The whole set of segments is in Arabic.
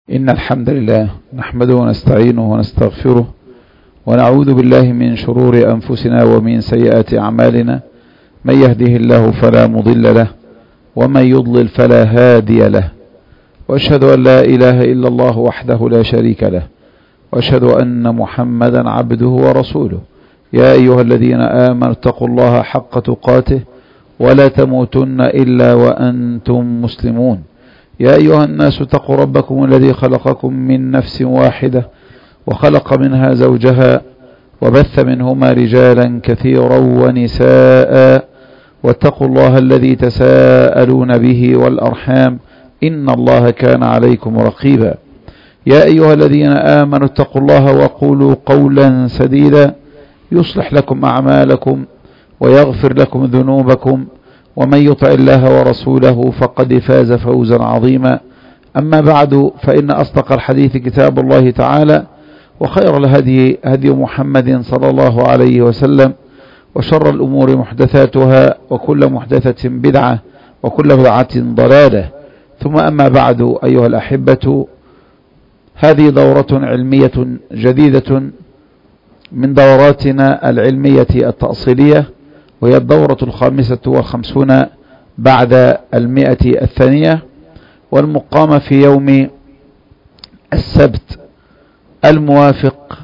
إن الحمد لله نحمده ونستعينه ونستغفره ونعوذ بالله من شرور أنفسنا ومن سيئات أعمالنا. من يهده الله فلا مضل له ومن يضلل فلا هادي له، وأشهد أن لا إله إلا الله وحده لا شريك له، وأشهد أن محمدا عبده ورسوله. يا أيها الذين آمنوا اتقوا الله حق تقاته ولا تموتن إلا وأنتم مسلمون. يا أيها الناس اتقوا ربكم الذي خلقكم من نفس واحدة وخلق منها زوجها وبث منهما رجالا كثيرا ونساء، واتقوا الله الذي تساءلون به والأرحام إن الله كان عليكم رقيبا. يا أيها الذين آمنوا اتقوا الله وقولوا قولا سديدا يصلح لكم أعمالكم ويغفر لكم ذنوبكم، ومن يطع الله ورسوله فقد فاز فوزا عظيما. أما بعد، فإن أصدق الحديث كتاب الله تعالى، وخير الهدي هدي محمد صلى الله عليه وسلم، وشر الأمور محدثاتها، وكل محدثة بدعة، وكل بدعة ضلالة. ثم أما بعد، أيها الأحبة، هذه دورة علمية جديدة من دوراتنا العلمية التأصيلية، وهي الدورة 55 بعد 100 الثانية، والمقامة في يوم السبت الموافق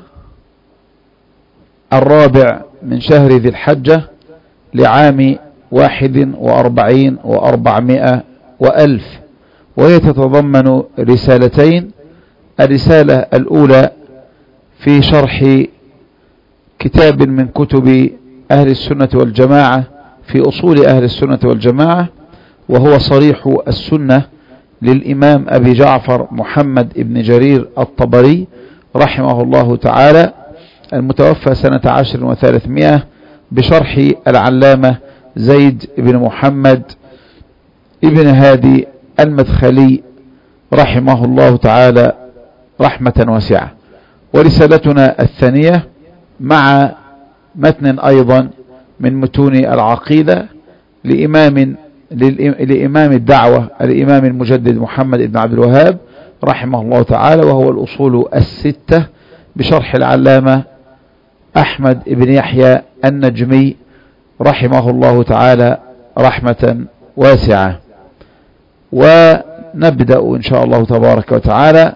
4 من شهر ذي الحجة لعام 41 و400 وألف، وهي تتضمن رسالتين. الرسالة الأولى في شرح كتاب من كتب أهل السنة والجماعة في أصول أهل السنة والجماعة، وهو صريح السنة للإمام أبي جعفر محمد بن جرير الطبري رحمه الله تعالى، المتوفى سنة 10 و300، بشرح العلامة زيد بن محمد ابن هادي المدخلي رحمه الله تعالى رحمة واسعة. ورسالتنا الثانية مع متن أيضا من متون العقيدة لإمام الدعوة الإمام المجدد محمد بن عبد الوهاب رحمه الله تعالى، وهو الأصول الستة بشرح العلامة أحمد بن يحيى النجمي رحمه الله تعالى رحمة واسعة. ونبدأ إن شاء الله تبارك وتعالى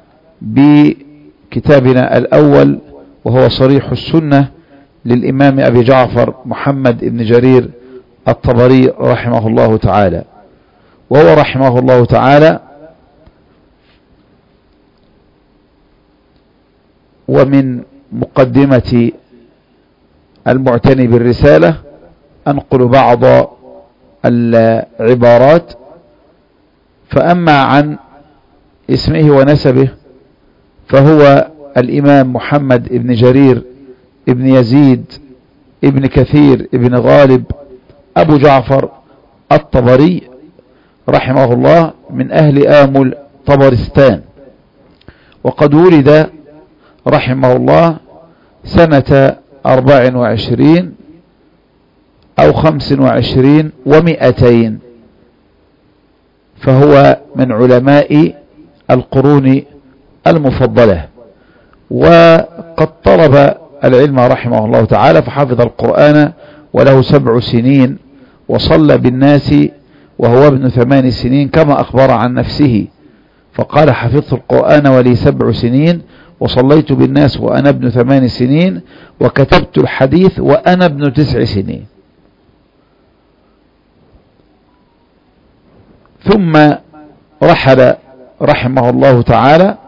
بكتابنا الأول، وهو صريح السنة للإمام أبي جعفر محمد بن جرير الطبري رحمه الله تعالى. وهو رحمه الله تعالى ومن مقدمة المعتني بالرسالة أنقل بعض العبارات. فأما عن اسمه ونسبه، فهو الإمام محمد بن جرير ابن يزيد ابن كثير ابن غالب أبو جعفر الطبري رحمه الله، من أهل آمل طبرستان، وقد ولد رحمه الله سنة 24 أو 25 و200، فهو من علماء القرون المفضلة. وقد طلب العلم رحمه الله تعالى، فحفظ القرآن وله 7 سنين، وصلى بالناس وهو ابن 8 سنين كما أخبر عن نفسه، فقال: حفظت القرآن ولي 7 سنين، وصليت بالناس وأنا ابن 8 سنين، وكتبت الحديث وأنا ابن 9 سنين. ثم رحل رحمه الله تعالى،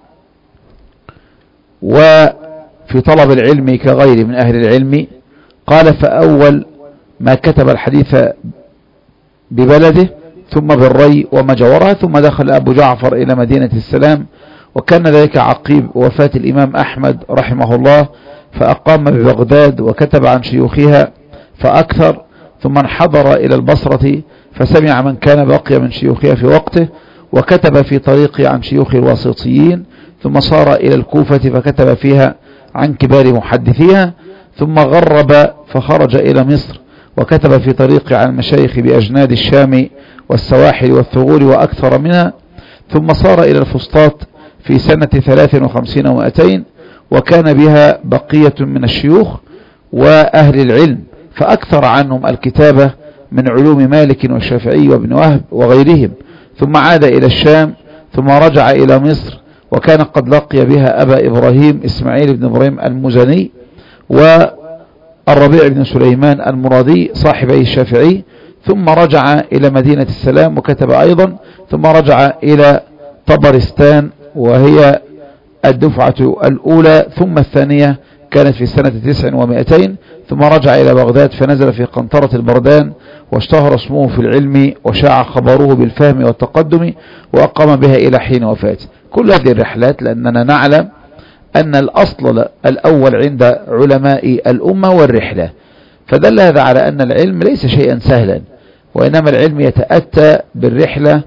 وفي طلب العلم كغيره من أهل العلم. قال: فأول ما كتب الحديث ببلده، ثم بالري وما جاورها، ثم دخل أبو جعفر إلى مدينة السلام، وكان ذلك عقيب وفاة الإمام أحمد رحمه الله، فأقام ببغداد وكتب عن شيوخها فأكثر، ثم انحدر إلى البصرة فسمع من كان بقي من شيوخها في وقته، وكتب في طريقه عن شيوخ الواسطيين، ثم صار إلى الكوفة فكتب فيها عن كبار محدثيها، ثم غرب فخرج إلى مصر وكتب في طريقه عن مشايخ بأجناد الشام والسواحل والثغور وأكثر منها، ثم صار إلى الفسطاط في سنة 53 و200، وكان بها بقية من الشيوخ وأهل العلم، فأكثر عنهم الكتابة من علوم مالك والشافعي وابن وهب وغيرهم، ثم عاد إلى الشام، ثم رجع إلى مصر، وكان قد لقي بها أبا إبراهيم إسماعيل بن إبراهيم المزني والربيع بن سليمان المرادي صاحبي الشافعي، ثم رجع إلى مدينة السلام وكتب أيضا، ثم رجع إلى طبرستان وهي الدفعة الأولى، ثم الثانية كانت في سنة 900، ثم رجع إلى بغداد فنزل في قنطرة البردان، واشتهر اسمه في العلم وشاع خبره بالفهم والتقدم، وأقام بها إلى حين وفاته. كل هذه الرحلات لأننا نعلم أن الأصل الأول عند علماء الأمة والرحلة، فدل هذا على أن العلم ليس شيئا سهلا، وإنما العلم يتأتى بالرحلة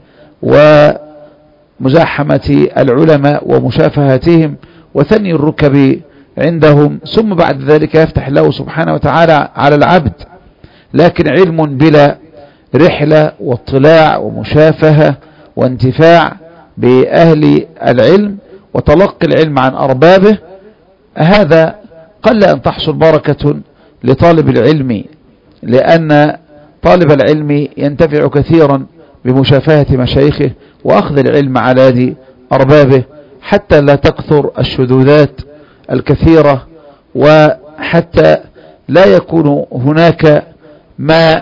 ومزاحمة العلماء ومشافهتهم وثني الركب عندهم، ثم بعد ذلك يفتح الله سبحانه وتعالى على العبد. لكن علم بلا رحلة واطلاع ومشافهة وانتفاع بأهل العلم وتلقي العلم عن أربابه، هذا قل أن تحصل بركة لطالب العلم، لأن طالب العلم ينتفع كثيرا بمشافهة مشايخه وأخذ العلم على يد أربابه، حتى لا تكثر الشذوذات الكثيرة، وحتى لا يكون هناك ما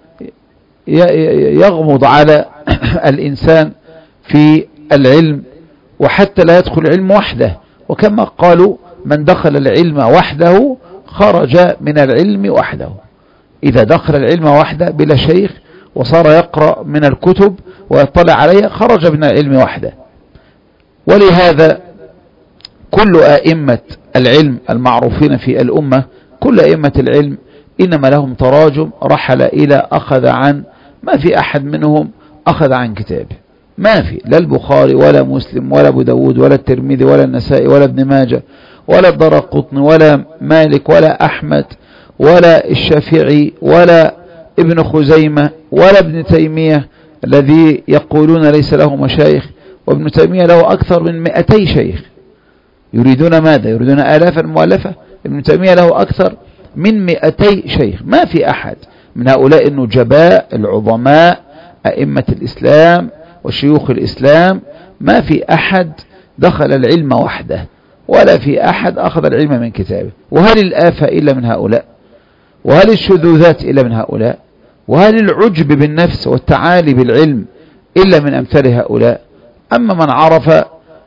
يغمض على الإنسان في العلم، وحتى لا يدخل العلم وحده. وكما قالوا من دخل العلم وحده خرج من العلم وحده. إذا دخل العلم وحده بلا شيخ وصار يقرأ من الكتب ويطلع عليها خرج من العلم وحده. ولهذا كل أئمة العلم المعروفين في الأمة، كل أئمة العلم إنما لهم تراجم رحل إلى أخذ عن، ما في أحد منهم أخذ عن كتابه، ما في، لا البخاري ولا مسلم ولا أبو داود ولا الترمذي ولا النسائي ولا ابن ماجه ولا الدرقطني ولا مالك ولا أحمد ولا الشافعي ولا ابن خزيمة ولا ابن تيمية الذي يقولون ليس له مشايخ، وابن تيمية له أكثر من 200 شيخ. يريدون ماذا؟ يريدون آلافا مؤلفة. ابن تيمية له أكثر من 200 شيخ. ما في أحد من هؤلاء النجباء العظماء أئمة الإسلام وشيوخ الإسلام، ما في أحد دخل العلم وحده، ولا في أحد أخذ العلم من كتابه. وهل الآفة إلا من هؤلاء؟ وهل الشذوذات إلا من هؤلاء؟ وهل العجب بالنفس والتعالي بالعلم إلا من أمثال هؤلاء؟ أما من عرف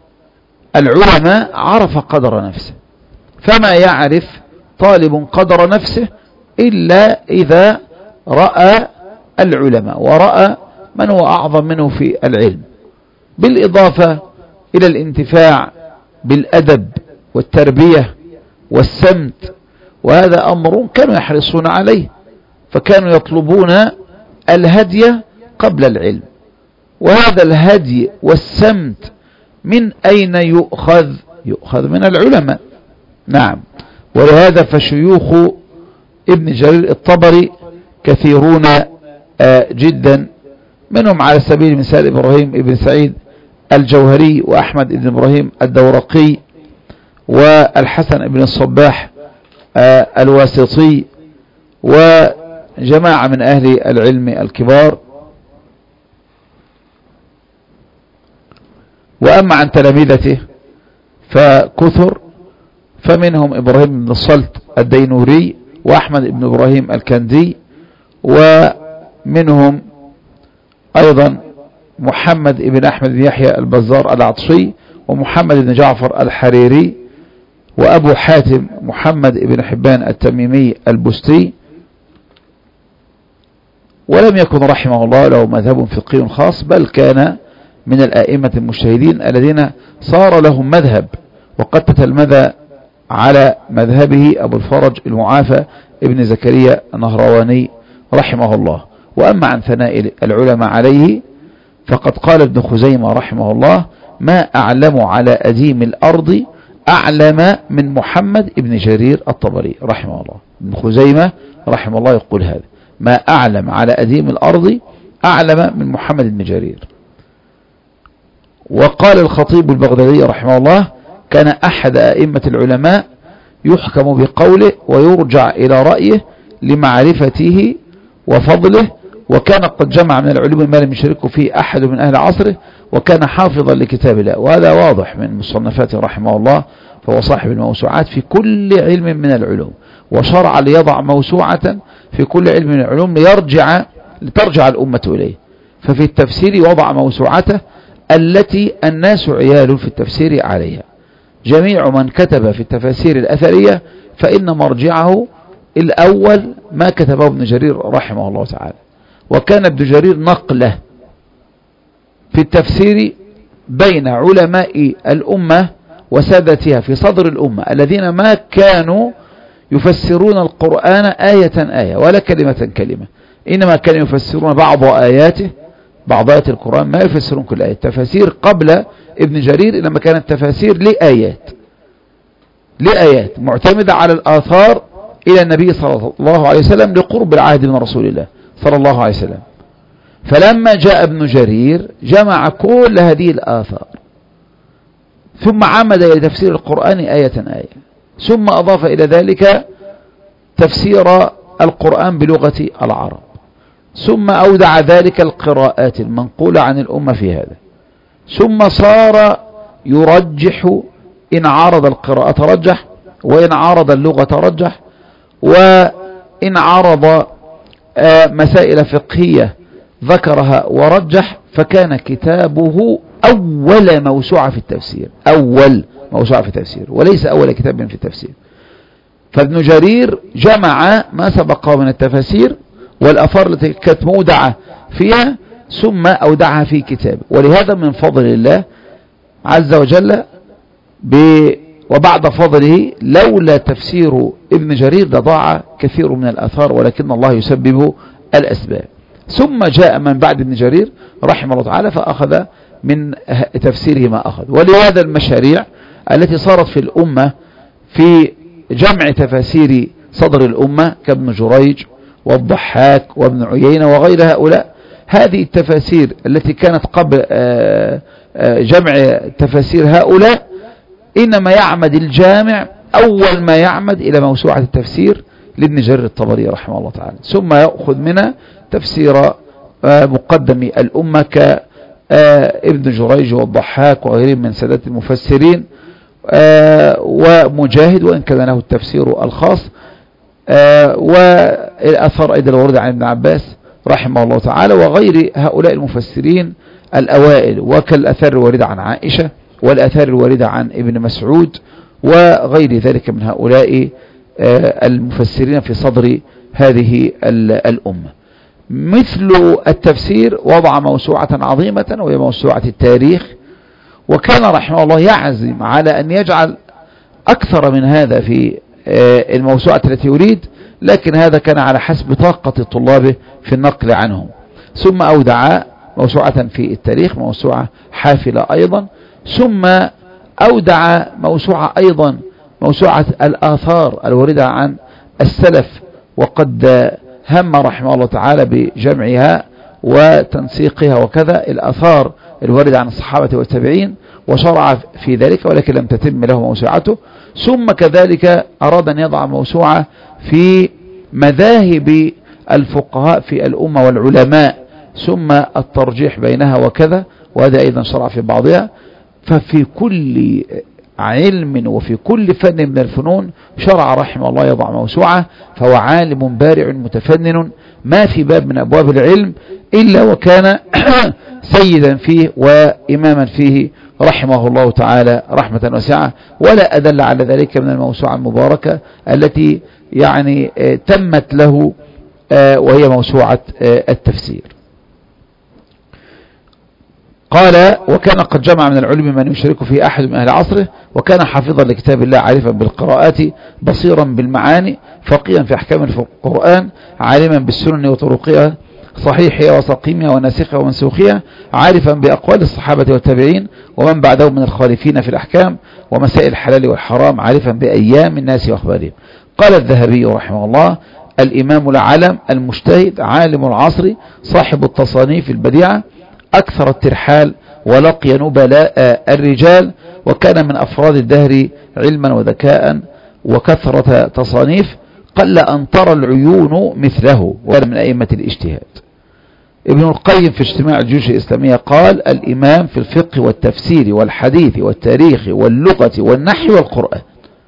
العلماء عرف قدر نفسه، فما يعرف طالب قدر نفسه إلا إذا رأى العلماء ورأى من هو أعظم منه في العلم، بالإضافة إلى الانتفاع بالأدب والتربية والسمت. وهذا أمر كانوا يحرصون عليه، فكانوا يطلبون الهدي قبل العلم. وهذا الهدي والسمت من أين يؤخذ؟ يؤخذ من العلماء. نعم. ولهذا فشيوخ ابن جرير الطبري كثيرون جدا، منهم على سبيل المثال إبراهيم ابن سعيد الجوهري، وأحمد ابن إبراهيم الدورقي، والحسن ابن الصباح الواسطي، وجماعة من أهل العلم الكبار. وأما عن تلامذته فكثر، فمنهم إبراهيم بن الصلت الدينوري، وأحمد بن إبراهيم الكندي، ومنهم أيضا محمد بن أحمد بن يحيى البزار العطشي، ومحمد بن جعفر الحريري، وأبو حاتم محمد بن حبان التميمي البستي. ولم يكن رحمه الله له مذهب فقهي خاص، بل كان من الآئمة المجتهدين الذين صار لهم مذهب، وقد تتلمذ على مذهبه أبو الفرج المعافى ابن زكريا النهرواني رحمه الله. وأما عن ثناء العلماء عليه فقد قال ابن خزيمة رحمه الله: ما أعلم على أديم الأرض أعلم من محمد ابن جرير الطبري رحمه الله. ابن خزيمة رحمه الله يقول هذا: ما أعلم على أديم الأرض أعلم من محمد بن جرير. وقال الخطيب البغدادي رحمه الله: كان أحد أئمة العلماء يحكم بقوله ويرجع إلى رأيه لمعرفته وفضله، وكان قد جمع من العلوم ما لم يشركه فيه أحد من أهل عصره، وكان حافظا لكتاب الله. وهذا واضح من مصنفاته رحمه الله، فهو صاحب الموسوعات في كل علم من العلوم، وشرع ليضع موسوعة في كل علم من العلوم لترجع الأمة إليه. ففي التفسير وضع موسوعته التي الناس عيال في التفسير عليها. جميع من كتب في التفاسير الأثرية فإن مرجعه الأول ما كتبه ابن جرير رحمه الله تعالى. وكان ابن جرير نقله في التفسير بين علماء الأمة وسادتها في صدر الأمة، الذين ما كانوا يفسرون القرآن آية آية ولا كلمة كلمة، إنما كانوا يفسرون بعض آيات القرآن، ما يفسرون كل آية. تفاسير قبل ابن جرير إنما كانت تفاسير لآيات معتمدة على الآثار إلى النبي صلى الله عليه وسلم لقرب العهد من رسول الله صلى الله عليه وسلم. فلما جاء ابن جرير جمع كل هذه الآثار، ثم عمد إلى تفسير القرآن آية آية، ثم أضاف إلى ذلك تفسير القرآن بلغة العرب، ثم أودع ذلك القراءات المنقولة عن الأمة في هذا، ثم صار يرجح، إن عارض القراءة رجح، وإن عارض اللغة رجح، وإن عارض مسائل فقهية ذكرها ورجح. فكان كتابه أول موسوعة في التفسير، وليس أول كتاب في التفسير. فابن جرير جمع ما سبق من التفاسير والأثار التي كانت مودعة فيها ثم أودعها في كتاب. ولهذا من فضل الله عز وجل وبعد فضله لولا تفسير ابن جرير لضاع كثير من الأثار، ولكن الله يسبب الأسباب. ثم جاء من بعد ابن جرير رحمه الله تعالى فأخذ من تفسيره ما أخذ. ولهذا المشاريع التي صارت في الأمة في جمع تفاسير صدر الأمة كابن جريج والضحاك وابن عيينة وغير هؤلاء، هذه التفاسير التي كانت قبل جمع تفاسير هؤلاء، إنما يعمد الجامع أول ما يعمد إلى موسوعة التفسير لابن جرير الطبري رحمه الله تعالى، ثم يأخذ منها تفسير مقدم الأمة كابن جريج والضحاك وغيرهم من سادات المفسرين، ومجاهد وإن كان له التفسير الخاص، والأثر أيضا الورد عن ابن عباس رحمه الله تعالى وغير هؤلاء المفسرين الأوائل، وكالأثار الواردة عن عائشة والأثار الواردة عن ابن مسعود وغير ذلك من هؤلاء المفسرين في صدر هذه الأمة. مثل التفسير وضع موسوعة عظيمة وهي موسوعة التاريخ، وكان رحمه الله يعزم على أن يجعل أكثر من هذا في الموسوعة التي يريد، لكن هذا كان على حسب طاقة طلابه في النقل عنهم. ثم أودع موسوعة في التاريخ، موسوعة حافلة أيضا، ثم أودع موسوعة أيضا موسوعة الآثار الواردة عن السلف، وقد هم رحمه الله تعالى بجمعها وتنسيقها وكذا الآثار الواردة عن الصحابة والتابعين، وشرع في ذلك ولكن لم تتم له موسوعته. ثم كذلك أراد أن يضع موسوعة في مذاهب الفقهاء في الأمة والعلماء، ثم الترجيح بينها وكذا، وهذا أيضا شرع في بعضها. ففي كل علم وفي كل فن من الفنون شرع رحمه الله يضع موسوعة، فهو عالم بارع متفنن، ما في باب من أبواب العلم إلا وكان سيدا فيه وإماما فيه رحمه الله تعالى رحمة واسعة. ولا أدل على ذلك من الموسوعة المباركة التي يعني تمت له، وهي موسوعة التفسير. قال: وكان قد جمع من العلم من يشرك فيه أحد من أهل عصره، وكان حافظا لكتاب الله عارفا بالقراءات بصيرا بالمعاني فقيها في أحكام القرآن عالما بالسنن وطرقها صحيحها وسقيمها وناسخها ومنسوخها عارفا بأقوال الصحابة والتابعين ومن بعدهم من الخالفين في الأحكام ومسائل الحلال والحرام عارفا بأيام الناس وأخبارهم. قال الذهبي رحمه الله: الإمام العلم المجتهد عالم العصر صاحب التصانيف البديعة أكثر الترحال ولقي نبلاء الرجال، وكان من أفراد الدهر علما وذكاء وكثرة تصانيف، قل أن ترى العيون مثله، وكان من أئمة الاجتهاد. ابن القيم في اجتماع الجيوش الإسلامية قال: الإمام في الفقه والتفسير والحديث والتاريخ واللغة والنحو والقرآن.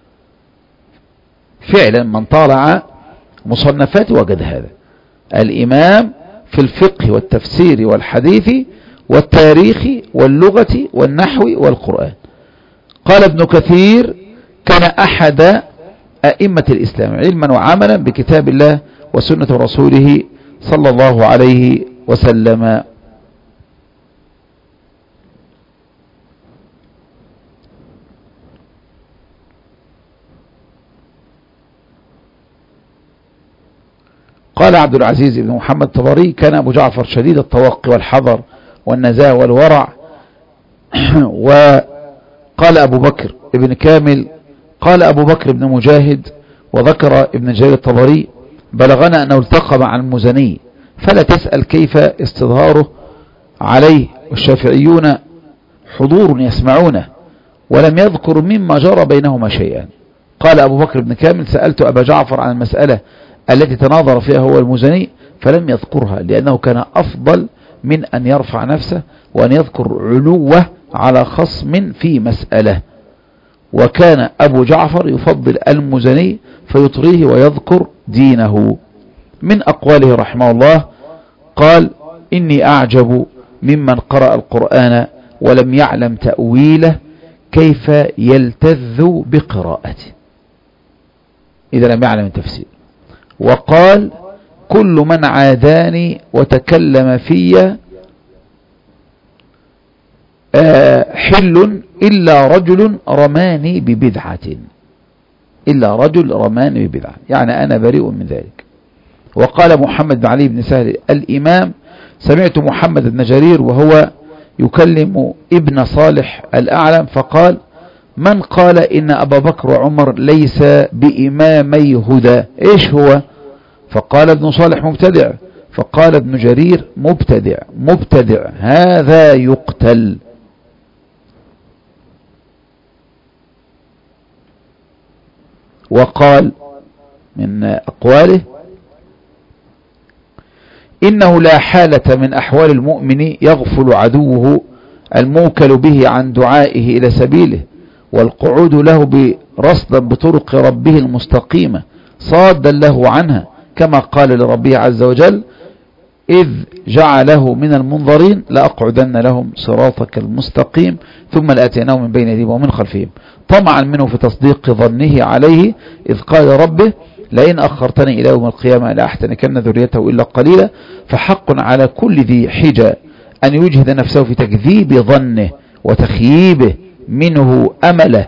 فعلا من طالع مصنفات وجد هذا. الإمام في الفقه والتفسير والحديث والتاريخ واللغة والنحو والقرآن. قال ابن كثير: كان أحد أئمة الإسلام علما وعملا بكتاب الله وسنة رسوله صلى الله عليه وسلم. قال عبد العزيز بن محمد الطبري: كان أبو جعفر شديد التوقي والحذر والنزاهة والورع. وقال أبو بكر ابن كامل: قال أبو بكر بن مجاهد، وذكر ابن جرير الطبري: بلغنا أنه التقى مع المزني فلا تسأل كيف استظهاره عليه، والشافعيون حضور يسمعونه، ولم يذكر مما جرى بينهما شيئا. قال أبو بكر بن كامل: سألت أبا جعفر عن المسألة التي تناظر فيها هو المزني فلم يذكرها، لأنه كان أفضل من أن يرفع نفسه وأن يذكر علوه على خصم في مسألة. وكان أبو جعفر يفضل المزني فيطريه ويذكر دينه. من أقواله رحمه الله قال: إني أعجب ممن قرأ القرآن ولم يعلم تأويله كيف يلتذ بقراءته إذا لم يعلم التفسير. وقال: كل من عاداني وتكلم في حل إلا رجل رماني ببدعة، إلا رجل رماني ببدعة، يعني أنا بريء من ذلك. وقال محمد بن علي بن سهل الإمام: سمعت محمد بن جرير وهو يكلم ابن صالح الأعلم فقال: من قال إن أبا بكر وعمر ليس بإمامي هدى إيش هو؟ فقال ابن صالح: مبتدع. فقال ابن جرير: مبتدع هذا يقتل. وقال من أقواله: إنه لا حالة من أحوال المؤمن يغفل عدوه الموكل به عن دعائه إلى سبيله والقعود له برصدا بطرق ربه المستقيمة صادا له عنها، كما قال لربه عز وجل: إذ جعله من المنظرين لأقعدن لهم صراطك المستقيم ثم لأتيناهم من بين يديهم ومن خلفهم، طمعا منه في تصديق ظنه عليه إذ قال ربه: لئن أخرتني إلى يوم القيامة لأحتنكن ذريته إلا قليلا. فحق على كل ذي حجة أن يجهد نفسه في تكذيب ظنه وتخييبه منه أمله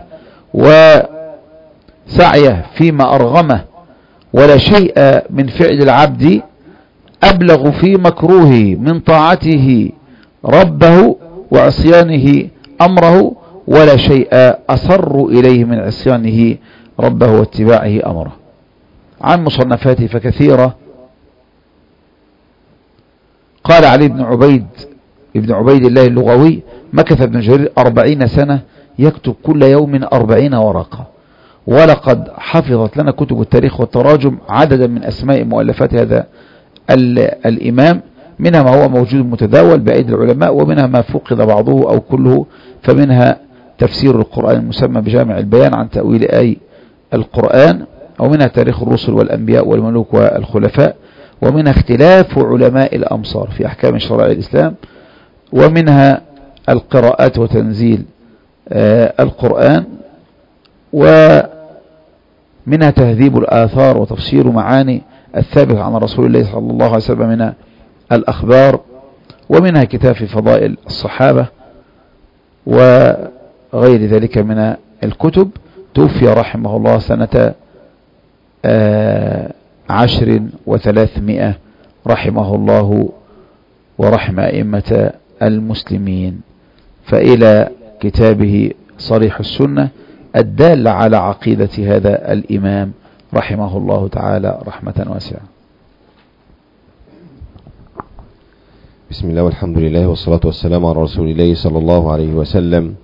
وسعيه فيما أرغمه، ولا شيء من فعل العبد أبلغ في مكروهه من طاعته ربه وعصيانه أمره، ولا شيء أصر إليه من عصيانه ربه واتباعه أمره. عن مصنفاته فكثيرة. قال علي بن عبيد الله اللغوي: مكث ابن جرير 40 سنة يكتب كل يوم 40 ورقة، ولقد حفظت لنا كتب التاريخ والتراجم عددا من أسماء مؤلفات هذا الإمام، منها ما هو موجود متداول بأيدي العلماء، ومنها ما فقد بعضه أو كله، فمنها تفسير القرآن المسمى بجامع البيان عن تأويل آي القرآن، ومنها تاريخ الرسل والأنبياء والملوك والخلفاء، ومنها اختلاف علماء الأمصار في أحكام شرائع الإسلام، ومنها القراءات وتنزيل القرآن، ومنها تهذيب الآثار وتفسير معاني الثابت عن رسول الله صلى الله عليه وسلم من الأخبار، ومنها كتاب في فضائل الصحابة وغير ذلك من الكتب. توفي رحمه الله سنة 300 رحمه الله ورحم أئمة المسلمين. فإلى كتابه صريح السنة الدال على عقيدة هذا الإمام رحمه الله تعالى رحمة واسعة. بسم الله والحمد لله والصلاة والسلام على رسول الله صلى الله عليه وسلم.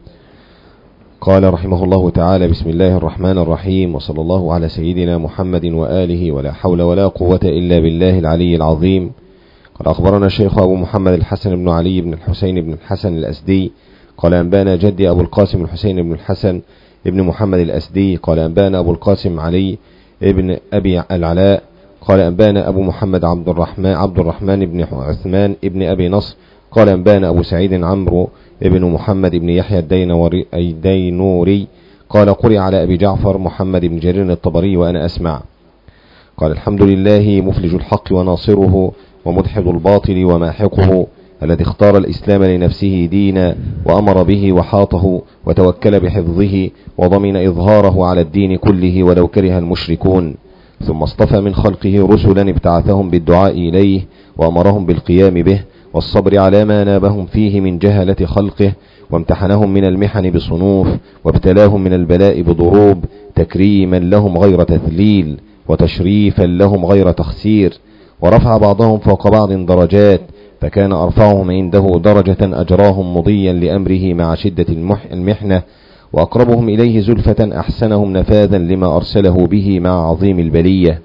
قال رحمه الله تعالى: بسم الله الرحمن الرحيم، وصلى الله على سيدنا محمد وآله، ولا حول ولا قوة إلا بالله العلي العظيم. قال أخبرنا الشيخ أبو محمد الحسن بن علي بن الحسين بن الحسن الأسدي قال أنبانا جدي أبو القاسم الحسين بن الحسن ابن محمد الأسدي قال أنبانا أبو القاسم علي ابن أبي العلاء قال أنبانا أبو محمد عبد الرحمن بن عثمان ابن أبي نصر قال أنبانا أبو سعيد عمرو ابن محمد بن يحيى الدينوري قال قرئ على أبي جعفر محمد بن جرير الطبري وأنا أسمع. قال: الحمد لله مفلج الحق وناصره ومدحض الباطل وماحقه، الذي اختار الإسلام لنفسه دينا وأمر به وحاطه وتوكل بحفظه وضمن إظهاره على الدين كله ولو كره المشركون، ثم اصطفى من خلقه رسلا ابتعثهم بالدعاء إليه وأمرهم بالقيام به والصبر على ما نابهم فيه من جهلة خلقه، وامتحنهم من المحن بصنوف، وابتلاهم من البلاء بضروب، تكريما لهم غير تذليل وتشريفا لهم غير تخسير، ورفع بعضهم فوق بعض درجات، فكان أرفعهم عنده درجة أجراهم مضيا لأمره مع شدة المحنة، وأقربهم إليه زلفة أحسنهم نفاذا لما أرسله به مع عظيم البلية.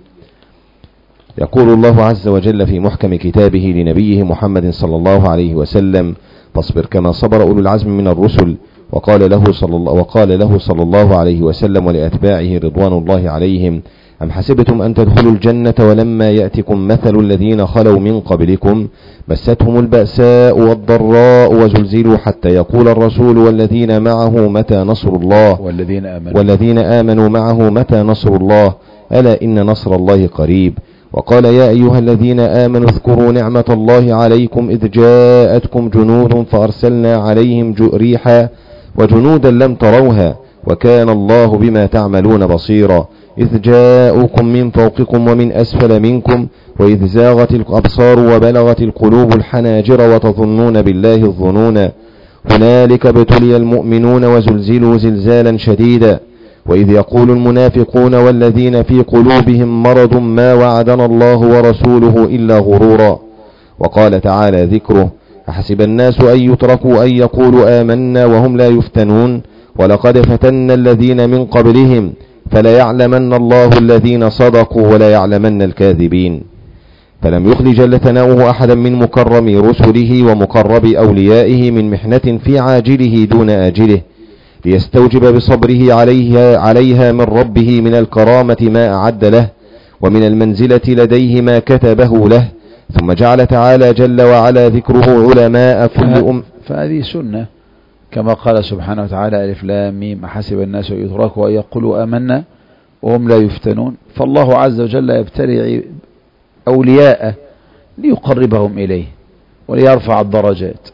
يقول الله عز وجل في محكم كتابه لنبيه محمد صلى الله عليه وسلم: فاصبر كما صبر أولو العزم من الرسل. وقال له صلى الله عليه وسلم ولأتباعه رضوان الله عليهم: أم حسبتم أن تدخلوا الجنة ولما يأتكم مثل الذين خلوا من قبلكم مستهم البأساء والضراء وزلزلوا حتى يقول الرسول والذين معه متى نصر الله والذين آمنوا معه متى نصر الله ألا إن نصر الله قريب. وقال: يا أيها الذين آمنوا اذكروا نعمة الله عليكم إذ جاءتكم جنود فأرسلنا عليهم ريحا وجنودا لم تروها وكان الله بما تعملون بصيرا، إذ جاءوكم من فوقكم ومن أسفل منكم وإذ زاغت الأبصار وبلغت القلوب الحناجر وتظنون بالله الظنون، هنالك ابتلي المؤمنون وزلزلوا زلزالا شديدا، وإذ يقول المنافقون والذين في قلوبهم مرض ما وعدنا الله ورسوله إلا غرورا. وقال تعالى ذكره: أحسب الناس أن يتركوا أن يقولوا آمنا وهم لا يفتنون ولقد فتنا الذين من قبلهم فلا يعلمن الله الذين صدقوا ولا يعلمن الكاذبين. فلم يخل جل ثناؤه أحدا من مكرم رسله ومقرب أوليائه من محنة في عاجله دون آجله، ليستوجب بصبره عليها من ربه من الكرامة ما أعد له ومن المنزلة لديه ما كتبه له. ثم جعل تعالى جل وعلا ذكره علماء كل فهذه سنة كما قال سبحانه وتعالى: ألف لام ميم حسب الناس يتركوا أن يقولوا آمنا وهم لا يفتنون. فالله عز وجل يبتلي أولياءه ليقربهم إليه وليرفع الدرجات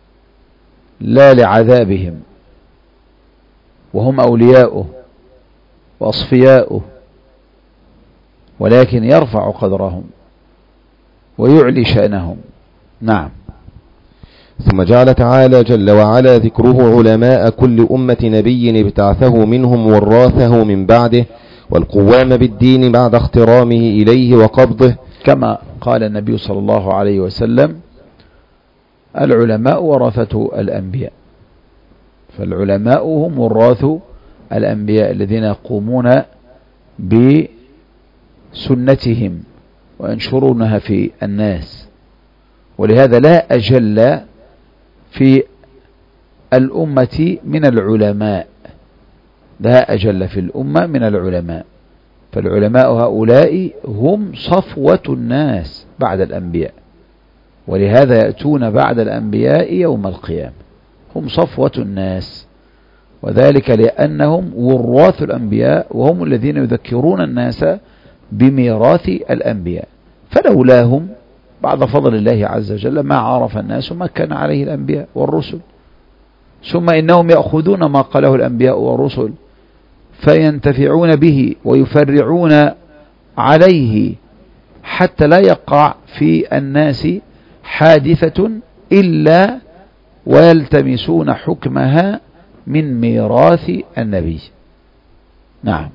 لا لعذابهم، وهم أولياؤه وأصفياؤه، ولكن يرفع قدرهم ويعلي شأنهم. نعم. ثم جعل تعالى جل وعلا ذكره علماء كل أمة نبي ابتعثه منهم وراثه من بعده والقوام بالدين بعد اخترامه إليه وقبضه، كما قال النبي صلى الله عليه وسلم: العلماء ورثة الأنبياء. فالعلماء هم وراث الأنبياء الذين يقومون بسنتهم وينشرونها في الناس، ولهذا لا أجل في الأمة من العلماء، لا أجل في الأمة من العلماء. فالعلماء هؤلاء هم صفوة الناس بعد الأنبياء، ولهذا يأتون بعد الأنبياء يوم القيامة، هم صفوة الناس، وذلك لأنهم وراث الأنبياء وهم الذين يذكرون الناس بميراث الأنبياء. فلولاهم بعد فضل الله عز وجل ما عرف الناس ما كان عليه الأنبياء والرسل. ثم إنهم يأخذون ما قاله الأنبياء والرسل فينتفعون به ويفرعون عليه حتى لا يقع في الناس حادثة إلا ويلتمسون حكمها من ميراث النبي. نعم.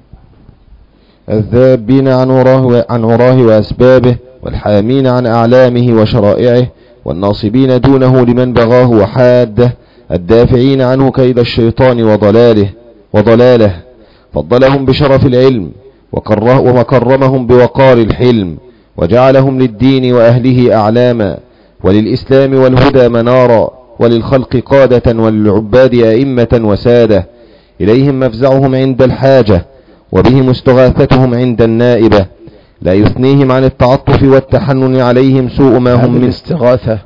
الذابين عن وراه وأسبابه، والحامين عن أعلامه وشرائعه، والناصبين دونه لمن بغاه وحاده، الدافعين عنه كيد الشيطان وضلاله، فضلهم بشرف العلم وكرمهم بوقار الحلم، وجعلهم للدين وأهله أعلاما، وللإسلام والهدى منارا، وللخلق قادة، وللعباد أئمة وسادة، إليهم مفزعهم عند الحاجة، وبهم استغاثتهم عند النائبة، لا يثنيهم عن التعطف والتحنن عليهم سوء ما هم من الاستغاثة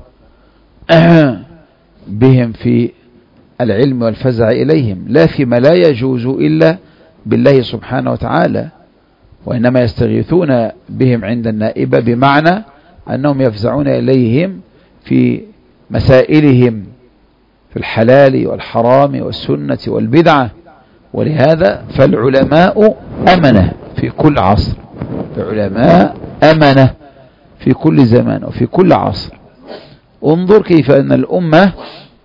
بهم في العلم والفزع إليهم، لا فيما لا يجوز إلا بالله سبحانه وتعالى، وإنما يستغيثون بهم عند النائبة بمعنى أنهم يفزعون إليهم في مسائلهم في الحلال والحرام والسنة والبدعة. ولهذا فالعلماء أمنة في كل عصر، العلماء أمنة في كل زمان وفي كل عصر. انظر كيف أن الأمة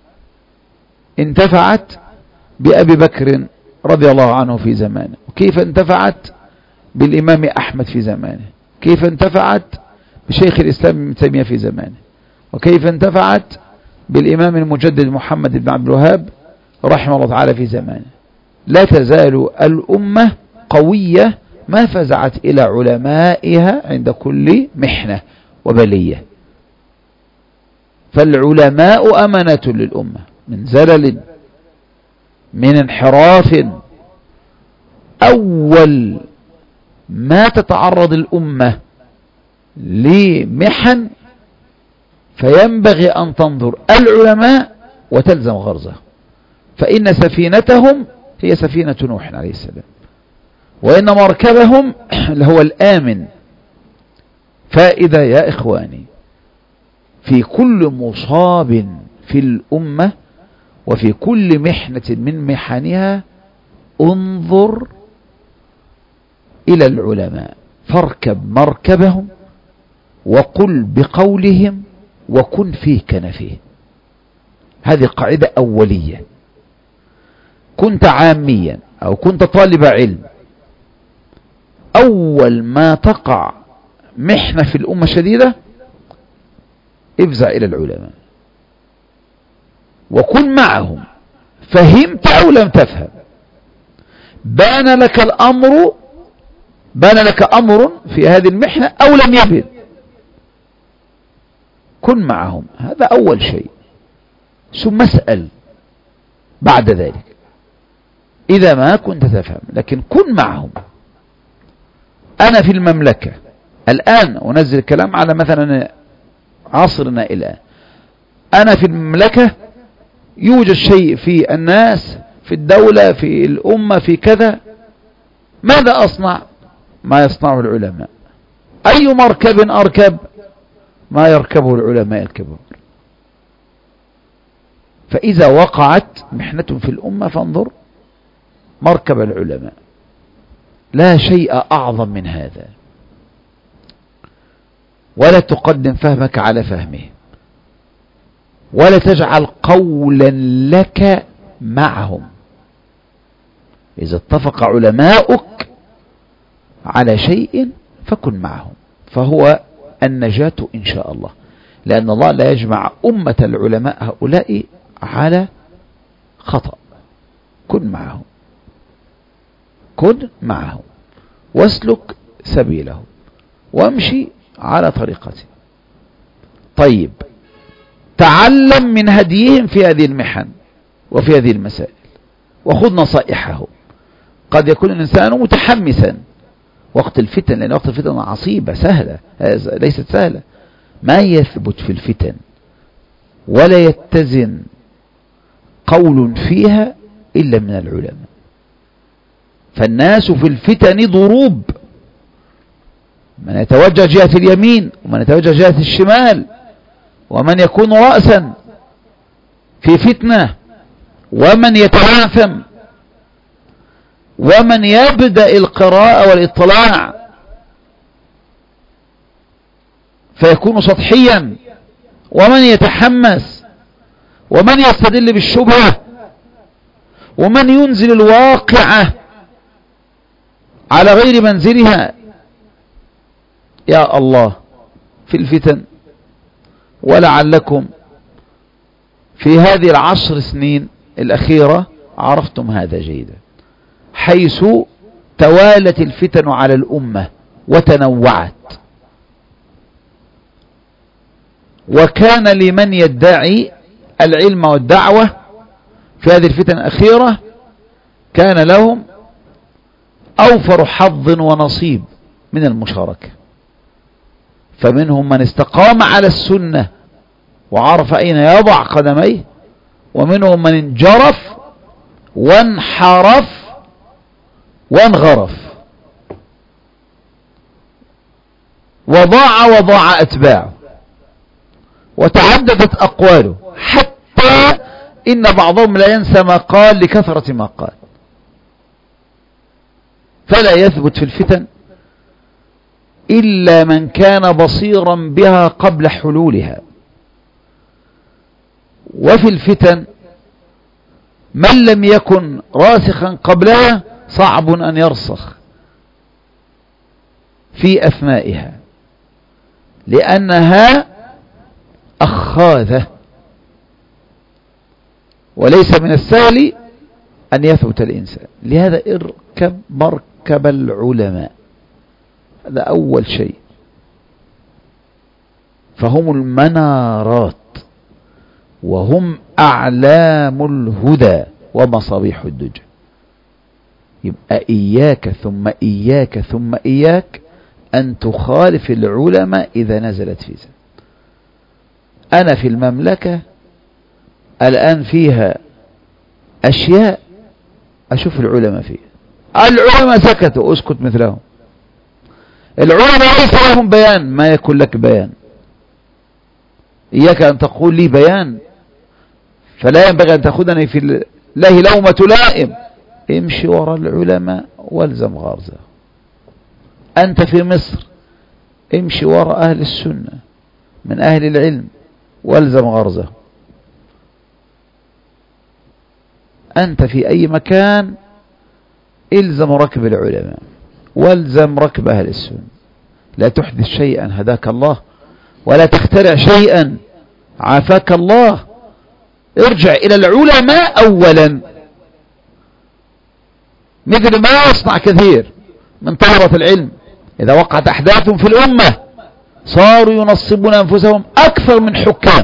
انتفعت بأبي بكر رضي الله عنه في زمانه، وكيف انتفعت بالإمام أحمد في زمانه، كيف انتفعت بشيخ الإسلام ابن تيمية في زمانه، وكيف انتفعت بالإمام المجدد محمد بن عبد الوهاب رحمه الله تعالى في زمانه. لا تزال الأمة قوية ما فزعت إلى علمائها عند كل محنة وبلية. فالعلماء أمنة للأمة من زلل، من انحراف. أول ما تتعرض الأمة لمحن فينبغي أن تنظر العلماء وتلزم غرزه، فإن سفينتهم هي سفينة نوح عليه السلام، وإن مركبهم اللي هو الآمن. فإذا يا إخواني في كل مصاب في الأمة وفي كل محنة من محنها انظر إلى العلماء، فاركب مركبهم وقل بقولهم وكن في كنفهم. هذه قاعدة أولية. كنت عاميا أو كنت طالب علم، أول ما تقع محنة في الأمة شديدة افزع إلى العلماء وكن معهم، فهمت أو لم تفهم، بان لك أمر في هذه المحنة أو لم يبن، كن معهم. هذا أول شيء. ثم اسأل بعد ذلك إذا ما كنت تفهم، لكن كن معهم. أنا في المملكة الآن أنزل الكلام على مثلا عصرنا الآن، أنا في المملكة يوجد شيء في الناس، في الدولة، في الأمة، في كذا، ماذا أصنع؟ ما يصنعه العلماء. أي مركب أركب؟ ما يركبه العلماء الكبار. فإذا وقعت محنة في الأمة فانظر مركب العلماء، لا شيء أعظم من هذا، ولا تقدم فهمك على فهمه، ولا تجعل قولا لك معهم. إذا اتفق علماؤك على شيء فكن معهم، فهو النجاة إن شاء الله، لأن الله لا يجمع أمة العلماء هؤلاء على خطأ. كن معهم، كن معهم واسلك سبيلهم وامشي على طريقته. طيب، تعلم من هديهم في هذه المحن وفي هذه المسائل وخذ نصائحهم. قد يكون الإنسان متحمسا وقت الفتن، لأن وقت الفتن عصيبة سهلة ليست سهلة، ما يثبت في الفتن ولا يتزن قول فيها إلا من العلماء. فالناس في الفتن ضروب، من يتوجه جهة اليمين ومن يتوجه جهة الشمال، ومن يكون رأسا في فتنة، ومن يتعاثم، ومن يبدأ القراءة والاطلاع فيكون سطحيا، ومن يتحمس، ومن يستدل بالشبهة، ومن ينزل الواقعة على غير منزلها. يا الله، في الفتن ولعلكم في هذه العشر سنين الأخيرة عرفتم هذا جيدا، حيث توالت الفتن على الأمة وتنوعت، وكان لمن يدعي العلم والدعوة في هذه الفتن الأخيرة كان لهم أوفر حظ ونصيب من المشاركة. فمنهم من استقام على السنة وعرف أين يضع قدميه، ومنهم من انجرف وانحرف وانغرف وضاع أتباعه وتعددت أقواله، حتى إن بعضهم لا ينسى ما قال لكثرة ما قال. فلا يثبت في الفتن إلا من كان بصيرا بها قبل حلولها. وفي الفتن من لم يكن راسخا قبلها صعب أن يرسخ في أثنائها، لأنها أخاذة، وليس من السهل أن يثبت الإنسان. لهذا اركب مركب العلماء، هذا أول شيء، فهم المنارات وهم أعلام الهدى ومصابيح الدجى. يبقى إياك ثم إياك ثم إياك أن تخالف العلماء إذا نزلت في زمن. أنا في المملكة الآن فيها أشياء أشوف العلماء فيها، العلماء سكتوا، أسكت مثلهم. العلماء ليس لهم بيان، ما يكون لك بيان. إياك أن تقول لي بيان، فلا ينبغي أن تأخذني في الله لومة لائم. امشي وراء العلماء والزم غرزه. أنت في مصر امشي وراء أهل السنة من أهل العلم والزم غرزه. أنت في أي مكان الزم ركب العلماء والزم ركب أهل السنة. لا تحدث شيئا هداك الله، ولا تخترع شيئا عافاك الله. ارجع إلى العلماء أولا، مثل ما يصنع كثير من طلبة العلم. إذا وقعت أحداث في الأمة صاروا ينصبون أنفسهم أكثر من حكام.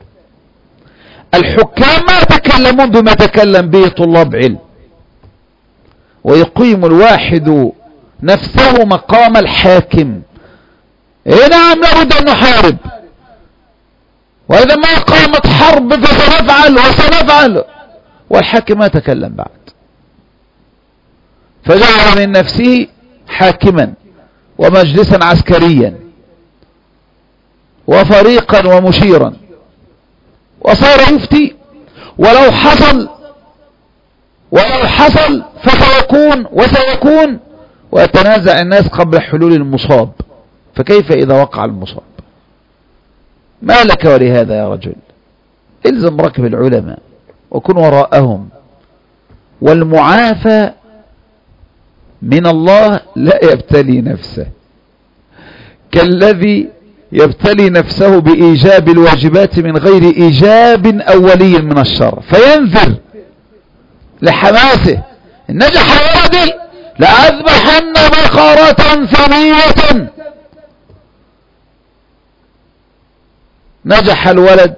الحكام ما يتكلمون بما تكلم به طلاب علم، ويقيم الواحد نفسه مقام الحاكم. نعم لابد أن نحارب، وإذا ما قامت حرب فسنفعل وسنفعل، والحاكم ما تكلم بعد، فجعل من نفسه حاكما ومجلسا عسكريا وفريقا ومشيرا، وصار يفتي ولو حصل فسيكون وسيكون، ويتنازع الناس قبل حلول المصاب. فكيف إذا وقع المصاب؟ ما لك ولهذا يا رجل؟ الزم ركب العلماء وكن وراءهم. والمعافى من الله لا يبتلي نفسه كالذي يبتلي نفسه بإيجاب الواجبات من غير إيجاب أولي من الشر، فينذر لحماسه: إن نجح ولدي لأذبحن بقرة ثنية. نجح الولد،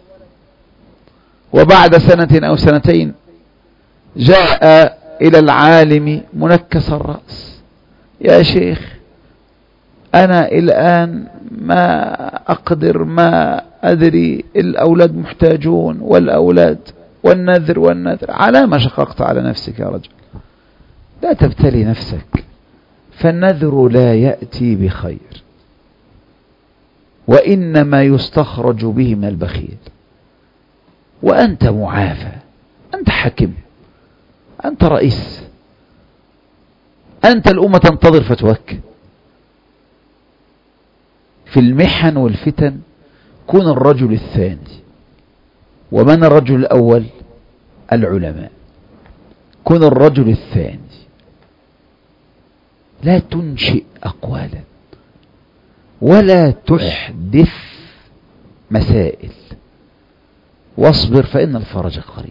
وبعد سنة أو سنتين جاء إلى العالم منكس الرأس: يا شيخ أنا الآن ما أقدر، ما أدري، الأولاد محتاجون، والأولاد والنذر. على ما شققت على نفسك يا رجل؟ لا تبتلي نفسك، فالنذر لا يأتي بخير، وإنما يستخرج به من البخيل. وأنت معافى، أنت حاكم، أنت رئيس، أنت الأمة تنتظر فتوك. في المحن والفتن كن الرجل الثاني. ومن الرجل الأول؟ العلماء. كن الرجل الثاني، لا تنشئ أقوالا ولا تحدث مسائل، واصبر فإن الفرج قريب.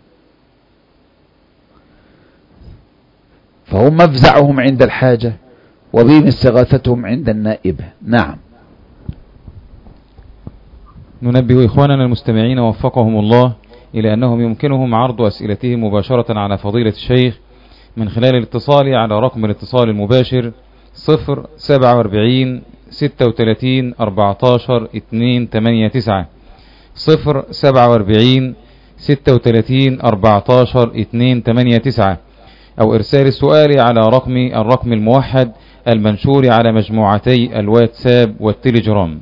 فهم مفزعهم عند الحاجة، وبهم استغاثتهم عند النائبة. نعم. ننبه إخواننا المستمعين وفقهم الله إلى أنهم يمكنهم عرض أسئلتهم مباشرة على فضيلة الشيخ من خلال الاتصال على رقم الاتصال المباشر 047 36 14 289 047 36 14 289 أو إرسال السؤال على الرقم الموحد المنشور على مجموعتي الواتساب والتليجرام.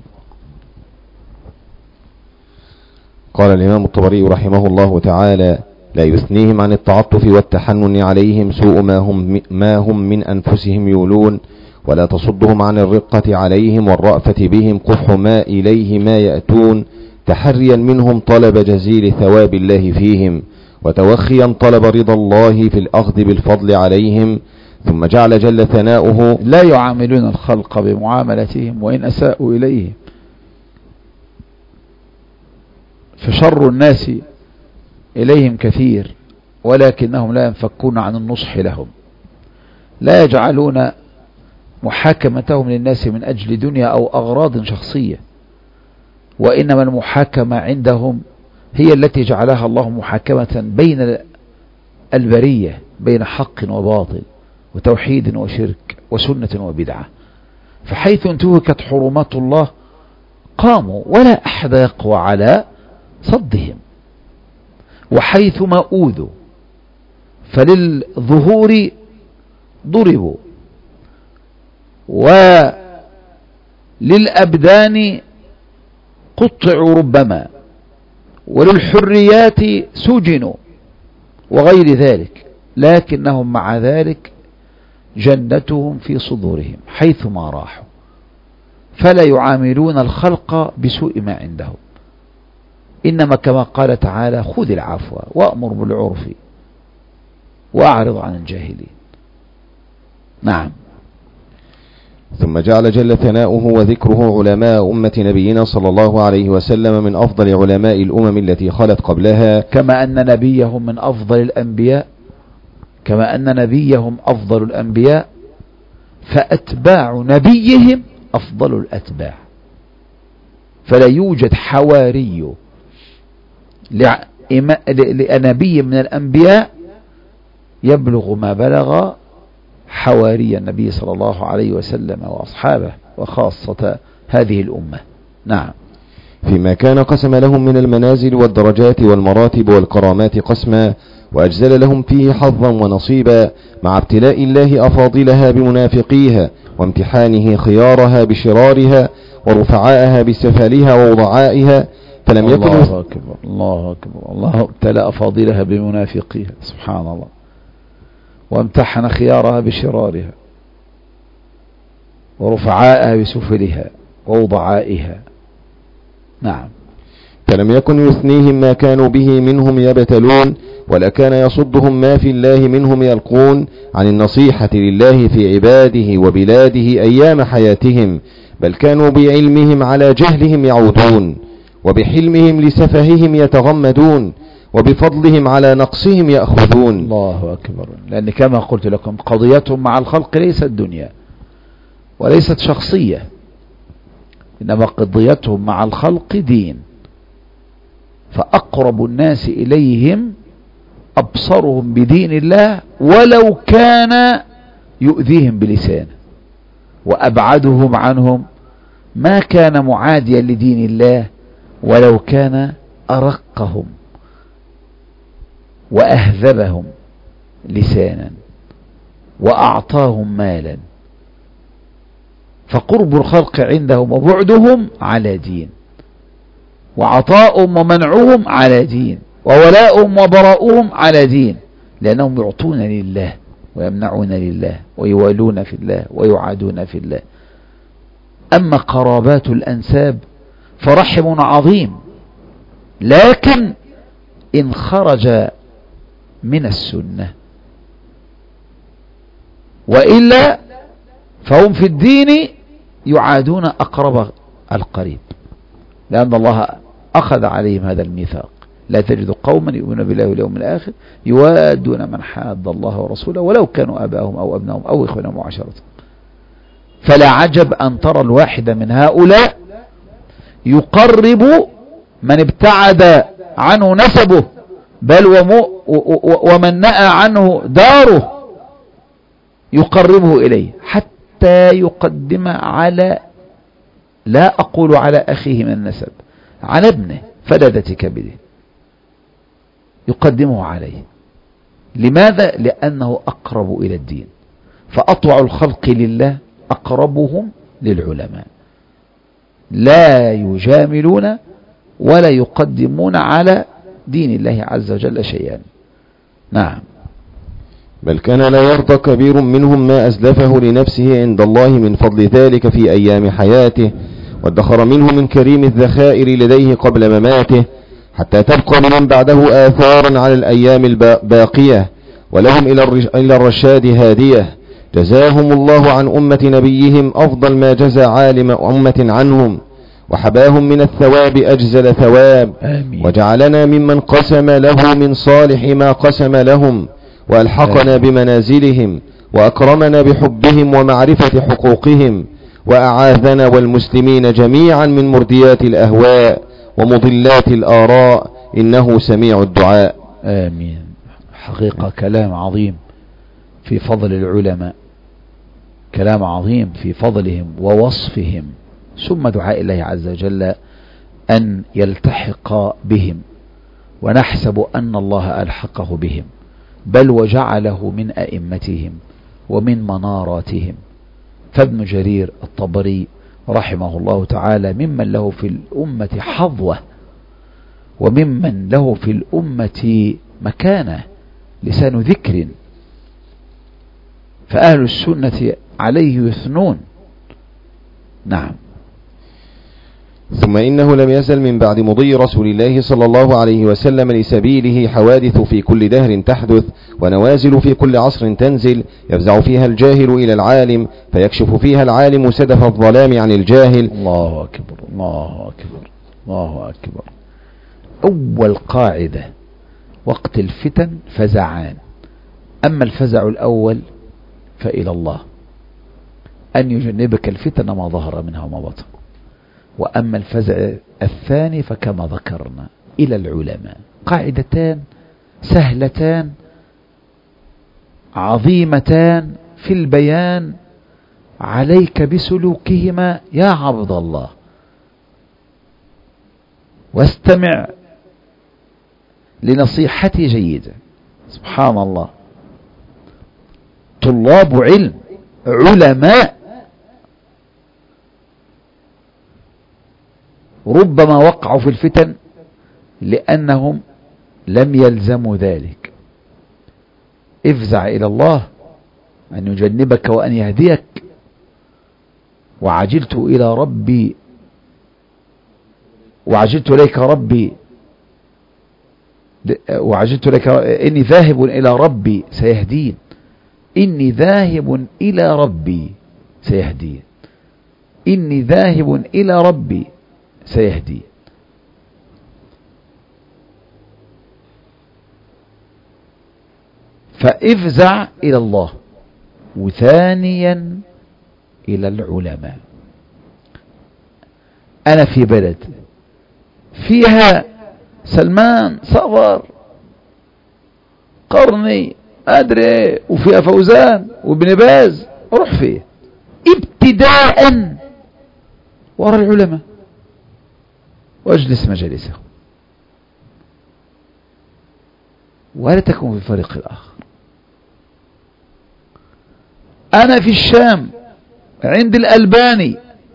قال الإمام الطبري رحمه الله تعالى: لا يثنيهم عن التعطف والتحنن عليهم سوء ما هم من أنفسهم يولون، ولا تصدهم عن الرقة عليهم والرأفة بهم قبح ما إليه ما يأتون، تحريا منهم طلب جزيل ثواب الله فيهم، وتوخيا طلب رضا الله في الأخذ بالفضل عليهم. ثم جعل جل ثناؤه: لا يعاملون الخلق بمعاملتهم وإن أساءوا إليهم، فشر الناس إليهم كثير، ولكنهم لا ينفكون عن النصح لهم، لا يجعلون محاكمتهم للناس من أجل دنيا أو أغراض شخصية، وإنما المحاكمة عندهم هي التي جعلها الله محاكمة بين البرية، بين حق وباطل وتوحيد وشرك وسنة وبدعة. فحيث انتهكت حرمات الله قاموا ولا أحد يقوى على صدهم، وحيثما أوذوا فللظهور ضربوا، وللأبدان قطعوا ربما، وللحريات سجنوا وغير ذلك، لكنهم مع ذلك جنتهم في صدورهم حيثما راحوا، فلا يعاملون الخلق بسوء ما عندهم، إنما كما قال تعالى: خذ العفو وأمر بالعرف وأعرض عن الجاهلين. نعم. ثم جعل جل ثناؤه وذكره علماء أمة نبينا صلى الله عليه وسلم من أفضل علماء الأمم التي خلت قبلها، كما أن نبيهم من أفضل الأنبياء، كما أن نبيهم أفضل الأنبياء، فأتباع نبيهم أفضل الأتباع. فلا يوجد حواري لنبي من الأنبياء يبلغ ما بلغ حواري النبي صلى الله عليه وسلم وأصحابه، وخاصة هذه الأمة. نعم. فيما كان قسم لهم من المنازل والدرجات والمراتب والكرامات قسما، وأجزل لهم فيه حظا ونصيبا، مع ابتلاء الله أفاضلها بمنافقيها، وامتحانه خيارها بشرارها، ورفعائها بسفلها ووضعائها. فلم يكن الله أكبر الله أكبر، الله ابتلى أفاضلها بمنافقيها، سبحان الله، وامتحن خيارها بشرارها، ورفعائها بسفلها ووضعائها. نعم. فلم يكن يثنيهم ما كانوا به منهم يبتلون، ولا كان يصدهم ما في الله منهم يلقون عن النصيحة لله في عباده وبلاده أيام حياتهم، بل كانوا بعلمهم على جهلهم يعودون، وبحلمهم لسفههم يتغمدون، وبفضلهم على نقصهم يأخذون. الله أكبر. لأن كما قلت لكم قضيتهم مع الخلق ليست دنيا وليست شخصية، إنما قضيتهم مع الخلق دين، فأقرب الناس إليهم أبصرهم بدين الله ولو كان يؤذيهم بلسانه، وأبعدهم عنهم ما كان معاديا لدين الله ولو كان أرقهم وأهذبهم لسانا وأعطاهم مالا. فقرب الخلق عندهم وبعدهم على دين، وعطاؤهم ومنعهم على دين، وولاؤهم وبراؤهم على دين، لأنهم يعطون لله ويمنعون لله ويوالون في الله ويعادون في الله. أما قرابات الأنساب فرحم عظيم، لكن إن خرج من السنة، وإلا فهم في الدين يعادون أقرب القريب. لأن الله أخذ عليهم هذا الميثاق: لا تجد قوما يؤمنون بالله واليوم الآخر يوادون من حاد الله ورسوله ولو كانوا آباءهم أو أبناهم أو إخوانهم وعشيرتهم. فلا عجب أن ترى الواحد من هؤلاء يقرب من ابتعد عنه نسبه، بل ومن نأى عنه داره يقربه إليه، حتى يقدم على، لا أقول على أخيه من النسب، على ابنه فلذة كبده يقدمه عليه. لماذا؟ لأنه أقرب إلى الدين. فأطوع الخلق لله أقربهم للعلماء، لا يجاملون ولا يقدمون على دين الله عز وجل شيئا. نعم. بل كان لا يرضى كبير منهم ما أزلفه لنفسه عند الله من فضل ذلك في أيام حياته، وادخر منه من كريم الذخائر لديه قبل مماته، حتى تبقى لمن بعده آثارا على الأيام الباقية، ولهم إلى الرشاد هادية. جزاهم الله عن أمة نبيهم أفضل ما جزى عالم أمة عنهم، وحباهم من الثواب أجزل ثواب. آمين. وجعلنا ممن قسم له من صالح ما قسم لهم، وألحقنا بمنازلهم، وأكرمنا بحبهم ومعرفة حقوقهم، وأعاذنا والمسلمين جميعا من مرديات الأهواء ومضلات الآراء، إنه سميع الدعاء. آمين. حقيقة كلام عظيم في فضل العلماء، كلام عظيم في فضلهم ووصفهم، ثم دعاء الله عز وجل أن يلتحق بهم، ونحسب أن الله ألحقه بهم، بل وجعله من أئمتهم ومن مناراتهم. فابن جرير الطبري رحمه الله تعالى ممن له في الأمة حظوة، وممن له في الأمة مكانة، لسان ذكر، فأهل السنة عليه يثنون. نعم. ثم إنه لم يزل من بعد مضي رسول الله صلى الله عليه وسلم لسبيله حوادث في كل دهر تحدث، ونوازل في كل عصر تنزل، يفزع فيها الجاهل إلى العالم، فيكشف فيها العالم سدف الظلام عن الجاهل. الله أكبر، الله أكبر، الله أكبر. أول قاعدة: وقت الفتن فزعان، أما الفزع الأول فإلى الله، أن يجنبك الفتن ما ظهر منها وما بطن. وأما الفزع الثاني فكما ذكرنا إلى العلماء. قاعدتان سهلتان عظيمتان في البيان، عليك بسلوكهما يا عبد الله، واستمع لنصيحتي جيدا. سبحان الله، طلاب علم علماء ربما وقعوا في الفتن لأنهم لم يلزموا ذلك. افزع إلى الله أن يجنبك وأن يهديك. وعجلت إلى ربي، وعجلت إليك ربي، وعجلت لك إني ذاهب إلى ربي سيهدين، إني ذاهب إلى ربي سيهدين، إني ذاهب إلى ربي سيهدين. فافزع إلى الله، وثانيا إلى العلماء. أنا في بلد فيها سلمان صغر قرني أدري، وفيها فوزان وابن باز، أروح فيه ابتداء وراء العلماء واجلس مجالسه، ولا تكون في الفريق الآخر. أنا في الشام عند الألباني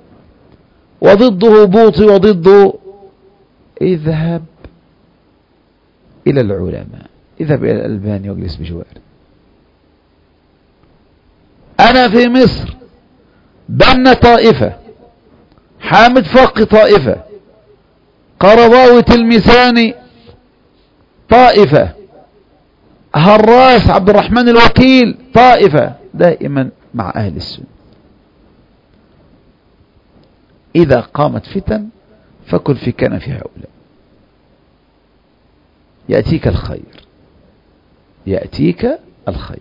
وضده بوطي وضده، اذهب إلى العلماء، اذهب إلى الألباني واجلس بجواره. أنا في مصر بن طائفة، حامد فقي طائفة، قرضاوي تلمساني طائفة، هراس عبد الرحمن الوكيل طائفة، دائما مع أهل السنة. إذا قامت فتن فكن في كنف هؤلاء، يأتيك الخير، يأتيك الخير،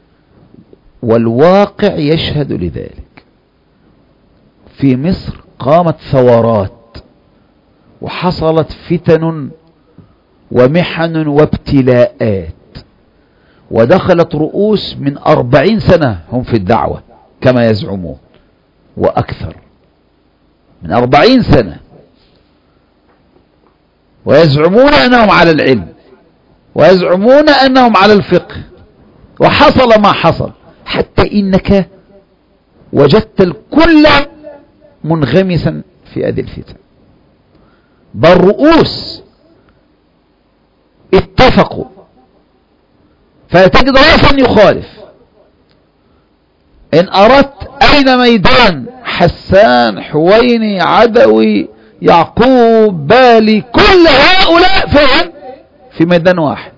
والواقع يشهد لذلك. في مصر قامت ثورات وحصلت فتن ومحن وابتلاءات، ودخلت رؤوس من 40 سنة هم في الدعوة كما يزعمون وأكثر من 40 سنة، ويزعمون أنهم على العلم ويزعمون أنهم على الفقه، وحصل ما حصل، حتى إنك وجدت الكل منغمسا في هذه الفتن. بل رؤوس اتفقوا، فتجد رأسا يخالف. إن أردت أين ميدان حسان، حويني، عدوي، يعقوب، بالي، كل هؤلاء فهم في ميدان واحد.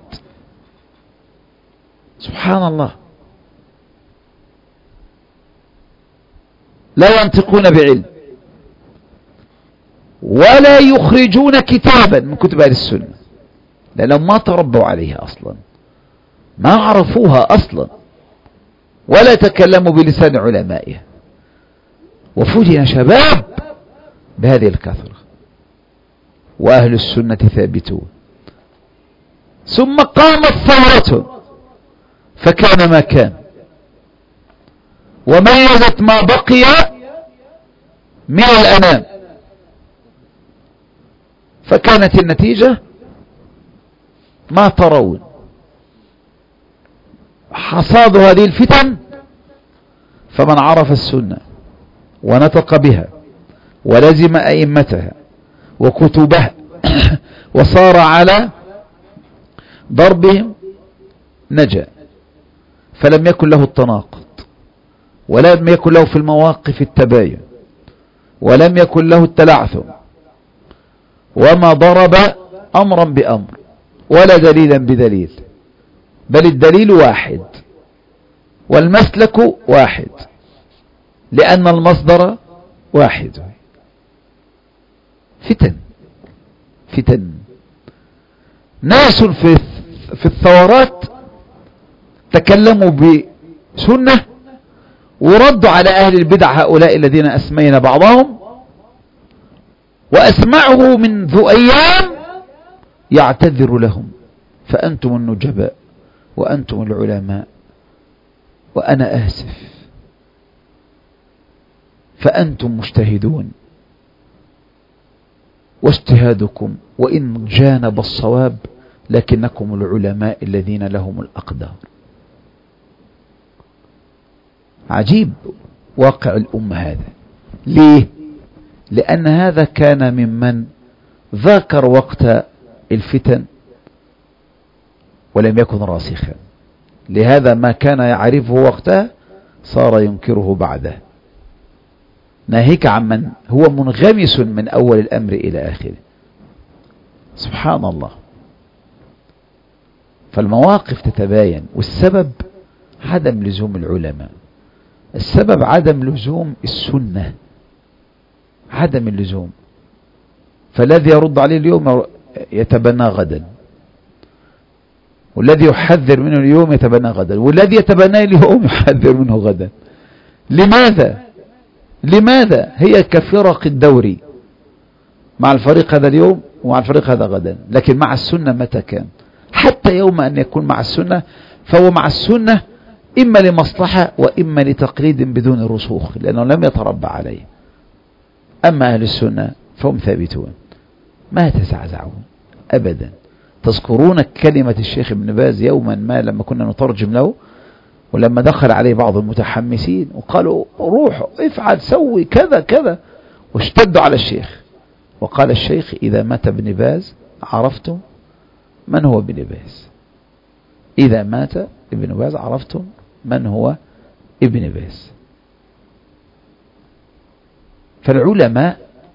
سبحان الله. لا ينطقون بعلم ولا يخرجون كتابا من كتب أهل السنة، لأنهم ما تربوا عليها أصلا، ما عرفوها أصلا، ولا تكلموا بلسان علمائها. وفوجئ شباب بهذه الكثرة، وأهل السنة ثابتون. ثم قامت ثورة فكان ما كان، وميزت ما بقي من الأنام، فكانت النتيجة ما ترون. حصاد هذه الفتن فمن عرف السنة ونطق بها ولزم أئمتها وكتبها وصار على ضربهم نجا، فلم يكن له التناقض، ولم يكن له في المواقف التباين، ولم يكن له التلعثم، وما ضرب أمرا بأمر ولا دليلا بدليل، بل الدليل واحد والمسلك واحد، لأن المصدر واحد. فتن ناس في الثورات تكلموا بسنة وردوا على أهل البدع هؤلاء الذين أسمينا بعضهم، وأسمعه منذ أيام يعتذر لهم: فأنتم النجباء وأنتم العلماء، وأنا آسف، فأنتم مجتهدون، واجتهادكم وإن جانب الصواب لكنكم العلماء الذين لهم الأقدار. عجيب واقع الأمة هذا. ليه؟ لأن هذا كان ممن ذاكر وقت الفتن ولم يكن راسخا، لهذا ما كان يعرفه وقتها صار ينكره بعده، ناهيك عن من هو منغمس من أول الأمر إلى آخره. سبحان الله. فالمواقف تتباين، والسبب عدم لزوم العلماء، السبب عدم لزوم السنة، عدم اللزوم. فالذي يرد عليه اليوم يتبنى غدا، والذي يحذر منه اليوم يتبنى غدا، والذي يتبنى اليوم يحذر منه غدا. لماذا؟ هي كفرق الدوري، مع الفريق هذا اليوم ومع الفريق هذا غدا، لكن مع السنة متى كان؟ حتى يوم أن يكون مع السنة فهو مع السنة إما لمصلحة وإما لتقليد بدون رسوخ، لأنه لم يتربى عليه. أما أهل السنة فهم ثابتون ما يتزعزعون أبدا. تذكرون كلمة الشيخ ابن باز يوما ما لما كنا نترجم له، ولما دخل عليه بعض المتحمسين وقالوا: روح افعل سوي كذا كذا، واشتدوا على الشيخ، وقال الشيخ: إذا مات ابن باز عرفتم من هو ابن باز، إذا مات ابن باز عرفتم من هو ابن باز. فالعلماء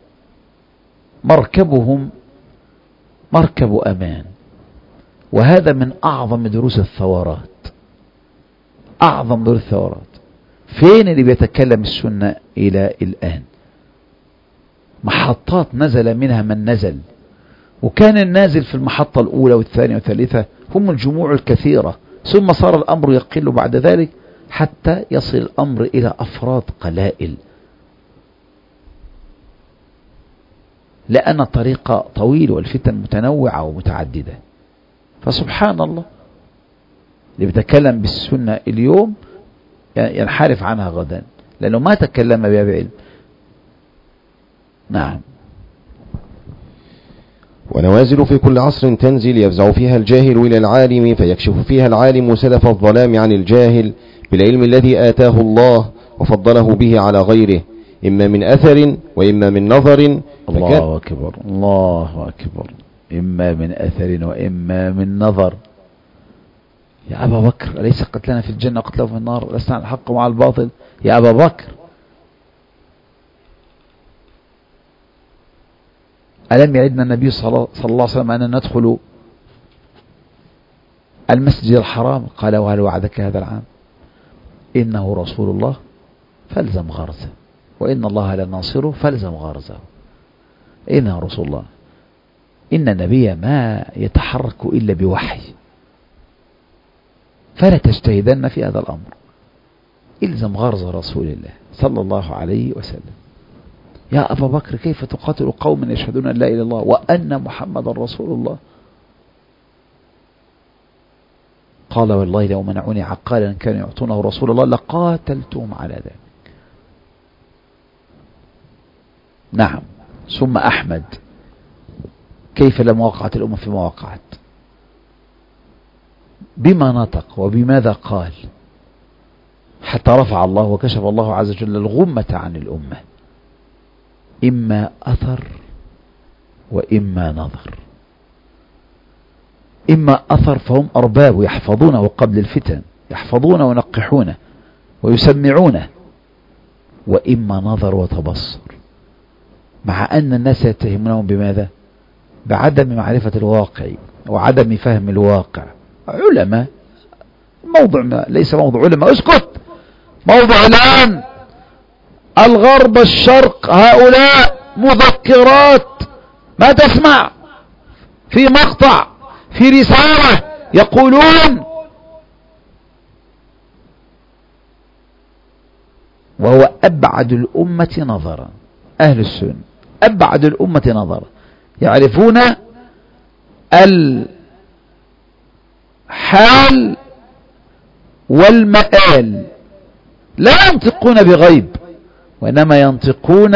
مركبهم مركب أمان، وهذا من أعظم دروس الثورات، أعظم دروس الثورات. فين اللي بيتكلم السنة إلى الآن؟ محطات نزل منها من نزل، وكان النازل في المحطة الأولى والثانية والثالثة هم الجموع الكثيرة، ثم صار الأمر يقل بعد ذلك حتى يصل الأمر إلى أفراد قلائل، لأن الطريق طويل والفتن متنوعة ومتعددة. فسبحان الله، اللي بيتكلم بالسنة اليوم ينحرف عنها غدا لأنه ما تكلم بها بعلم. نعم. ونوازل في كل عصر تنزل يفزع فيها الجاهل إلى العالم، فيكشف فيها العالم سلف الظلام عن الجاهل بالعلم الذي آتاه الله وفضله به على غيره، إما من أثر وإما من نظر. الله أكبر، الله أكبر. إما من أثر وإما من نظر. يا أبا بكر، أليس قتلنا في الجنة وقتله في النار، لسنا الحق مع الباطل؟ يا أبا بكر، ألم يعدنا النبي صلى الله عليه وسلم أن ندخل المسجد الحرام؟ قال وهل وعدك هذا العام؟ إنه رسول الله فالزم غرزه، وإن الله لناصره فالزم غرزه. إنه رسول الله، إن النبي ما يتحرك إلا بوحي، فلا تجتهدن في هذا الأمر، إلزم غرز رسول الله صلى الله عليه وسلم. يا أبا بكر، كيف تقاتل قوما يشهدون أن لا إله إلا الله وأن محمد رسول الله؟ قال والله لو منعوني عقالا كانوا يعطونه رسول الله لقاتلتهم على ذلك. نعم. ثم أحمد، كيف لما وقعت الأمة فيما وقعت؟ بما نطق وبماذا قال حتى رفع الله وكشف الله عز وجل الغمة عن الأمة. إما أثر وإما نظر. إما أثر فهم أرباب يحفظونه قبل الفتن، يحفظونه وينقحونه ويسمعونه، وإما نظر وتبصر، مع أن الناس يتهمونهم بماذا؟ بعدم معرفة الواقع وعدم فهم الواقع. علماء، موضوع ما ليس موضوع علماء، اسكت، موضوع الآن الغرب الشرق، هؤلاء مذكرات، ما تسمع في مقطع في رسالة يقولون، وهو أبعد الأمة نظرا، أهل السنة أبعد الأمة نظرا، يعرفون الحال والمآل، لا ينطقون بغيب وإنما ينطقون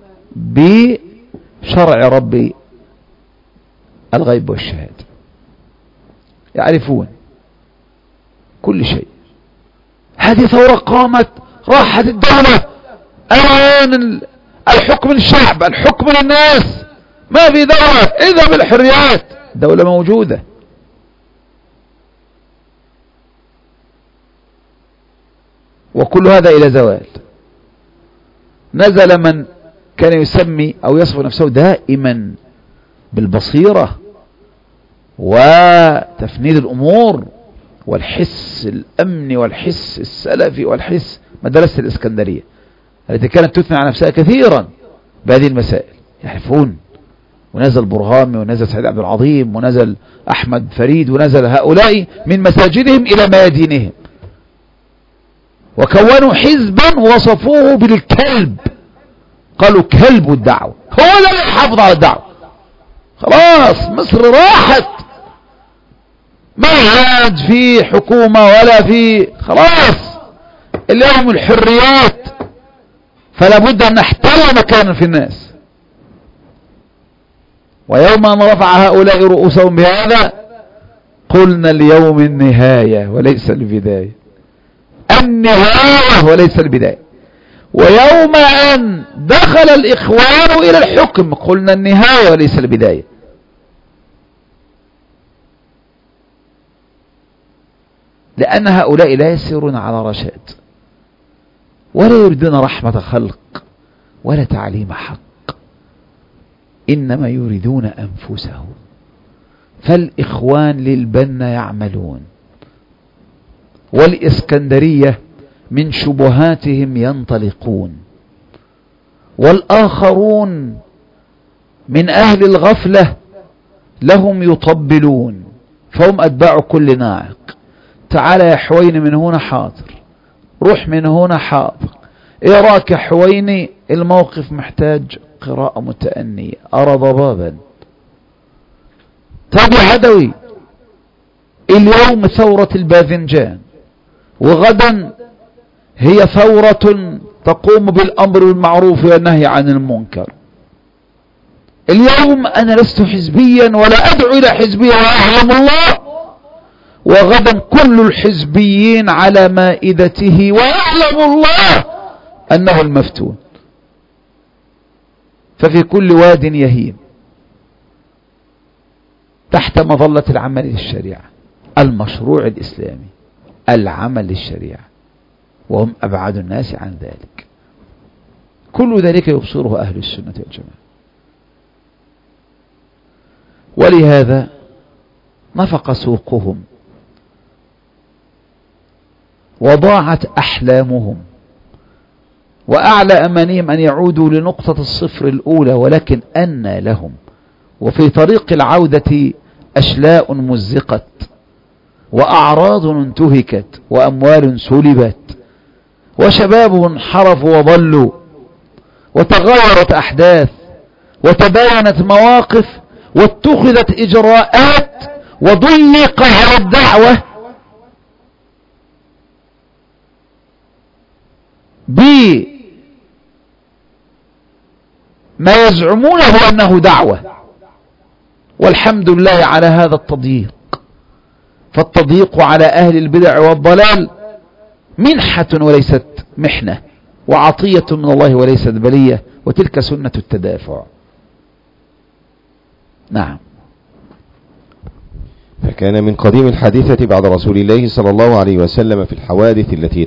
بشرع ربي الغيب والشهادة، يعرفون كل شيء. هذه ثورة قامت، راحت الدولة، الآن الحكم للشعب، الحكم للناس، ما في دولة إذا بالحريات، دولة موجودة. وكل هذا إلى زوال. نزل من كان يسمي أو يصف نفسه دائما بالبصيرة وتفنيد الأمور والحس الأمني والحس السلفي والحس، مدرسة الإسكندرية التي كانت تثني على نفسها كثيرا بهذه المسائل، يحلفون. ونزل برهامي ونزل سعيد عبد العظيم ونزل أحمد فريد ونزل هؤلاء من مساجدهم إلى ميادينهم، وكونوا حزبا وصفوه بالكلب، قالوا كلب الدعوة، هو ده اللي يحافظ على الدعوة. خلاص مصر راحت، ما عاد في حكومة ولا في، خلاص اليوم الحريات، فلا بد أن نحتل مكانا في الناس. ويوم أن رفع هؤلاء رؤوسهم بهذا قلنا اليوم النهاية وليس البداية، النهاية وليس البداية. ويوم أن دخل الإخوان إلى الحكم قلنا النهاية وليس البداية. لأن هؤلاء لا يسيرون على رشاد ولا يريدون رحمة خلق ولا تعليم حق، إنما يريدون أنفسهم. فالإخوان للبنة يعملون، والإسكندرية من شبهاتهم ينطلقون، والآخرون من أهل الغفلة لهم يطبلون فهم أتباع كل ناعق. تعال يا حويني من هنا حاضر، روح من هنا حاضر، إيه راك يا حويني؟ الموقف محتاج قراءة متأنية، أرى ضبابا. طيب يا عدوي، اليوم ثورة الباذنجان، وغدا هي ثورة تقوم بالأمر بالمعروف والنهي عن المنكر. اليوم أنا لست حزبيا ولا أدعو إلى حزبية وأعلم الله، وغدا كل الحزبيين على مائدته ويعلم الله أنه المفتون. ففي كل واد يهيم تحت مظلة العمل للشريعة، المشروع الإسلامي، العمل للشريعة، وهم أبعد الناس عن ذلك. كل ذلك يبصره أهل السنة والجماعة. ولهذا نفق سوقهم وضاعت أحلامهم، وأعلى أمانيهم أن يعودوا لنقطة الصفر الأولى، ولكن أنى لهم. وفي طريق العودة أشلاء مزقت، وأعراض انتهكت، وأموال سلبت، وشباب انحرفوا وضلوا، وتغيرت أحداث، وتباينت مواقف، واتخذت إجراءات، وضيق على الدعوة بما يزعمونه أنه دعوة. والحمد لله على هذا التضييق. فالتضييق على أهل البدع والضلال منحة وليست محنة، وعطية من الله وليست بلية، وتلك سنة التدافع. نعم. فكان من قديم الحادثة بعد رسول الله صلى الله عليه وسلم في الحوادث التي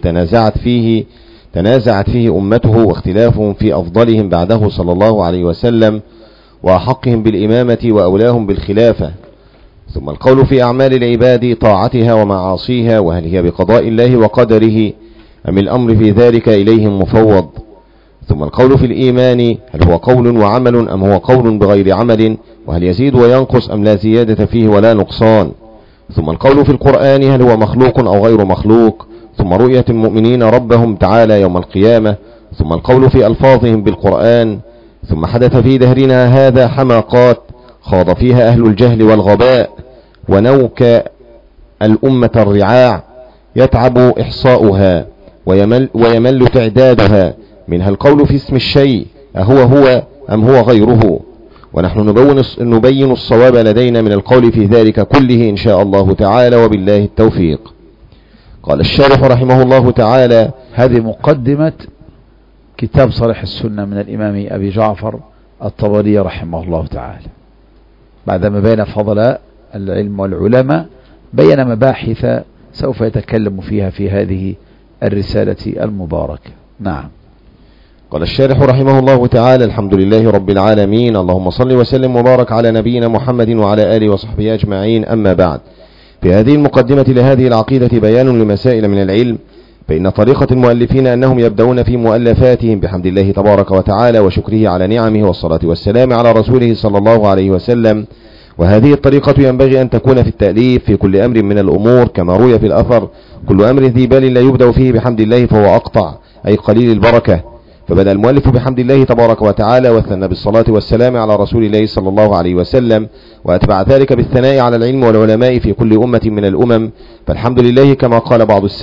تنازعت فيه أمته، واختلافهم في أفضلهم بعده صلى الله عليه وسلم، وأحقهم بالإمامة وأولاهم بالخلافة. ثم القول في أعمال العباد طاعتها ومعاصيها، وهل هي بقضاء الله وقدره أم الأمر في ذلك إليهم مفوض. ثم القول في الإيمان، هل هو قول وعمل أم هو قول بغير عمل، وهل يزيد وينقص أم لا زيادة فيه ولا نقصان. ثم القول في القرآن، هل هو مخلوق أو غير مخلوق. ثم رؤية المؤمنين ربهم تعالى يوم القيامة. ثم القول في ألفاظهم بالقرآن. ثم حدث في دهرنا هذا حماقات خاض فيها أهل الجهل والغباء، ونوك الأمة الرعاع يتعب إحصاؤها ويمل تعدادها، منها القول في اسم الشيء أهو أم هو غيره. ونحن نبين الصواب لدينا من القول في ذلك كله إن شاء الله تعالى، وبالله التوفيق. قال الشارح رحمه الله تعالى: هذه مقدمة كتاب صريح السنة من الإمام أبي جعفر الطبري رحمه الله تعالى. بعدما بين فضلاء العلم والعلماء بين مباحث سوف يتكلم فيها في هذه الرسالة المباركة. نعم. قال الشارح رحمه الله تعالى: الحمد لله رب العالمين، اللهم صل وسلم وبارك على نبينا محمد وعلى آله وصحبه أجمعين. أما بعد، في هذه المقدمة لهذه العقيدة بيان لمسائل من العلم. فإن طريقة المؤلفين أنهم يبدأون في مؤلفاتهم بحمد الله تبارك وتعالى وشكره على نعمه، والصلاة والسلام على رسوله صلى الله عليه وسلم. وهذه الطريقة ينبغي أن تكون في التأليف في كل أمر من الأمور، كما روي في الأثر: كل أمر ذي بال لا يبدأ فيه بحمد الله فهو أقطع، أي قليل البركة. فبدأ المؤلف بحمد الله تبارك وتعالى، والثنى بالصلاة والسلام على رسول الله صلى الله عليه وسلم، وأتبع ذلك بالثناء على العلم والعلماء في كل أمة من الأمم. فالحمد لله كما قال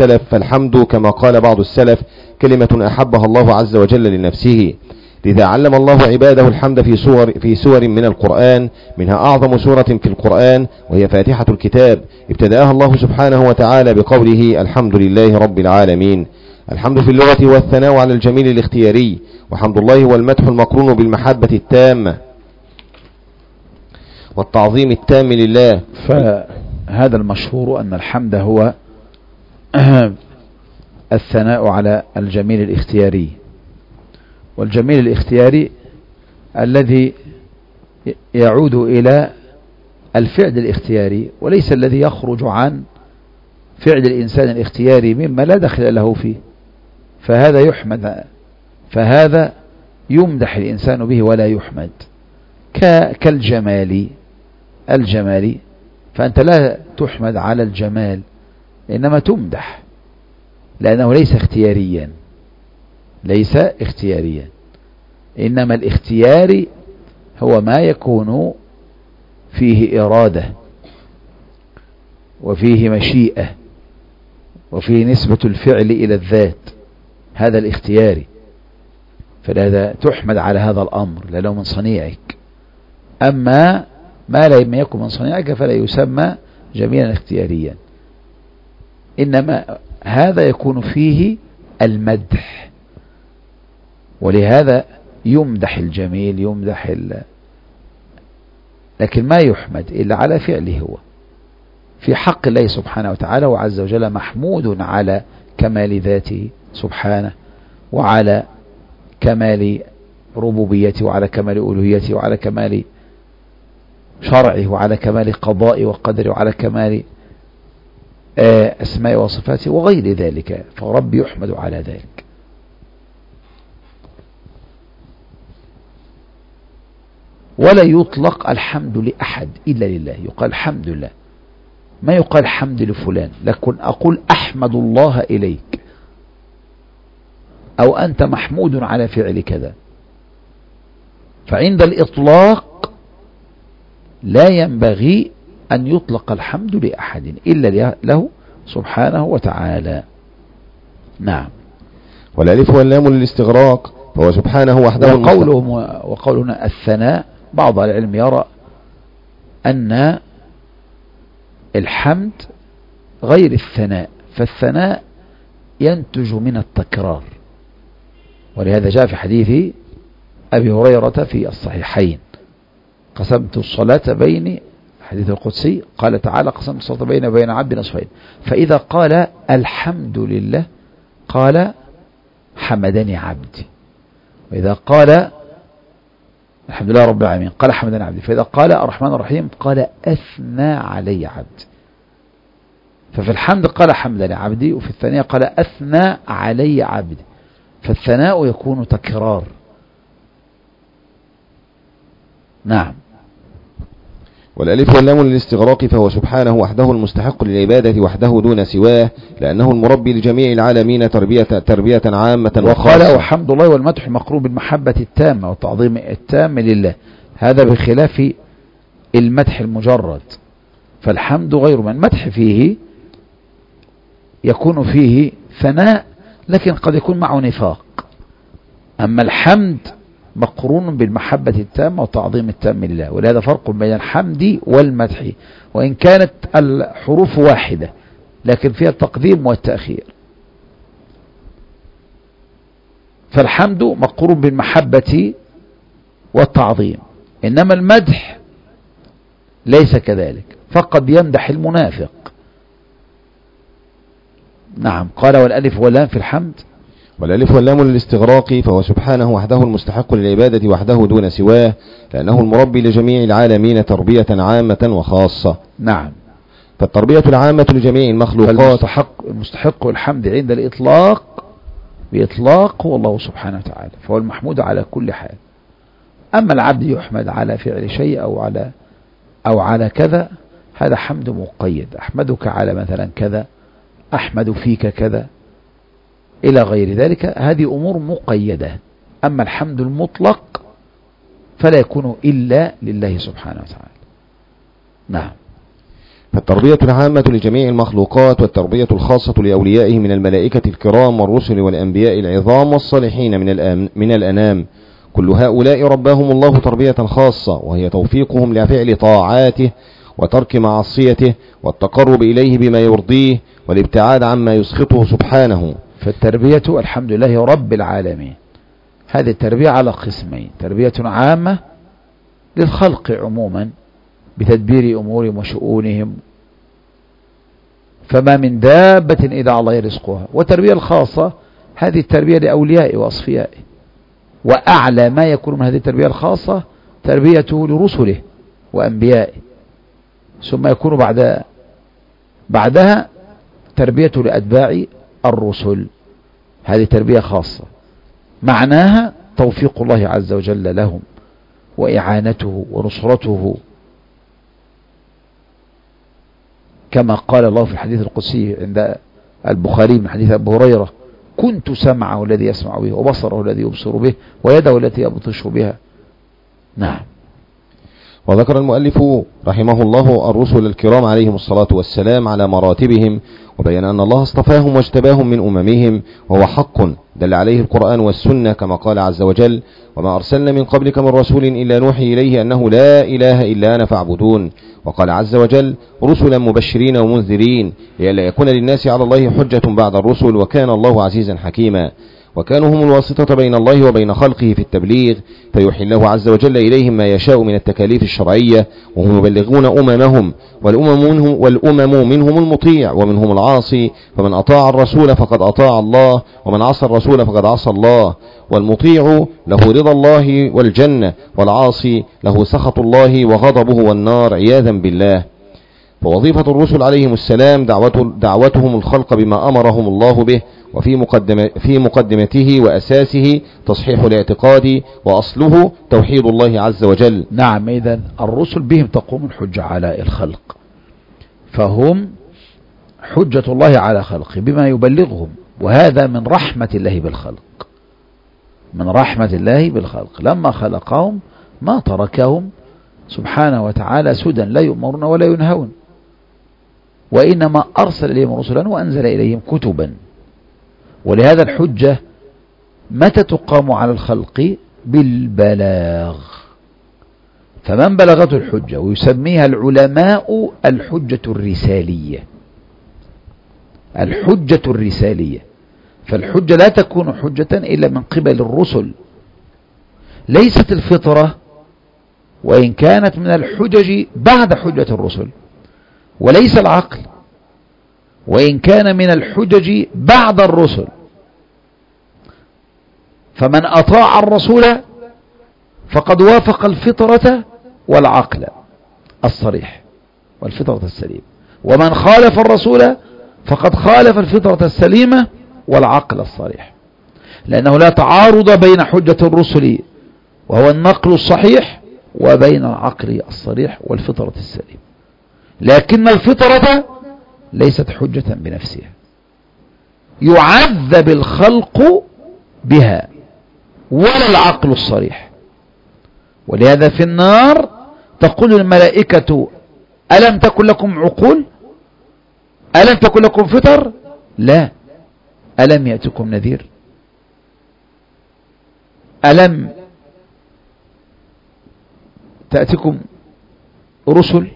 بعض السلف كلمة أحبها الله عز وجل لنفسه. لذا علم الله عباده الحمد في سور من القرآن، منها أعظم سورة في القرآن وهي فاتحة الكتاب، ابتدأها الله سبحانه وتعالى بقوله: الحمد لله رب العالمين. الحمد في اللغة والثناء على الجميل الاختياري، وحمد الله هو المدح المقرون بالمحبة التامة والتعظيم التام لله. فهذا المشهور أن الحمد هو الثناء على الجميل الاختياري، والجميل الاختياري الذي يعود إلى الفعل الاختياري، وليس الذي يخرج عن فعل الإنسان الاختياري مما لا دخل له فيه. فهذا يمدح الإنسان به ولا يحمد، كالجمال فأنت لا تحمد على الجمال، إنما تمدح، لأنه ليس اختياريا، إنما الاختياري هو ما يكون فيه إرادة وفيه مشيئة وفيه نسبة الفعل إلى الذات، هذا الاختياري، فلهذا تحمد على هذا الأمر لأنه من صنيعك. أما ما لم يكن من صنيعك فلا يسمى جميلا اختياريا، إنما هذا يكون فيه المدح، ولهذا يمدح الجميل، لكن ما يحمد إلا على فعله هو في حق الله سبحانه وتعالى، وعز وجل محمود على كمال ذاته سبحانه، وعلى كمال ربوبيته، وعلى كمال ألوهيته، وعلى كمال شرعه، وعلى كمال قضائه وقدره، وعلى كمال أسماء وصفاته وغير ذلك، فرب يحمد على ذلك. ولا يطلق الحمد لأحد إلا لله، يقال الحمد لله، ما يقال حمد لفلان، لكن أقول أحمد الله إليك، أو أنت محمود على فعل كذا. فعند الإطلاق لا ينبغي أن يطلق الحمد لأحد إلا له سبحانه وتعالى. نعم. والألف واللام للاستغراق، فهو سبحانه وحده. وقولنا الثناء، بعض العلم يرى أن الحمد غير الثناء، فالثناء ينتج من التكرار، ولهذا جاء في حديث أبي هريرة في الصحيحين: قسمت الصلاة بيني، حديث القدسي، قال تعالى: قسمت الصلاة بيني وبين عبد نصفين، فإذا قال الحمد لله قال حمدني عبدي، وإذا قال الحمد لله رب العالمين قال حمدني عبدي، فإذا قال الرحمن الرحيم قال أثنى علي عبدي. ففي الحمد قال حمدني عبدي، وفي الثانية قال أثنى علي عبدي، فالثناء يكون تكرار. نعم. والألف واللام للاستغراق، فهو سبحانه وحده المستحق للعبادة وحده دون سواه، لأنه المربي لجميع العالمين تربية عامة وخاصة. وقال: وحمد الله والمدح مقرون بالمحبة التامة والتعظيم التام لله، هذا بخلاف المدح المجرد، فالحمد غير من المدح فيه يكون فيه ثناء، لكن قد يكون معه نفاق. أما الحمد مقرون بالمحبة التامة والتعظيم التام لله، ولهذا فرق بين الحمد والمدح، وإن كانت الحروف واحدة لكن فيها التقديم والتأخير. فالحمد مقرون بالمحبة والتعظيم، إنما المدح ليس كذلك، فقد يمدح المنافق. نعم. قال: والألف واللام في الحمد. والألف واللام للاستغراق، فهو سبحانه وحده المستحق للعبادة وحده دون سواه، لأنه المربي لجميع العالمين تربية عامة وخاصة. نعم. فالتربية العامة لجميع المخلوقات، المستحق الحمد عند الإطلاق بإطلاق هو الله سبحانه وتعالى، فهو المحمود على كل حال. أما العبد يحمد على فعل شيء أو على كذا، هذا حمد مقيد: أحمدك على مثلا كذا، أحمد فيك كذا، إلى غير ذلك، هذه أمور مقيدة. أما الحمد المطلق فلا يكون إلا لله سبحانه وتعالى. نعم. فالتربية العامة لجميع المخلوقات، والتربية الخاصة لأوليائه من الملائكة الكرام والرسل والأنبياء العظام والصالحين من الأنام، كل هؤلاء رباهم الله تربية خاصة، وهي توفيقهم لفعل طاعاته وترك معصيته والتقرب إليه بما يرضيه والابتعاد عما يسخطه سبحانه. فالتربية الحمد لله رب العالمين، هذه التربية على قسمين: تربية عامة للخلق عموما بتدبير أمورهم وشؤونهم، فما من دابة إلا على الله رزقها، وتربية الخاصة، هذه التربية لأوليائه وأصفيائه، وأعلى ما يكون من هذه التربية الخاصة تربيته لرسله وأنبيائه، ثم يكون بعدها تربية لأتباع الرسل، هذه تربية خاصة، معناها توفيق الله عز وجل لهم وإعانته ونصرته، كما قال الله في الحديث القدسي عند البخاري من حديث أبي هريرة: كنت سمعه الذي يسمع به، وبصره الذي يبصر به، ويده التي يبطش بها. نعم. وذكر المؤلف رحمه الله الرسل الكرام عليهم الصلاة والسلام على مراتبهم، وبين أن الله اصطفاهم واجتباهم من أممهم، وهو حق دل عليه القرآن والسنة، كما قال عز وجل: وما أرسلنا من قبلك من رسول إلا نوحي إليه أنه لا إله إلا أنا فاعبدون. وقال عز وجل: رسلا مبشرين ومنذرين لئلا يكون للناس على الله حجة بعد الرسل، وكان الله عزيزا حكيما. وكانوا هم الواسطة بين الله وبين خلقه في التبليغ، فيوحي الله عز وجل إليهم ما يشاء من التكاليف الشرعية، وهم يبلغون أممهم، والأمم منهم المطيع ومنهم العاصي، فمن أطاع الرسول فقد أطاع الله، ومن عصى الرسول فقد عصى الله. والمطيع له رضا الله والجنة، والعاصي له سخط الله وغضبه والنار عياذا بالله. فوظيفة الرسل عليهم السلام دعوتهم الخلق بما أمرهم الله به، وفي مقدمته وأساسه تصحيح الاعتقاد، وأصله توحيد الله عز وجل. نعم. إذن الرسل بهم تقوم الحجة على الخلق، فهم حجة الله على خلقه بما يبلغهم، وهذا من رحمة الله بالخلق، من رحمة الله بالخلق. لما خلقهم ما تركهم سبحانه وتعالى سدى لا يؤمرون ولا ينهون، وإنما أرسل إليهم رسلا وأنزل إليهم كتبا. ولهذا الحجة متى تقام على الخلق؟ بالبلاغ. فمن بلغته الحجة، ويسميها العلماء الحجة الرسالية، الحجة الرسالية. فالحجة لا تكون حجة إلا من قبل الرسل، ليست الفطرة، وإن كانت من الحجج بعد حجة الرسل، وليس العقل، وإن كان من الحجج بعد الرسل. فمن أطاع الرسول فقد وافق الفطرة والعقل الصريح والفطرة السليمة، ومن خالف الرسول فقد خالف الفطرة السليمة والعقل الصريح، لأنه لا تعارض بين حجة الرسل وهو النقل الصحيح وبين العقل الصريح والفطرة السليمة. لكن الفطرة ليست حجة بنفسها، يعذب الخلق بها، ولا العقل الصريح. ولهذا في النار تقول الملائكة: ألم تكن لكم عقول؟ ألم تكن لكم فطر؟ لا. ألم يأتكم نذير؟ ألم تأتكم رسل؟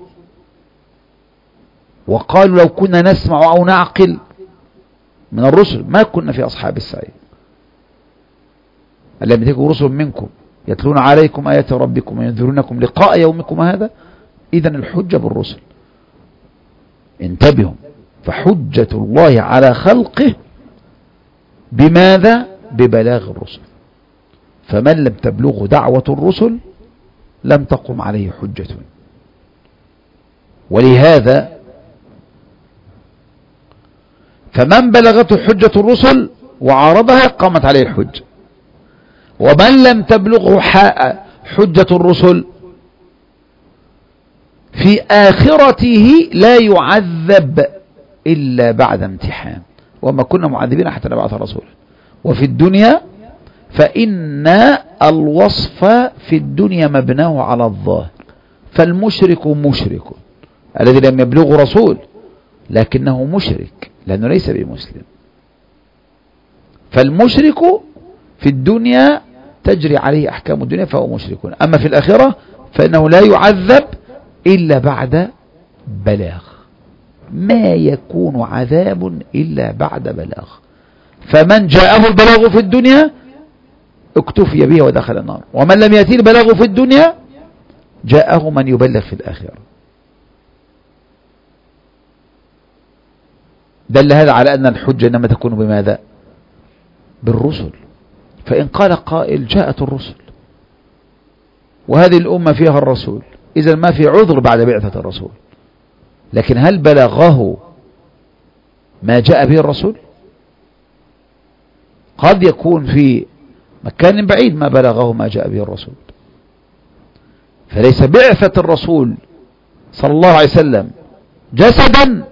وقالوا: لو كنا نسمع أو نعقل من الرسل ما كنا في أصحاب السعير. ألم يأتكم رسل منكم يتلون عليكم آيات ربكم وينذرونكم لقاء يومكم هذا. إذن الحجة بالرسل. انتبهوا، فحجة الله على خلقه بماذا؟ ببلاغ الرسل. فمن لم تبلغه دعوة الرسل لم تقم عليه حجة. ولهذا فمن بلغته حجة الرسل وعارضها قامت عليه الحجة، ومن لم تبلغه حجة الرسل في آخرته لا يعذب إلا بعد امتحان، وما كنا معذبين حتى نبعث رسولا. وفي الدنيا فإن الوصف في الدنيا مبناه على الظاهر، فالمشرك مشرك الذي لم يبلغه رسول لكنه مشرك لأنه ليس بمسلم. فالمشرك في الدنيا تجري عليه أحكام الدنيا فهو مشرك، أما في الآخرة فإنه لا يعذب إلا بعد بلاغ، ما يكون عذاب إلا بعد بلاغ. فمن جاءه البلاغ في الدنيا اكتفي به ودخل النار، ومن لم يأتي البلاغ في الدنيا جاءه من يبلغ في الآخرة. دل هذا على أن الحجة إنما تكون بماذا؟ بالرسل. فإن قال قائل: جاءت الرسل وهذه الأمة فيها الرسول، إذا ما في عذر بعد بعثة الرسول. لكن هل بلغه ما جاء به الرسول؟ قد يكون في مكان بعيد ما بلغه ما جاء به الرسول، فليس بعثة الرسول صلى الله عليه وسلم جسدا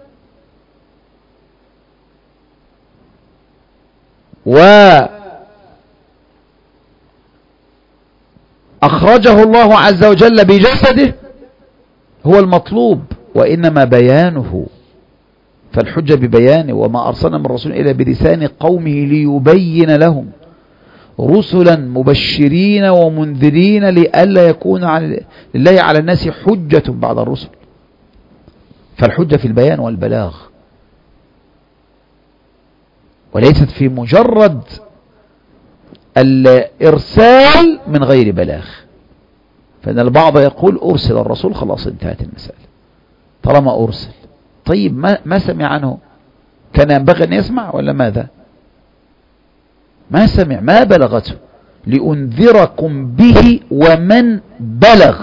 وأخرجه الله عز وجل بجسده هو المطلوب، وإنما بيانه. فالحجة ببيانه. وما أرسلنا من رسول إلا بلسان قومه ليبين لهم رسلا مبشرين ومنذرين لئلا يكون لله على الناس حجة بعد الرسل. فالحجة في البيان والبلاغ، وليست في مجرد الإرسال من غير بلاغ. فإن البعض يقول أرسل الرسول خلاص انتهت المسألة طالما أرسل. طيب ما سمع عنه، كان ينبغي أن يسمع ولا ماذا؟ ما سمع، ما بلغته. لأنذركم به ومن بلغ،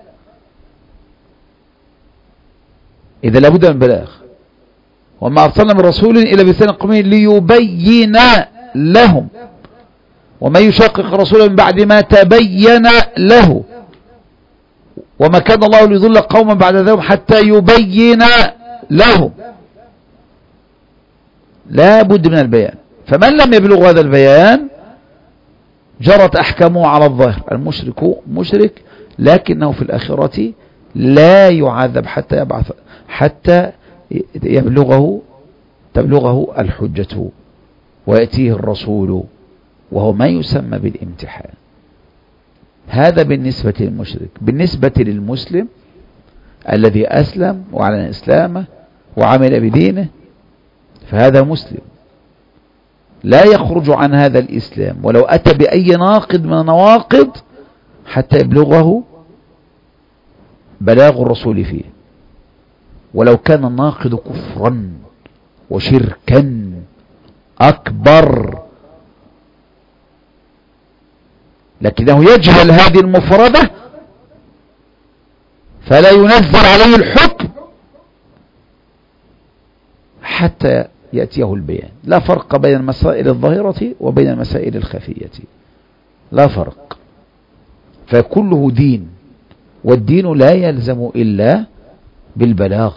إذا لابد من بلاغ. وما أرسلنا من رسول إلى بلسان قومه ليبين لهم، وما يشقق رسولا من بعد ما تبين له، وما كان الله ليضل قوما بعد ذلك حتى يبين لهم. لا بد من البيان. فمن لم يبلغ هذا البيان جرت أحكامه على الظاهر. المشرك مشرك، لكنه في الآخرة لا يعذب حتى تبلغه الحجة ويأتيه الرسول، وهو ما يسمى بالامتحان. هذا بالنسبة للمشرك. بالنسبة للمسلم الذي أسلم وأعلن إسلامه وعمل بدينه، فهذا مسلم لا يخرج عن هذا الإسلام ولو أتى بأي ناقض من النواقض حتى يبلغه بلاغ الرسول فيه، ولو كان الناقض كفرا وشركا أكبر، لكنه يجهل هذه المفردة فلا ينزل عليه الحكم حتى يأتيه البيان. لا فرق بين المسائل الظاهرة وبين المسائل الخفية، لا فرق. فكله دين، والدين لا يلزم إلا بالبلاغ.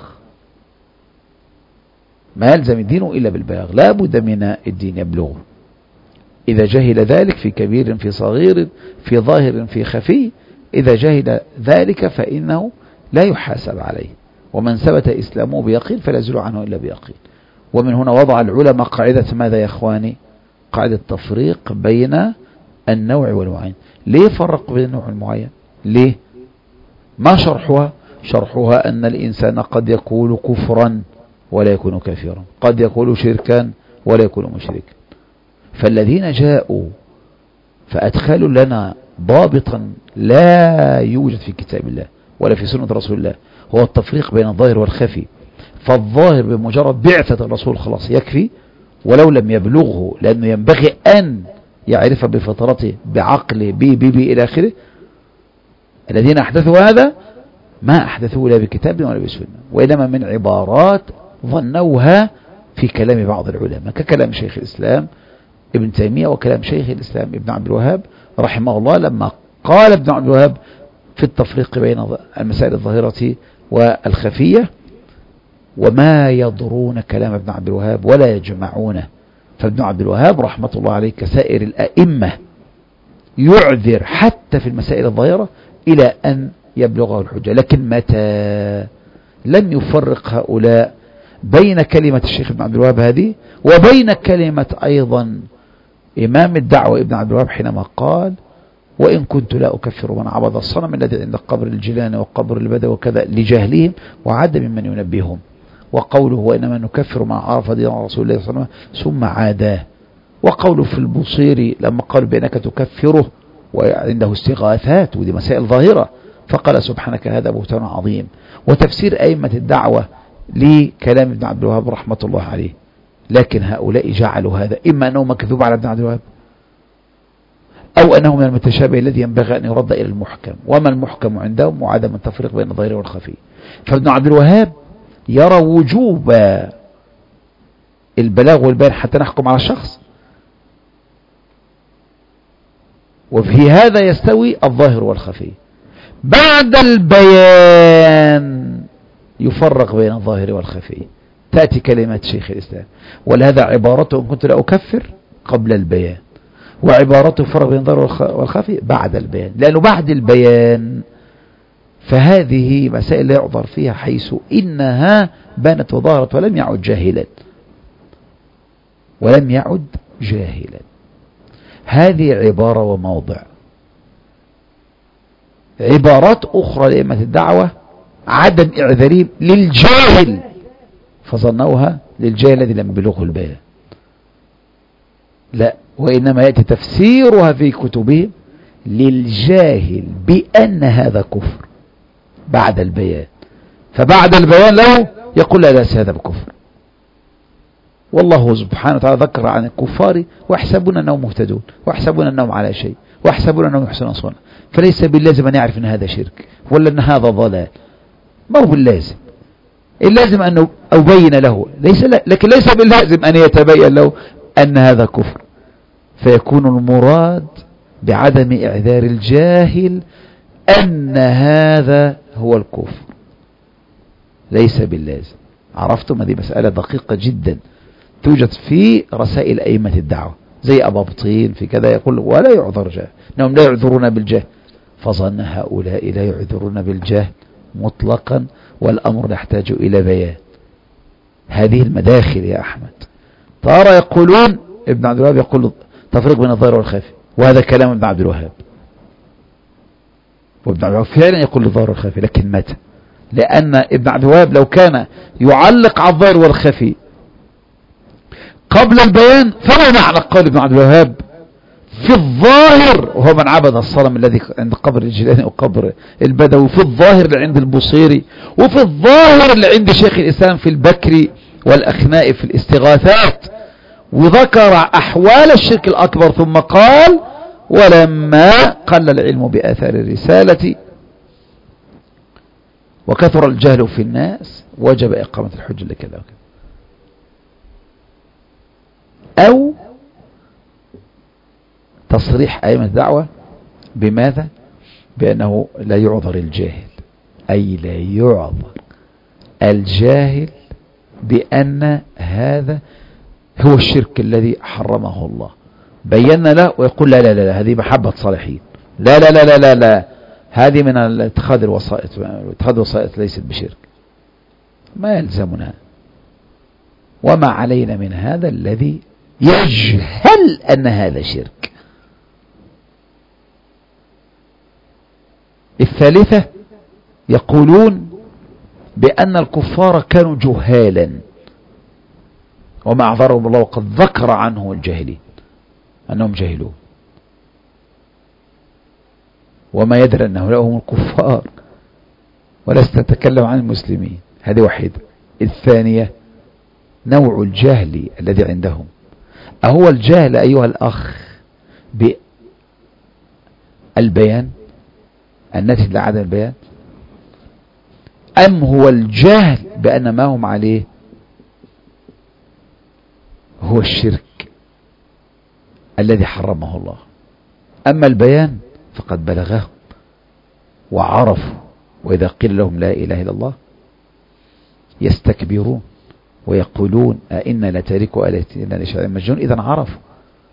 ما يلزم الدين إلا بالبلاغ، لا بد من الدين يبلغه. إذا جهل ذلك في كبير في صغير في ظاهر في خفي، إذا جهل ذلك فإنه لا يحاسب عليه. ومن ثبت إسلامه بيقين فلا يزول عنه إلا بيقين. ومن هنا وضع العلماء قاعدة ماذا يا إخواني؟ قاعدة تفريق بين النوع والنوعين. ليه فرق بين النوع والمعين؟ ليه؟ ما شرحها؟ شرحها أن الإنسان قد يقول كفرا ولا يكون كافرا، قد يقول شركا ولا يكون مشركا. فالذين جاءوا فأدخلوا لنا ضابطا لا يوجد في كتاب الله ولا في سنة رسول الله، هو التفريق بين الظاهر والخفي. فالظاهر بمجرد بعثة الرسول خلاص يكفي ولو لم يبلغه، لأنه ينبغي أن يعرف بفطرته بعقله بي إلى آخره. الذين أحدثوا هذا ما أحدثوا لا بكتاب ولا بسنة، وإنما من عبارات ظنوها في كلام بعض العلماء، ككلام شيخ الإسلام ابن تيمية وكلام شيخ الإسلام ابن عبد الوهاب رحمه الله، لما قال ابن عبد الوهاب في التفريق بين المسائل الظاهرة والخفية: وما يضرون كلام ابن عبد الوهاب ولا يجمعونه. فابن عبد الوهاب رحمة الله عليه كسائر الأئمة يعذر حتى في المسائل الظاهرة إلى أن يبلغه الحجة. لكن متى لم يفرق هؤلاء بين كلمة الشيخ ابن عبد الوهاب هذه وبين كلمة أيضا إمام الدعوة ابن عبد الوهاب حينما قال: وإن كنت لا أكفر من عبد الصنم الذي عند قبر الجيلاني وقبر البدوي وكذا لجهلهم وعد ممن ينبههم. وقوله: وإنما نكفر من عرف دين رسول الله صلى الله عليه وسلم ثم عاداه. وقوله في البصيري لما قال بأنك تكفره وعنده استغاثات، ودي مسائل ظاهرة، فقال: سبحانك هذا بهتان عظيم. وتفسير أئمة الدعوة لكلام ابن عبد الوهاب رحمة الله عليه. لكن هؤلاء جعلوا هذا إما أنه مكذوب على ابن عبد الوهاب أو أنه من المتشابه الذي ينبغي أن يرد إلى المحكم، وما المحكم عندهم وعدم التفريق بين الظاهر والخفي. فابن عبد الوهاب يرى وجوب البلاغ والبيان حتى نحكم على الشخص، وفي هذا يستوي الظاهر والخفي. بعد البيان يفرق بين الظاهر والخفي. تأتي كلمات شيخ الإسلام، ولهذا عبارته إن كنت لا أكفر قبل البيان، وعبارته فرق بين الظاهر والخفي بعد البيان، لأنه بعد البيان فهذه مسائل لا يعذر فيها، حيث إنها بانت وظهرت ولم يعد جاهلا، ولم يعد جاهلا. هذه عبارة وموضع. عبارات أخرى لأئمة الدعوة عدم إعذارهم للجاهل، فظنوها للجاهل الذي لم يبلغه البيان، لا، وإنما يأتي تفسيرها في كتبهم للجاهل بأن هذا كفر بعد البيان، فبعد البيان له يقول لا ليس هذا بكفر. والله سبحانه وتعالى ذكر عن الكفار ويحسبون أنهم مهتدون، ويحسبون أنهم على شيء، ويحسبون أنهم يحسنون صنعا، فليس باللازم أن يعرف أن هذا شرك ولا أن هذا ضلال، ما هو باللازم. اللازم أن أبين له، لكن ليس باللازم أن يتبين له أن هذا كفر، فيكون المراد بعدم إعذار الجاهل أن هذا هو الكفر، ليس باللازم. عرفتم؟ هذه مسألة دقيقة جدا توجد في رسائل أئمة الدعوة، زي أبا بطين في كذا يقول ولا يعذر جاهل، إنهم لا يعذرون بالجهل، فظن هؤلاء لا يعذرون بالجهل مطلقا، والأمر يحتاج إلى بيان. هذه المداخل يا أحمد. ترى يقولون ابن عبد الوهاب يقول تفريق بين الظاهر والخفي، وهذا كلام ابن عبد الوهاب، وابن عبد الوهاب فعلا يقول الظاهر والخفي، لكن متى؟ لأن ابن عبد الوهاب لو كان يعلق على الظاهر والخفي قبل البيان فما معنى قول ابن عبد الوهاب في الظاهر، وهو من عبد الصنم الذي عند قبر الجيلاني وقبر البدوي، في الظاهر اللي عند البصيري، وفي الظاهر اللي عند شيخ الإسلام في البكري والأخنائي في الاستغاثات، وذكر أحوال الشرك الأكبر ثم قال ولما قل العلم بآثار الرسالة وكثر الجهل في الناس وجب إقامة الحجة لكذا وكذا. أو تصريح أئمة الدعوة بماذا؟ بأنه لا يعذر الجاهل، أي لا يعذر الجاهل بأن هذا هو الشرك الذي حرمه الله، بينا له ويقول لا لا لا هذه محبة صالحين، لا لا لا لا لا, لا. هذه من اتخاذ الوسائط، اتخاذ الوسائط ليست بشرك، ما يلزمنا. وما علينا من هذا الذي يجهل أن هذا شرك. الثالثة يقولون بأن الكفار كانوا جهالا وما أعذرهم الله، وقد ذكر عنه الجاهلين أنهم جاهلون، وما يدري أن هؤلاء هم الكفار، ولست تتكلم عن المسلمين. هذه واحدة. الثانية نوع الجهل الذي عندهم، أهو الجهل أيها الأخ بالبيان الناتج لعدم البيان، أم هو الجهل بأن ما هم عليه هو الشرك الذي حرمه الله؟ أما البيان فقد بلغهم وعرفوا، وإذا قيل لهم لا إله إلا الله يستكبرون ويقولون أئنا لتاركوا آلهتنا لشاعر مجنون. إذا عرفوا.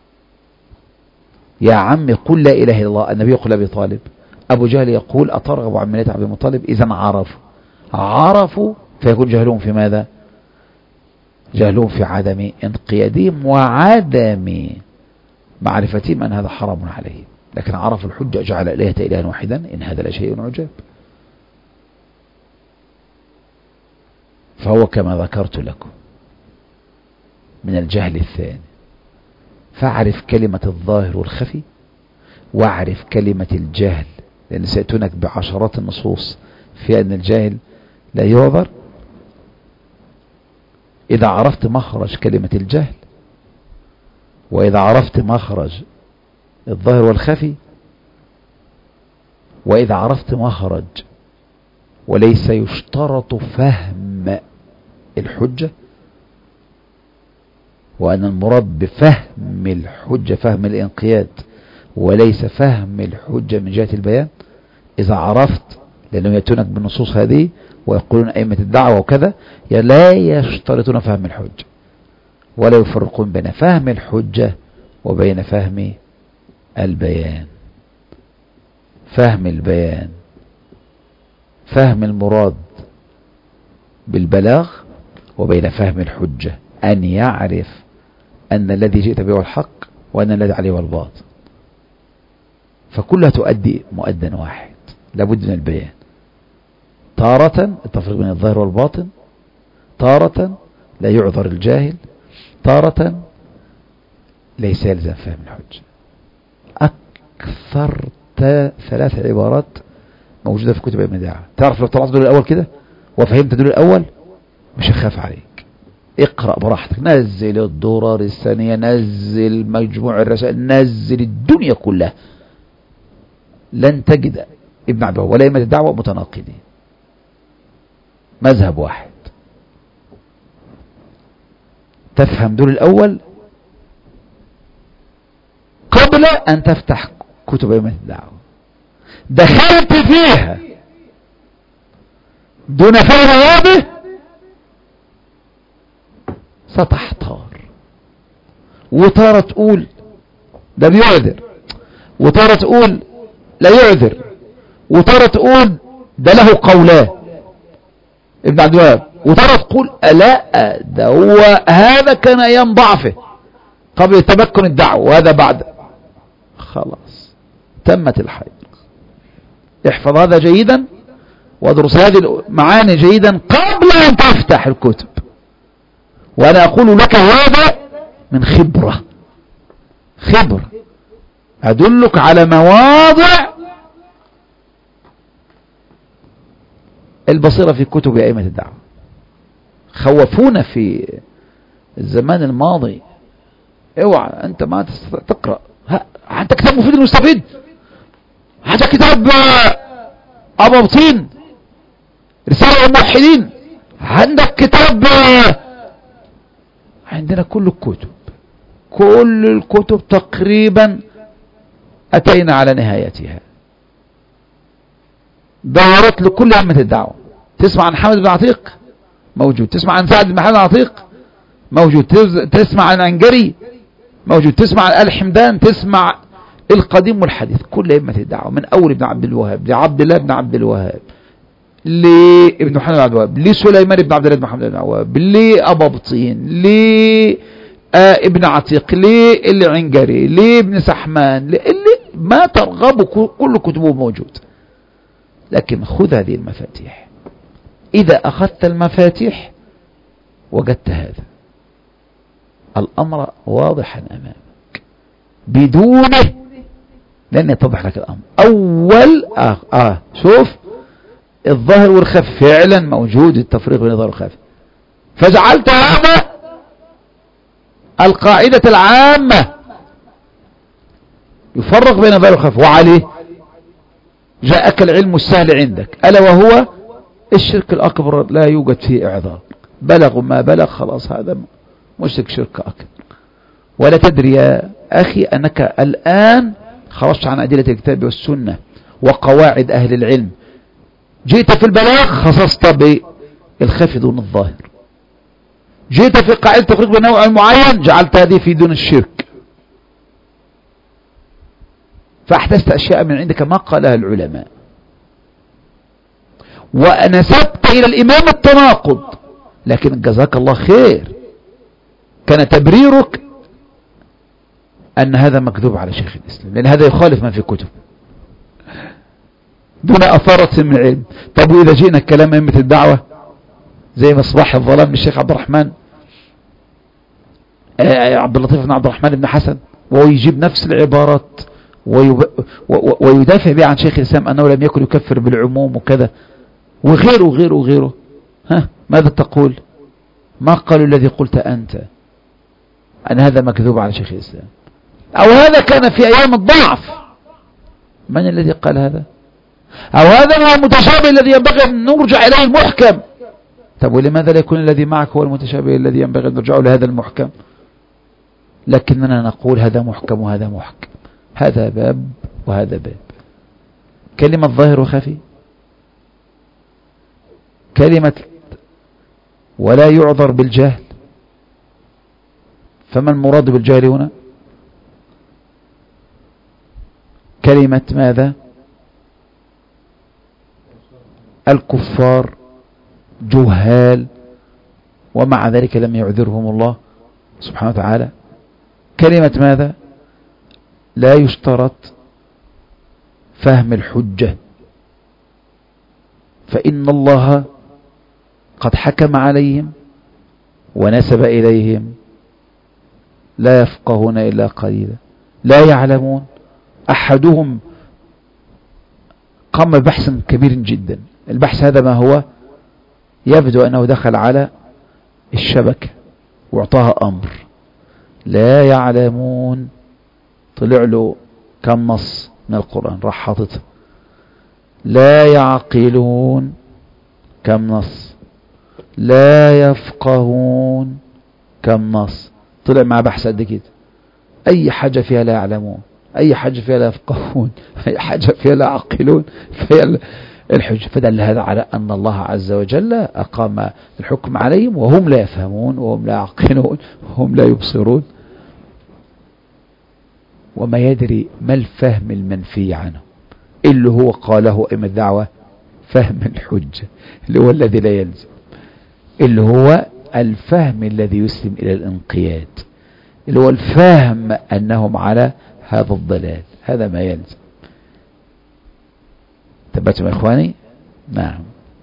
يا عم قل لا إله إلا الله، النبي يقول أبي طالب، أبو جهل يقول أترغب عن ملة عبد المطلب. إذا عرفوا فيكون جهلهم في ماذا؟ جهلهم في عدم انقيادهم وعدم معرفتهم أن هذا حرام عليهم، لكن عرفوا الحجة جعل إليها إلها واحدا إن هذا لشيء عجاب. فهو كما ذكرت لكم من الجهل الثاني. فاعرف كلمة الظاهر والخفي، واعرف كلمة الجهل، لأن سيأتونك بعشرات النصوص في أن الجاهل لا يعذر. إذا عرفت مخرج كلمة الجهل، وإذا عرفت مخرج الظاهر والخفي، وإذا عرفت مخرج وليس يشترط فهم الحجة، وأن المراد بفهم الحجة فهم الانقياد وليس فهم الحجة من جهة البيان، إذا عرفت، لأنهم يأتونك بالنصوص هذه ويقولون أئمة الدعوة وكذا، لا يشترطون فهم الحجة ولا يفرقون بين فهم الحجة وبين فهم البيان. فهم البيان، فهم المراد بالبلاغ، وبين فهم الحجة أن يعرف أن الذي جئت به الحق وأن الذي عليه هو الباطل. فكلها تؤدي مؤدا واحد، لابد من البيان. تارة التفريق بين الظاهر والباطن، تارة لا يعذر الجاهل، تارة ليس يلزم فهم الحجة. أكثر 3 عبارات موجودة في كتب الدعوة. تعرف لو طلعت دول الأول كده وفهمت دول الأول مش هخاف عليك، اقرأ براحتك، نزل الدرر الثانية، نزل مجموع الرسائل، نزل الدنيا كلها، لن تجد ابن عبد الوهاب ولا أئمة الدعوة متناقضين، مذهب واحد. تفهم دول الأول قبل أن تفتح كتب أئمة الدعوة. دخلت فيها دون فهم واضح ستحتار، وتارة تقول ده بيعذر، وتارة تقول لا يعذر، وتارة تقول ده له قولان ابن عبد الوهاب، وتارة تقول لا ده هو هذا كان ايام ضعفه قبل تمكن الدعوة وهذا بعد. خلاص تمت الحيرة. احفظ هذا جيدا وادرس هذه المعاني جيدا قبل ان تفتح الكتب. وانا اقول لك هذا من خبرة، خبرة ادلك على مواضع البصيرة في كتب أئمة الدعوة. خوفونا في الزمان الماضي، اوعى انت ما تقرأ، عندك كتاب مفيد المستفيد، عندك كتاب ابو بطين رسالة الموحدين، عندك كتاب، عندنا كل الكتب، كل الكتب تقريبا أتينا على نهايتها. دورت لكل أئمة الدعوة. تسمع عن حمد بن عتيق موجود، تسمع عن سعد بن محمد بن عتيق موجود، تسمع عن عنجري موجود، تسمع عن آل حمدان، تسمع القديم والحديث، كل أئمة الدعوة من أول ابن عبد الوهاب لعبد الله بن عبد الوهاب لابن محمد بن عبد الوهاب لسليمان بن عبد الله بن محمد بن عبد الوهاب لأبا بطين لابن عتيق للعنجري لابن سحمان اللي ما ترغبه كل كتبه موجود. لكن خذ هذه المفاتيح، إذا أخذت المفاتيح وجدت هذا الأمر واضحا أمامك، بدونه لن يتضح لك الأمر. أول شوف الظاهر والخفي فعلا موجود، التفريق بين الظاهر والخفي، فجعلت هذا القاعدة العامة يفرق بين الظاهر والخفي، وعليه جاءك العلم السهل عندك ألا وهو الشرك الأكبر لا يوجد فيه إعذار، بلغ ما بلغ خلاص هذا مشرك شرك أكبر. ولا تدري يا أخي أنك الآن خرجت عن أدلة الكتاب والسنة وقواعد أهل العلم، جئت في البلاغ خصصت بالخفي دون الظاهر، جئت في قاعدة تفريق بين نوع معين جعلت هذه في دون الشرك، فأحدثت أشياء من عندك ما قالها العلماء، ونسبت إلى الإمام التناقض، لكن جزاك الله خير كان تبريرك أن هذا مكذوب على شيخ الإسلام، لأن هذا يخالف ما في كتب دون أثارة من العلم. طب وإذا جئنا كلام أئمة الدعوة زي مصباح الظلام للشيخ عبد الرحمن عبد اللطيف بن عبد الرحمن بن حسن، وهو يجيب نفس العبارات ويدافع بها عن شيخ الإسلام أنه لم يكن يكفر بالعموم وكذا، وغيره وغيره وغيره، ماذا تقول؟ ما قالوا الذي قلت أنت أن هذا مكذوب على شيخ الإسلام، أو هذا كان في أيام الضعف، من الذي قال هذا؟ أو هذا هو المتشابه الذي ينبغي أن نرجع إليه المحكم. طب ولماذا لا يكون الذي معك هو المتشابه الذي ينبغي أن نرجع لهذا المحكم؟ لكننا نقول هذا محكم وهذا محكم، هذا باب وهذا باب، كلمة ظاهر وخفي، كلمة ولا يعذر بالجهل، فما المراد بالجهل هنا؟ كلمة ماذا؟ الكفار جهال ومع ذلك لم يعذرهم الله سبحانه وتعالى. كلمة ماذا؟ لا يشترط فهم الحجة، فإن الله قد حكم عليهم ونسب إليهم لا يفقهون إلا قليلا، لا يعلمون. أحدهم قام ببحث كبير جدا، البحث هذا ما هو؟ يبدو أنه دخل على الشبكة واعطاها أمر، لا يعلمون. طلع له كم نص من القرآن راح حاططها. لا يعقلون كم نص، لا يفقهون كم نص. طلع مع بحث قد كده. أي حاجة فيها لا يعلمون، أي حاجة فيها لا يفقهون، أي حاجة فيها لا يعقلون، فيها الحجة. فدل هذا على أن الله عز وجل أقام الحكم عليهم وهم لا يفهمون وهم لا يعقلون وهم لا يبصرون. وما يدري ما الفهم المنفي عنه اللي هو قاله إما الدعوة فهم الحجة، اللي هو الذي لا يلزم، اللي هو الفهم الذي يسلم إلى الانقياد، اللي هو الفهم أنهم على هذا الضلال، هذا ما يلزم. تبتم يا إخواني؟ نعم.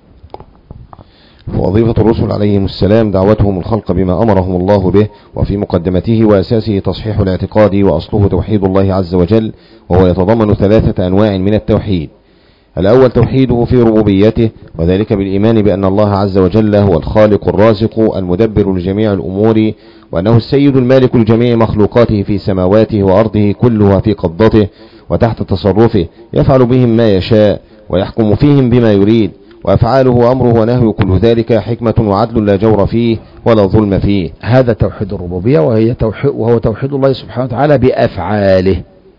ووظيفة الرسل عليهم السلام دعوتهم الخلق بما أمرهم الله به، وفي مقدمته وأساسه تصحيح الاعتقاد، وأصله توحيد الله عز وجل، وهو يتضمن 3 أنواع من التوحيد. الأول توحيده في ربوبيته، وذلك بالإيمان بأن الله عز وجل هو الخالق الرازق المدبر لجميع الأمور، وأنه السيد المالك لجميع مخلوقاته في سماواته وأرضه كلها في قبضته وتحت تصرفه، يفعل بهم ما يشاء ويحكم فيهم بما يريد، وأفعاله وأمره ونهيه كل ذلك حكمة وعدل لا جور فيه ولا ظلم فيه. هذا توحيد الربوبية، وهو توحيد الله سبحانه وتعالى بأفعاله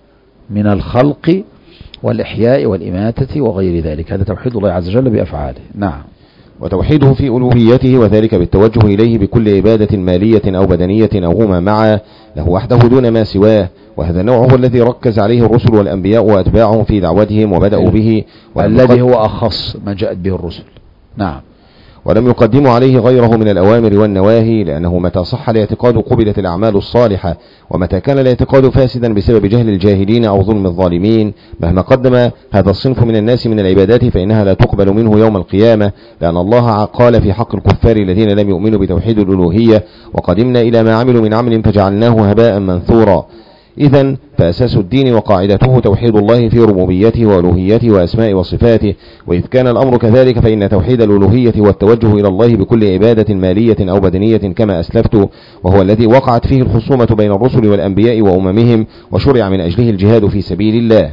من الخلق والإحياء والإماتة وغير ذلك. هذا توحيد الله عز وجل بأفعاله. نعم. وتوحيده في ألوهيته، وذلك بالتوجه إليه بكل عبادة مالية أو بدنية أو هما معا له وحده دون ما سواه، وهذا نوعه الذي ركز عليه الرسل والأنبياء وأتباعهم في دعوتهم وبدأوا به، الذي هو أخص ما جاءت به الرسل. نعم. ولم يقدموا عليه غيره من الأوامر والنواهي، لأنه متى صح الاعتقاد قبلت الأعمال الصالحة، ومتى كان الاعتقاد فاسدا بسبب جهل الجاهلين أو ظلم الظالمين مهما قدم هذا الصنف من الناس من العبادات فإنها لا تقبل منه يوم القيامة، لأن الله قال في حق الكفار الذين لم يؤمنوا بتوحيد الألوهية: وقدمنا إلى ما عملوا من عمل فجعلناه هباء منثورا. إذن فأساس الدين وقاعدته توحيد الله في ربوبيته وألوهيته وأسماء وصفاته، وإذ كان الأمر كذلك فإن توحيد الألوهية هو التوجه إلى الله بكل عبادة مالية أو بدنية كما أسلفت، وهو الذي وقعت فيه الخصومة بين الرسل والأنبياء وأممهم، وشرع من أجله الجهاد في سبيل الله.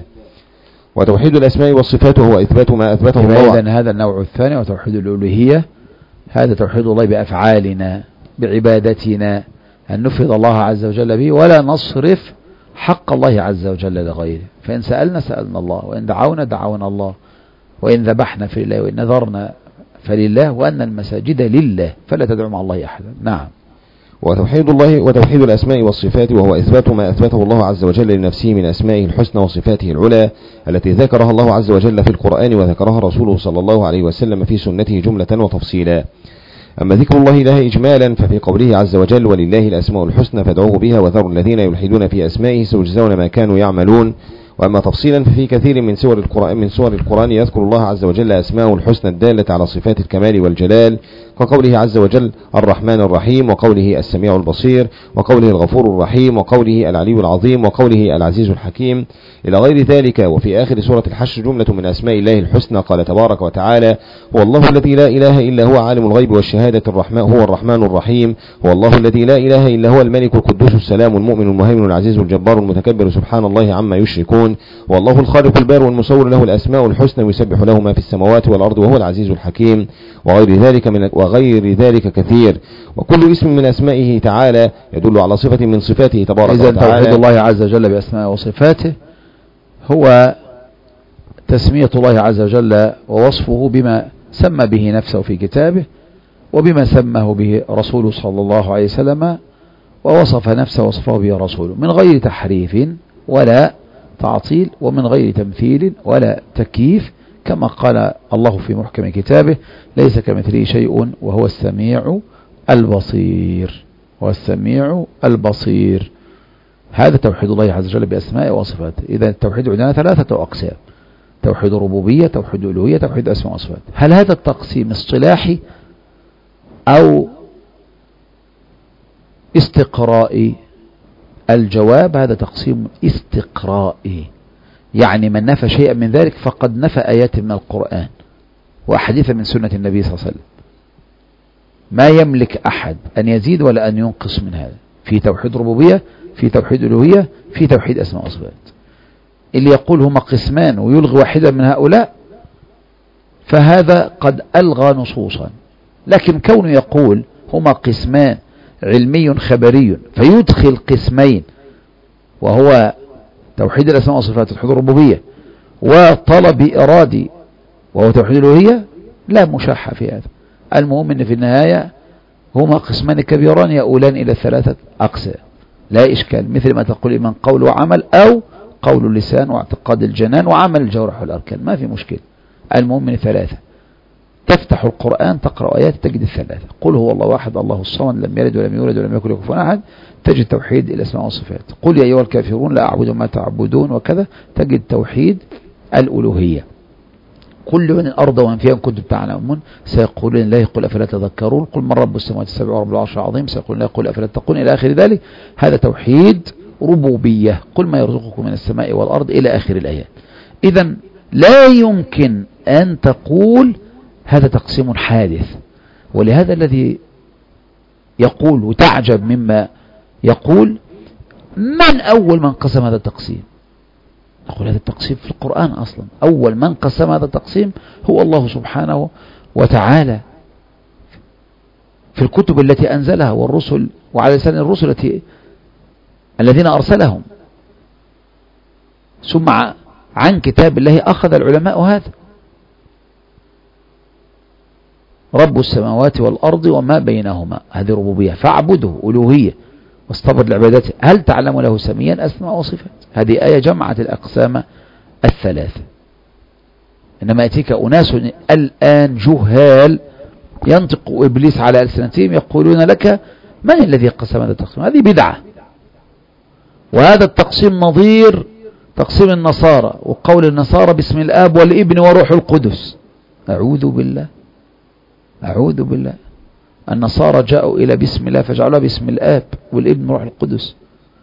وتوحيد الأسماء والصفات هو إثبات ما أثبته الله. إذن هذا النوع الثاني وتوحيد الألوهية، هذا توحيد الله بأفعالنا بعبادتنا، أن نفرد الله عز وجل به ولا نصرف حق الله عز وجل لغيره. فإن سألنا سألنا الله، وإن دعونا دعونا الله، وإن ذبحنا فلله، وإن نذرنا فلله، وأن المساجد لله فلا تدعو مع الله أحدا. نعم. وتوحيد الله وتوحيد الأسماء والصفات، وهو إثبات ما أثبته الله عز وجل لنفسه من أسمائه الحسنى وصفاته العلى التي ذكرها الله عز وجل في القرآن وذكرها رسوله صلى الله عليه وسلم في سنته جملة وتفصيلا. أما ذكر الله لها إجمالا ففي قوله عز وجل: ولله الأسماء الحسنى فادعوه بها وذروا الذين يلحدون في أسمائه سيجزون ما كانوا يعملون. وأما تفصيلا ففي كثير من سور القرآن يذكر الله عز وجل أسماءه الحسنى الدالة على صفات الكمال والجلال، كقوله عز وجل: الرحمن الرحيم، وقوله السميع البصير، وقوله الغفور الرحيم، وقوله العلي العظيم، وقوله العزيز الحكيم إلى غير ذلك. وفي آخر سورة الحشر جملة من أسماء الله الحسنى، قال تبارك وتعالى: هو الله الذي لا إله إلا هو عالم الغيب والشهادة هو الرحمن الرحيم، هو الله الذي لا إله إلا هو الملك القدوس السلام المؤمن المهيمن العزيز الجبار المتكبر سبحان الله عما يشركون، والله الخالق البارئ والمصور له الأسماء الحسنى ويسبح له ما في السماوات والأرض وهو العزيز الحكيم، وغير ذلك كثير. وكل اسم من أسمائه تعالى يدل على صفة من صفاته تبارك وتعالى. إذن توحيد الله عز وجل بأسمائه وصفاته هو تسمية الله عز وجل ووصفه بما سمى به نفسه في كتابه وبما سماه به رسوله صلى الله عليه وسلم ووصف نفسه وصفه به رسوله من غير تحريف ولا تعطيل ومن غير تمثيل ولا تكييف، كما قال الله في محكم كتابه: ليس كمثله شيء وهو السميع البصير. والسميع البصير، هذا توحيد الله عز وجل بأسمائه وصفاته. إذا التوحيد عندنا 3 أقسام: توحيد ربوبية، توحيد ألوهية، توحيد أسماء وصفات. هل هذا التقسيم اصطلاحي أو استقرائي؟ الجواب: هذا تقسيم استقرائي، يعني من نفى شيئا من ذلك فقد نفى آيات من القرآن وأحاديث من سنة النبي صلى الله عليه وسلم. ما يملك أحد أن يزيد ولا أن ينقص من هذا في توحيد ربوبية، في توحيد ألوهية، في توحيد أسماء وصفات. اللي يقول هما قسمان ويلغي واحدا من هؤلاء فهذا قد ألغى نصوصا، لكن كونه يقول هما قسمان علمي خبري فيدخل قسمين وهو توحيد الأسماء والصفات توحيد الربوبية وطلب إرادي وهو توحيد الألوهية، لا مشاحة في هذا. المهم أن في النهاية هما قسمان كبيران يؤولان إلى 3 أقسام، لا إشكال، مثل ما تقول من قول وعمل أو قول اللسان واعتقاد الجنان وعمل الجوارح والأركان، ما في مشكلة. المهم من 3. تفتح القرآن تقرأ آيات تجد 3: قل هو الله أحد الله الصمد لم يلد ولم يولد ولم يكن له كفوا أحد، تجد توحيد الأسماء والصفات. قل يا أيها الكافرون لا أعبد ما تعبدون وكذا، تجد توحيد الألوهية. قل من الأرض ومن فيها إن كنتم تعلمون سيقولون الله قل أفلا تذكرون، قل من رب السماوات السبع ورب العرش العظيم سيقولون الله قل أفلا تتقون، إلى آخر ذلك. هذا توحيد ربوبية، قل ما يرزقكم من السماء والأرض إلى آخر الآيات. إذن لا يمكن أن تقول هذا تقسيم حادث، ولهذا الذي يقول وتعجب مما يقول: من أول من قسم هذا التقسيم؟ نقول هذا التقسيم في القرآن أصلا، أول من قسم هذا التقسيم هو الله سبحانه وتعالى في الكتب التي أنزلها والرسل وعلى لسان الرسل الذين أرسلهم، ثم عن كتاب الله أخذ العلماء هذا: رب السماوات والأرض وما بينهما، هذه ربوبية، فاعبده ألوهية واصطبر لعبادته، هل تعلم له سميا أسماء وصفات. هذه آية جمعت الأقسام 3. إنما يأتيك أناس الآن جهال ينطق إبليس على ألسنتهم يقولون لك: من الذي قسم هذا التقسيم؟ هذه بدعة، وهذا التقسيم نظير تقسيم النصارى وقول النصارى باسم الآب والابن وروح القدس. أعوذ بالله، أعوذ بالله. النصارى جاءوا إلى بسم الله فجعلوها باسم الآب والابن وروح القدس،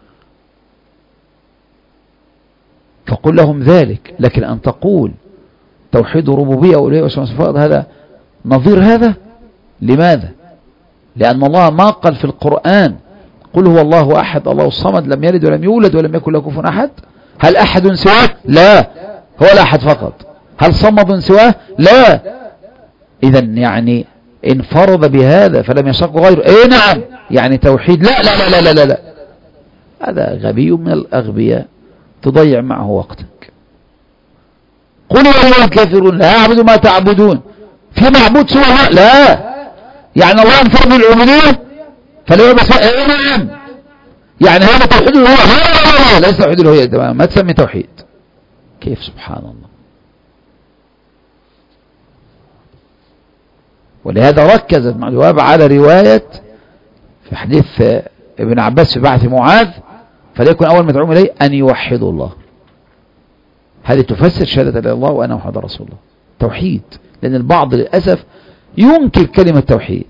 فقل لهم ذلك. لكن أن تقول توحيد ربوبية وألوهية وأسماء وصفات هذا نظير هذا. لماذا؟ لأن الله ما قال في القرآن قل هو الله أحد الله الصمد لم يلد ولم يولد ولم يكن له كفوا أحد. هل أحد سواه؟ لا، هو الأحد فقط. هل صمد سواه؟ لا. إذن يعني انفرد بهذا فلم يشق غيره. إيه نعم، يعني توحيد. لا لا لا لا لا لا، هذا غبي من الأغبياء تضيع معه وقتك. قل يا أيها الكافرون لا أعبد ما تعبدون، في معبود سوى الله؟ لا، يعني الله انفرد بالعبودية فلا يبقى إيه نعم، يعني هذا توحيد الهوية. لا لا لا، ليس توحيد الهوية، ما تسمي توحيد. كيف؟ سبحان الله. ولهذا ركزت مع الجواب على رواية في حديث ابن عباس في بعث معاذ: فليكن أول ما تدعوهم إليه أن يوحدوا الله. هذه تفسر شهادة لا الله وأنا محمد رسول الله، توحيد. لأن البعض للأسف ينكر كلمة توحيد،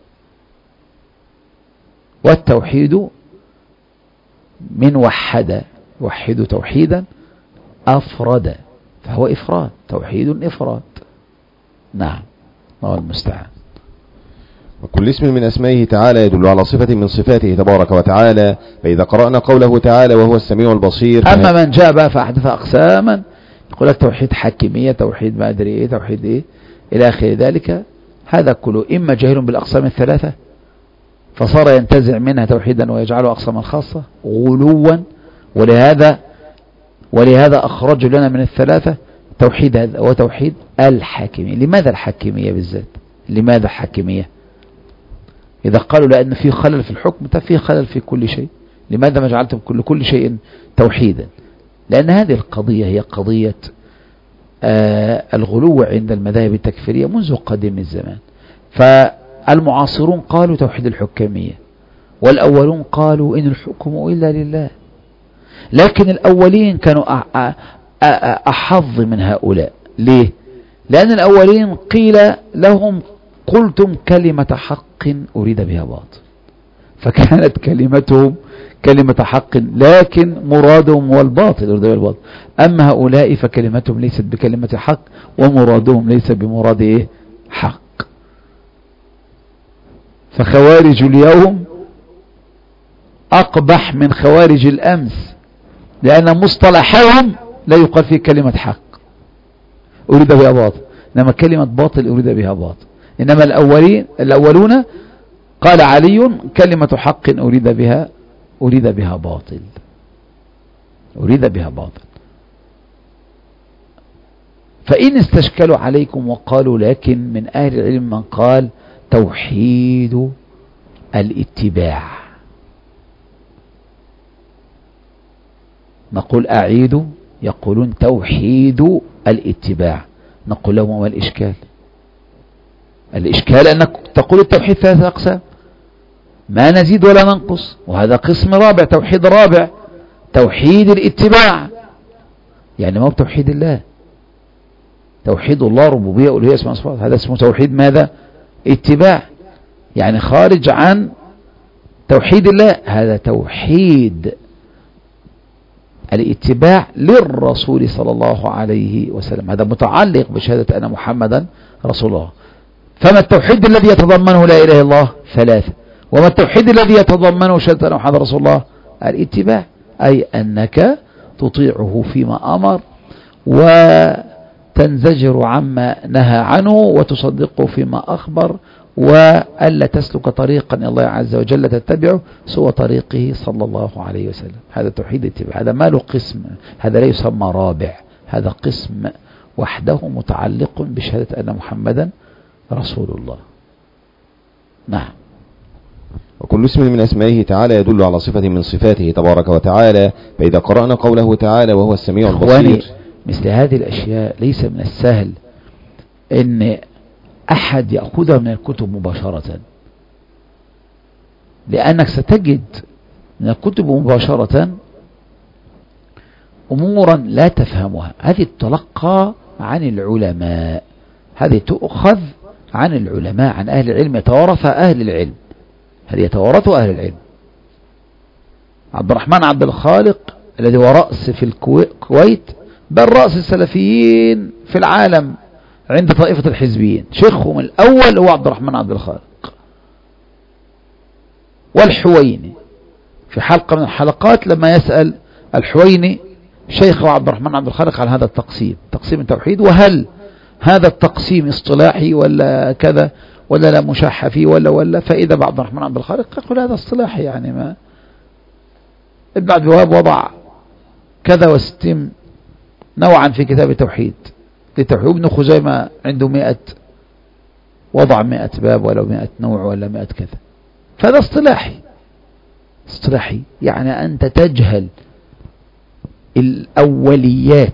والتوحيد من وحد يوحد توحيدا أفرد، فهو إفراد، توحيد إفراد. نعم، الله المستعان. وكل اسم من أسمائه تعالى يدل على صفة من صفاته تبارك وتعالى. فإذا قرأنا قوله تعالى وهو السميع البصير. أما من جاء بقى فأحدث أقساما يقول لك توحيد حكيمية، توحيد ما أدري إيه، توحيد إيه إلى آخر ذلك، هذا كله إما جاهل بالأقسام 3 فصار ينتزع منها توحيدا ويجعله أقساما خاصة غلوا، ولهذا أخرجوا لنا من 3 توحيد هذا هو توحيد الحاكمية. لماذا الحاكمية بالذات؟ لماذا حاكمية؟ إذا قالوا لأن في خلل في الحكم في خلل في كل شيء، لماذا ما جعلتم كل شيء توحيدا؟ لأن هذه القضية هي قضية الغلو عند المذاهب التكفيرية منذ قديم الزمان. فالمعاصرون قالوا توحيد الحكمية، والأولون قالوا إن الحكم إلا لله. لكن الأولين كانوا أحظ من هؤلاء. ليه؟ لأن الأولين قيل لهم قلتم كلمة حق أريد بها باطل، فكانت كلمتهم كلمة حق لكن مرادهم هو الباطل أريد بها الباطل. أما هؤلاء فكلمتهم ليست بكلمة حق ومرادهم ليس بمراد إيه؟ حق. فخوارج اليوم أقبح من خوارج الأمس، لأن مصطلحهم لا يقال فيه كلمة حق أريد بها باطل، إنما كلمة باطل أريد بها باطل. إنما الأولون قال علي كلمة حق أريد بها باطل، أريد بها باطل. فإن استشكلوا عليكم وقالوا لكن من أهل العلم من قال توحيد الاتباع، نقول أعيد، يقولون توحيد الاتباع، نقول لهم ما الإشكال؟ الإشكال أنك تقول التوحيد 3 أقسام، ما نزيد ولا ننقص، وهذا قسم رابع، توحيد رابع، توحيد الاتباع. يعني ما هو توحيد الله، توحيد الله ربوبية ألوهية اسماء وصفات، هذا اسمه توحيد ماذا؟ اتباع، يعني خارج عن توحيد الله. هذا توحيد الاتباع للرسول صلى الله عليه وسلم، هذا متعلق بشهادة أن محمدا رسول الله. فما التوحيد الذي يتضمنه لا إله إلا الله؟ 3. وما التوحيد الذي يتضمنه شهادة أن محمدا رسول الله؟ الاتباع، أي أنك تطيعه فيما أمر وتنزجر عما نهى عنه وتصدقه فيما أخبر، وألا تسلك طريقا الله عز وجل تتبعه سوى طريقه صلى الله عليه وسلم. هذا توحيد الاتباع، هذا ما له قسم، هذا لا يسمى رابع، هذا قسم وحده متعلق بشهادة أن محمدا رسول الله. نعم. وكل اسم من أسمائه تعالى يدل على صفة من صفاته تبارك وتعالى. فإذا قرأنا قوله تعالى وهو السميع البصير، مثل هذه الأشياء ليس من السهل أن أحد يأخذها من الكتب مباشرة، لأنك ستجد من الكتب مباشرة أمورا لا تفهمها. هذه تتلقى عن العلماء، هذه تؤخذ عن العلماء، عن أهل العلم، يتوارثها أهل العلم، هذه يتوارثها أهل العلم. عبد الرحمن عبد الخالق الذي هو رأس في الكويت، بل رأس السلفيين في العالم عند طائفة الحزبيين، شيخهم الأول هو عبد الرحمن عبد الخالق. والحويني في حلقة من الحلقات لما يسأل الحويني شيخه عبد الرحمن عبد الخالق عن هذا التقسيم، تقسيم التوحيد، وهل هذا التقسيم اصطلاحي ولا كذا ولا لا مشاح فيه ولا فإذا بعض الرحمن عبد الخالق يقول هذا اصطلاحي، يعني ما ابن عبد الوهاب وضع كذا و60 نوعا في كتاب التوحيد للتوحيد، ابن خزيمة عنده 100 وضع 100 باب ولا 100 نوع ولا 100 كذا. فهذا اصطلاحي، يعني أنت تجهل الأوليات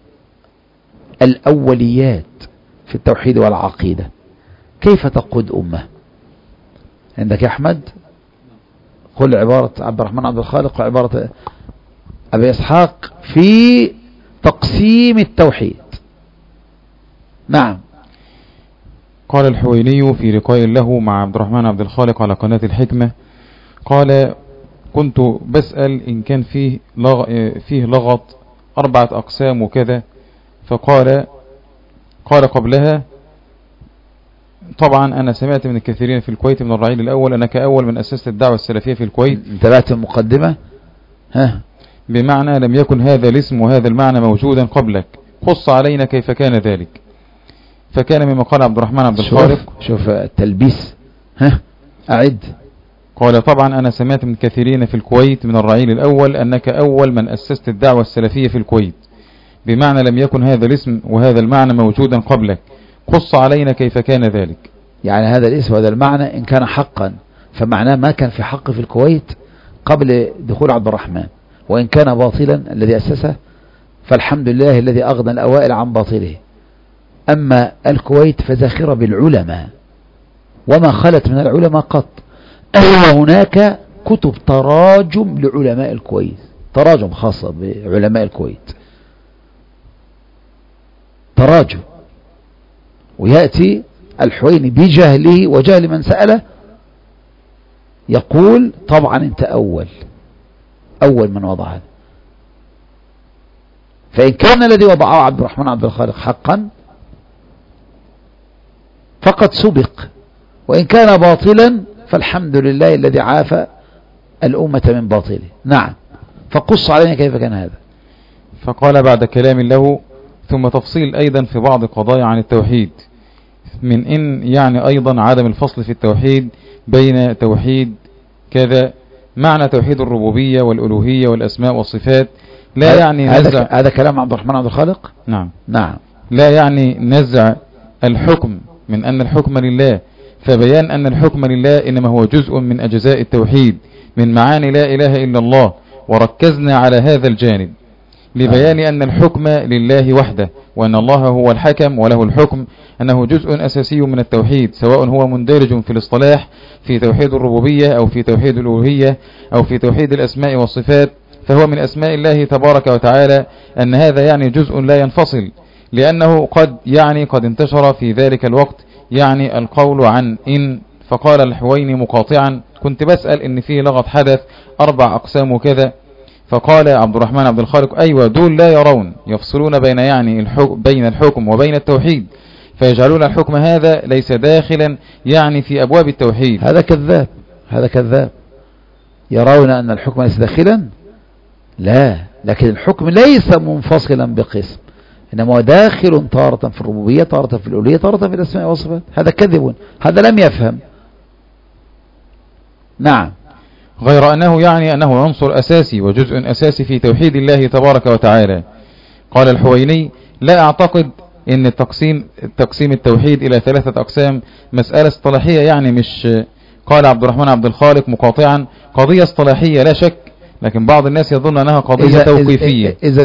في التوحيد والعقيدة، كيف تقود أمة؟ عندك يا أحمد قل عبارة عبد الرحمن عبد الخالق وعبارة أبي إسحاق في تقسيم التوحيد. نعم. قال الحويني في لقاء له مع عبد الرحمن عبد الخالق على قناة الحكمة، قال كنت بسأل إن كان فيه لغط 4 أقسام وكذا، فقال قبلها طبعا أنا سمعت من الكثيرين في الكويت من الرعيل الأول أنك أول من أسست الدعوة السلفية في الكويت. انتبهت المقدمة؟ بمعنى لم يكن هذا الاسم وهذا المعنى موجودا قبلك، خص علينا كيف كان ذلك. فكان مما قال عبد الرحمن عبد الخالق، شوف التلبيس، أعد. قال طبعا أنا سمعت من كثيرين في الكويت من الرعيل الأول أنك أول من أسست الدعوة السلفية في الكويت، بمعنى لم يكن هذا الاسم وهذا المعنى موجودا قبلك، قص علينا كيف كان ذلك. يعني هذا الاسم وهذا المعنى إن كان حقا فمعناه ما كان في حق في الكويت قبل دخول عبد الرحمن، وإن كان باطلا الذي أسسه فالحمد لله الذي أغنى الأوائل عن باطله. أما الكويت فزاخرة بالعلماء وما خلت من العلماء قط. هناك كتب تراجم لعلماء الكويت، تراجم خاصة بعلماء الكويت، تراجم، ويأتي الحويني بجهله وجهل من سأله يقول طبعا انت أول من وضع هذا. فإن كان الذي وضعه عبد الرحمن عبد الخالق حقا فقد سبق، وإن كان باطلا فالحمد لله الذي عافى الأمة من باطله. نعم، فقص علينا كيف كان هذا. فقال بعد كلام له ثم تفصيل أيضا في بعض قضايا عن التوحيد، من إن يعني أيضا عدم الفصل في التوحيد بين توحيد كذا معنى توحيد الربوبية والألوهية والأسماء والصفات، لا يعني نزع هذا كلام عبد الرحمن عبد الخالق. نعم نعم، لا يعني نزع الحكم من أن الحكم لله، فبيان أن الحكم لله إنما هو جزء من أجزاء التوحيد من معاني لا إله إلا الله، وركزنا على هذا الجانب لبيان أن الحكم لله وحده، وأن الله هو الحكم وله الحكم، أنه جزء أساسي من التوحيد، سواء هو مندرج في الاصطلاح في توحيد الربوبية أو في توحيد الألوهية أو في توحيد الأسماء والصفات، فهو من أسماء الله تبارك وتعالى. أن هذا يعني جزء لا ينفصل، لأنه قد انتشر في ذلك الوقت يعني القول عن إن. فقال الحويني مقاطعا كنت بسأل إن فيه لغط حدث 4 أقسام وكذا، فقال عبد الرحمن عبد الخالق أيوة دول لا يرون يفصلون بين الحكم وبين التوحيد، فيجعلون الحكم هذا ليس داخلا يعني في أبواب التوحيد. هذا كذاب، يرون أن الحكم ليس داخلا، لا، لكن الحكم ليس منفصلا بقسم، إنما هو داخل تارة في الربوبية، تارة في الألوهية، تارة في الأسماء والصفات. هذا كذب، هذا لم يفهم. نعم، غير أنه يعني أنه عنصر أساسي وجزء أساسي في توحيد الله تبارك وتعالى. قال الحويني لا أعتقد أن تقسيم التوحيد إلى 3 أقسام مسألة اصطلاحية، يعني مش قال عبد الرحمن عبد الخالق مقاطعا قضية اصطلاحية لا شك، لكن بعض الناس يظن أنها قضية توقيفية. إذن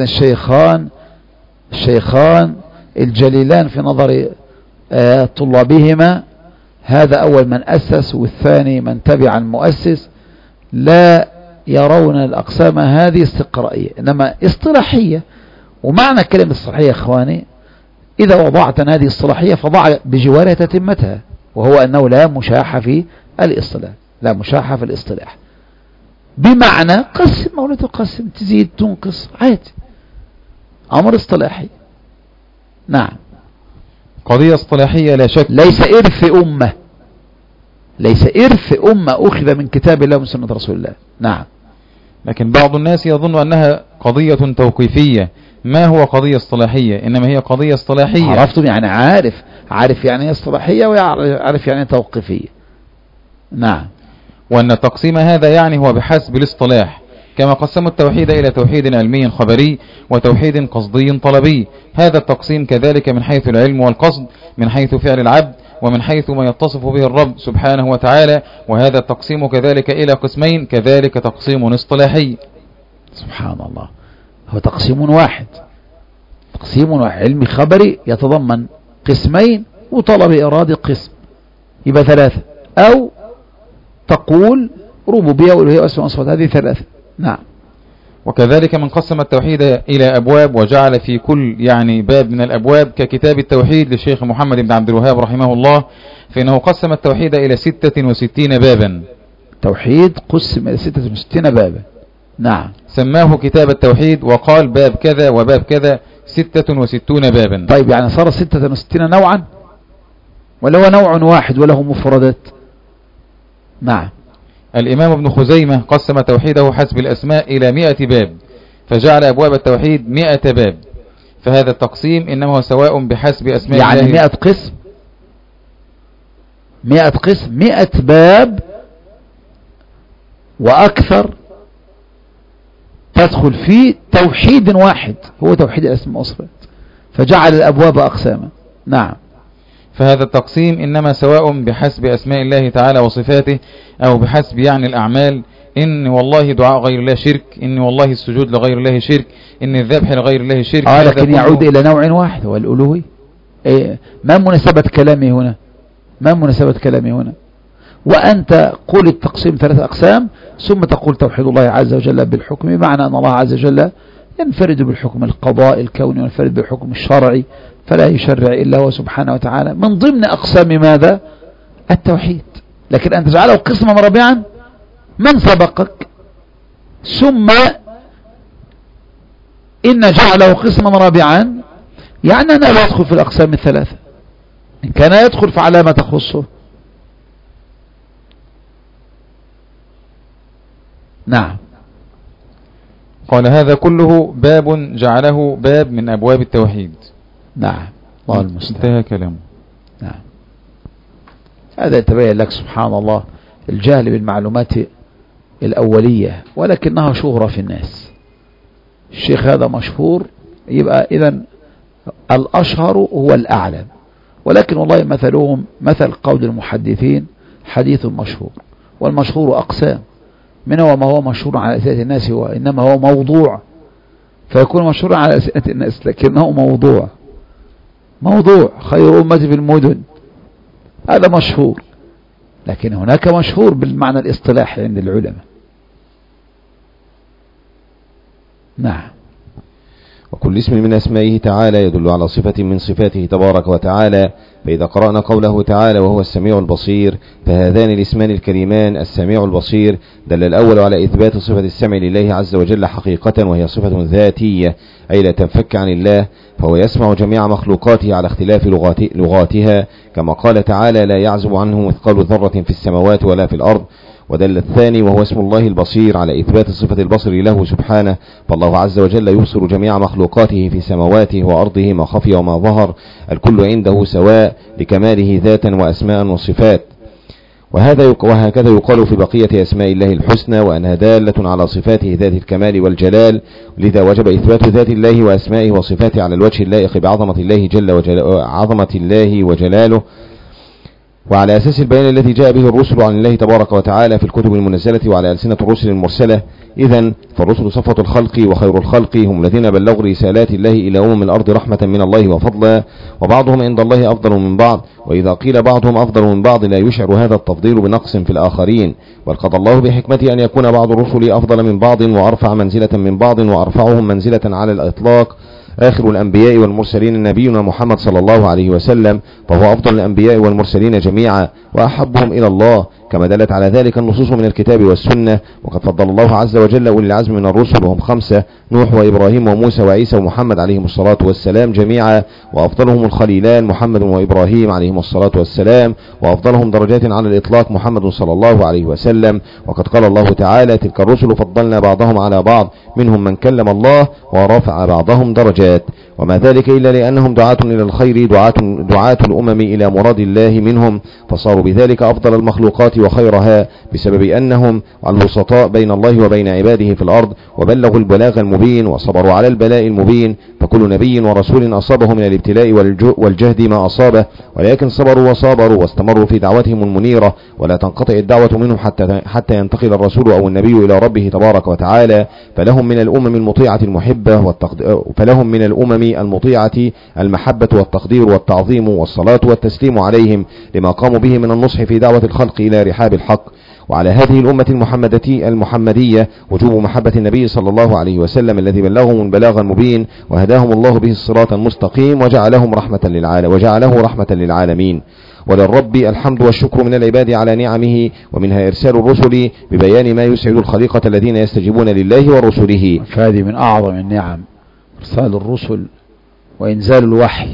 الشيخان الجليلان في نظر طلابهما، هذا أول من أسس والثاني من تبع المؤسس، لا يرون الأقسام هذه استقرائية إنما اصطلاحية. ومعنى كلمة اصطلاحية إخواني إذا وضعت هذه الصلاحية فضع بجوارها تتمتها، وهو أنه لا مشاحة في الاصطلاح، لا مشاحة في الاصطلاح، بمعنى قسم أو لا تقسم، تزيد تنقص عادي، أمر اصطلاحي. نعم، قضية اصطلاحية لا شك، ليس إرث أمة أخذ من كتاب الله ومن سنة رسول الله. نعم، لكن بعض الناس يظن أنها قضية توقيفية. ما هو قضية اصطلاحية؟ إنما هي قضية اصطلاحية. عرفتم يعني عارف يعني اصطلاحية ويعرف يعني توقيفية. نعم، وأن التقسيم هذا يعني هو بحسب الاصطلاح، كما قسموا التوحيد إلى توحيد علمي خبري وتوحيد قصدي طلبي. هذا التقسيم كذلك من حيث العلم والقصد، من حيث فعل العبد، ومن حيث ما يتصف به الرب سبحانه وتعالى. وهذا التقسيم كذلك إلى قسمين، كذلك تقسيم اصطلاحي. سبحان الله، هو تقسيم واحد، علمي خبري يتضمن قسمين وطلبي إرادي قسم، يبقى 3، أو تقول ربوبية وألوهية وأسماء وصفات، هذه 3. نعم، وكذلك من قسم التوحيد إلى أبواب وجعل في كل يعني باب من الأبواب ككتاب التوحيد للشيخ محمد بن عبد الوهاب رحمه الله، فإنه قسم التوحيد إلى 66 بابا. توحيد قسم إلى 66 بابا. نعم، سماه كتاب التوحيد وقال باب كذا وباب كذا، 66 بابا. طيب يعني صار 66 نوعا ولا هو نوع واحد وله مفردات؟ نعم، الإمام ابن خزيمة قسم توحيده حسب الأسماء إلى 100 باب، فجعل أبواب التوحيد 100 باب. فهذا التقسيم إنما هو سواء بحسب أسماء يعني الله. 100 قسم، 100 باب وأكثر تدخل في توحيد واحد هو توحيد الأسماء والصفات، فجعل الأبواب أقساما. نعم. فهذا التقسيم إنما سواء بحسب أسماء الله تعالى وصفاته أو بحسب يعني الأعمال، إن والله دعاء غير الله شرك، إن والله السجود لغير الله شرك، إن الذبح لغير الله شرك. لكن يعود إلى نوع واحد هو الألوهية. ما مناسبة كلامي هنا؟ ما مناسبة كلامي هنا؟ وأنت قول التقسيم 3 أقسام ثم تقول توحيد الله عز وجل بالحكم، بمعنى أن الله عز وجل ينفرد بالحكم القضاء الكوني وينفرد بالحكم الشرعي، فلا يشرع إلا هو سبحانه وتعالى، من ضمن أقسام ماذا؟ التوحيد. لكن أن تجعله قسما رابعا من سبقك، ثم إن جعله قسما رابعا يعني أنه لا يدخل في الأقسام الثلاثة، إن كان يدخل فعلى ما تخصه. نعم. قال هذا كله باب جعله باب من أبواب التوحيد. نعم. الله المستعان. انتهى كلامه. نعم. هذا يتبين لك سبحان الله الجهل بالمعلومات الأولية، ولكنها شهرة في الناس. الشيخ هذا مشهور، يبقى إذن الأشهر هو الأعلم، ولكن والله مثلهم مثل قول المحدثين حديث مشهور، والمشهور أقسام، منه ما هو مشهور على ألسنة الناس إنما هو موضوع، فيكون مشهورا على ألسنة الناس لكنه موضوع خير أمة في المدن، هذا مشهور، لكن هناك مشهور بالمعنى الاصطلاحي عند العلماء. نعم. وكل اسم من أسمائه تعالى يدل على صفة من صفاته تبارك وتعالى، فإذا قرأنا قوله تعالى وهو السميع البصير، فهذان الاسمان الكريمان السميع البصير دل الأول على إثبات صفة السمع لله عز وجل حقيقة، وهي صفة ذاتية أي لا تنفك عن الله، فهو يسمع جميع مخلوقاته على اختلاف لغاتها، كما قال تعالى لا يعزب عنه مثقال ذرة في السماوات ولا في الأرض. ودل الثاني وهو اسم الله البصير على إثبات صفة البصر له سبحانه، فالله عز وجل يبصر جميع مخلوقاته في سماواته وأرضه ما خفي وما ظهر، الكل عنده سواء لكماله ذاتا وأسماء وصفات. وهكذا يقال في بقية أسماء الله الحسنى، وأنها دالة على صفاته ذات الكمال والجلال، لذا وجب إثبات ذات الله وأسمائه وصفاته على الوجه اللائق بعظمة الله وجلاله، وعلى أساس البيان الذي جاء به الرسل عن الله تبارك وتعالى في الكتب المنزلة وعلى ألسنة الرسل المرسلة. إذن فالرسل صفة الخلق وخير الخلق، هم الذين بلغوا رسالات الله إلى الأرض رحمة من الله وفضلا، وبعضهم عند الله أفضل من بعض، وإذا قيل بعضهم أفضل من بعض لا يشعر هذا التفضيل بنقص في الآخرين، بل قضى الله بحكمته أن يكون بعض الرسل أفضل من بعض وأرفع منزلة من بعض، وأرفعهم منزلة على الإطلاق آخر الأنبياء والمرسلين نبينا محمد صلى الله عليه وسلم، فهو أفضل الأنبياء والمرسلين جميعا وأحبهم إلى الله، كما دلت على ذلك النصوص من الكتاب والسنة. وقد فضل الله عز وجل أولي العزم من الرسل، وهم 5: نوح وإبراهيم وموسى وعيسى ومحمد عليهم الصلاة والسلام جميعا، وأفضلهم الخليلان محمد وإبراهيم عليهم الصلاة والسلام، وأفضلهم درجات على الإطلاق محمد صلى الله عليه وسلم. وقد قال الله تعالى تلك الرسل فضلنا بعضهم على بعض منهم من كلم الله ورفع بعضهم درجات، وما ذلك إلا لأنهم دعاة إلى الخير، دعاة الأمم إلى مراد الله منهم، فصاروا بذلك أفضل المخلوقات وخيرها، بسبب أنهم الوسطاء بين الله وبين عباده في الأرض، وبلغوا البلاغ المبين وصبروا على البلاء المبين. فكل نبي ورسول أصابه من الابتلاء والجهد ما أصابه، ولكن صبروا وصابروا واستمروا في دعوتهم المنيرة، ولا تنقطع الدعوة منهم حتى ينتقل الرسول أو النبي إلى ربه تبارك وتعالى. فلهم من الأمم المطيعة المحبة والتقدير والتعظيم والصلاة والتسليم عليهم لما قاموا به من النصح في دعوة الخلق إلى رحاب الحق. وعلى هذه الأمة المحمدية وجوب محبة النبي صلى الله عليه وسلم الذي بلغهم البلاغ المبين وهداهم الله به الصراط المستقيم وجعله رحمة للعالمين. وللرب الحمد والشكر من العباد على نعمه، ومنها إرسال الرسل ببيان ما يسعد الخليقة الذين يستجيبون لله ورسله. فهذه من أعظم النعم، إرسال الرسل وإنزال الوحي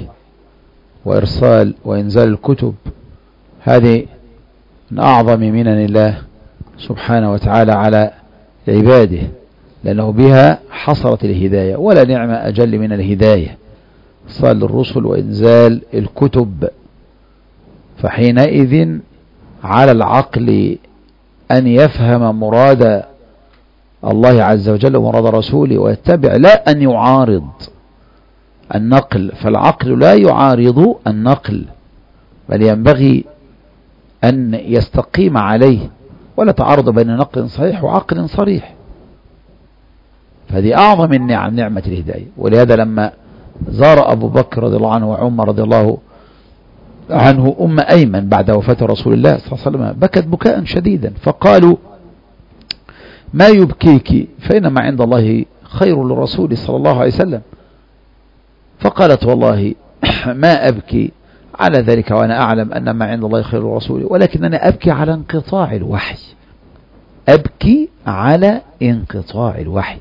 وإنزال الكتب، هذه من أعظم منن الله سبحانه وتعالى على عباده، لأنه بها حصلت الهداية، ولا نعمة أجل من الهداية، إرسال الرسل وإنزال الكتب. فحينئذ على العقل أن يفهم مراد الله عز وجل ومراد رسوله ويتبع، لا أن يعارض النقل، فالعقل لا يعارض النقل، بل ينبغي أن يستقيم عليه، ولا تعارض بين نقل صحيح وعقل صريح. فهذه أعظم النعم، نعمة الهداية. ولهذا لما زار أبو بكر رضي الله عنه وعمر رضي الله عنه أم أيمن بعد وفاة رسول الله صلى الله عليه وسلم، بكت بكاء شديدا، فقالوا: ما يبكيك؟ فإنما عند الله خير للرسول صلى الله عليه وسلم. فقالت: والله ما أبكي على ذلك وأنا أعلم أن ما عند الله خير للرسول، ولكنني أبكي على انقطاع الوحي. أبكي على انقطاع الوحي.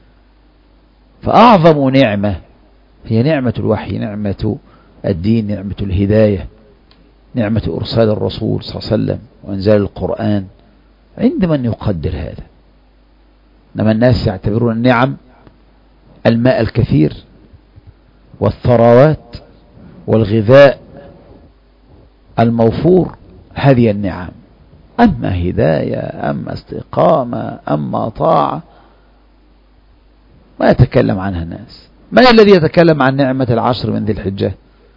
فأعظم نعمة هي نعمة الوحي، نعمة الدين، نعمة الهداية، نعمة إرسال الرسول صلى الله عليه وسلم وإنزال القرآن. عند من يقدر هذا؟ إنما الناس يعتبرون النعم الماء الكثير والثروات والغذاء الموفور، هذه النعم. أما هداية، أما استقامة، أما طاعة، ما يتكلم عنها الناس. من الذي يتكلم عن نعمة العشر من ذي الحجة،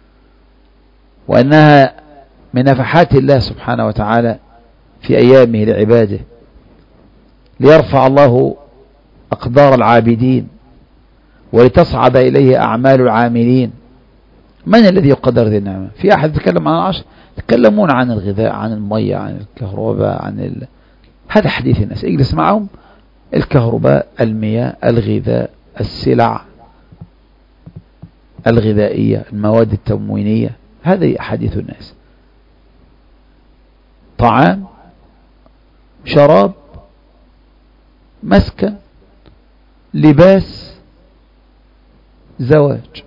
وأنها من نفحات الله سبحانه وتعالى في أيامه لعباده، ليرفع الله أقدار العابدين ولتصعد إليه أعمال العاملين؟ من الذي يقدر ذي النعمة؟ في أحد يتكلم عن العشر؟ يتكلمون عن الغذاء، عن المية، عن الكهرباء، هذا حديث الناس. اجلس معهم: الكهرباء، المياه، الغذاء، السلع الغذائية، المواد التموينية، هذه حديث الناس. طعام، شراب، مسكن، لباس، زواج،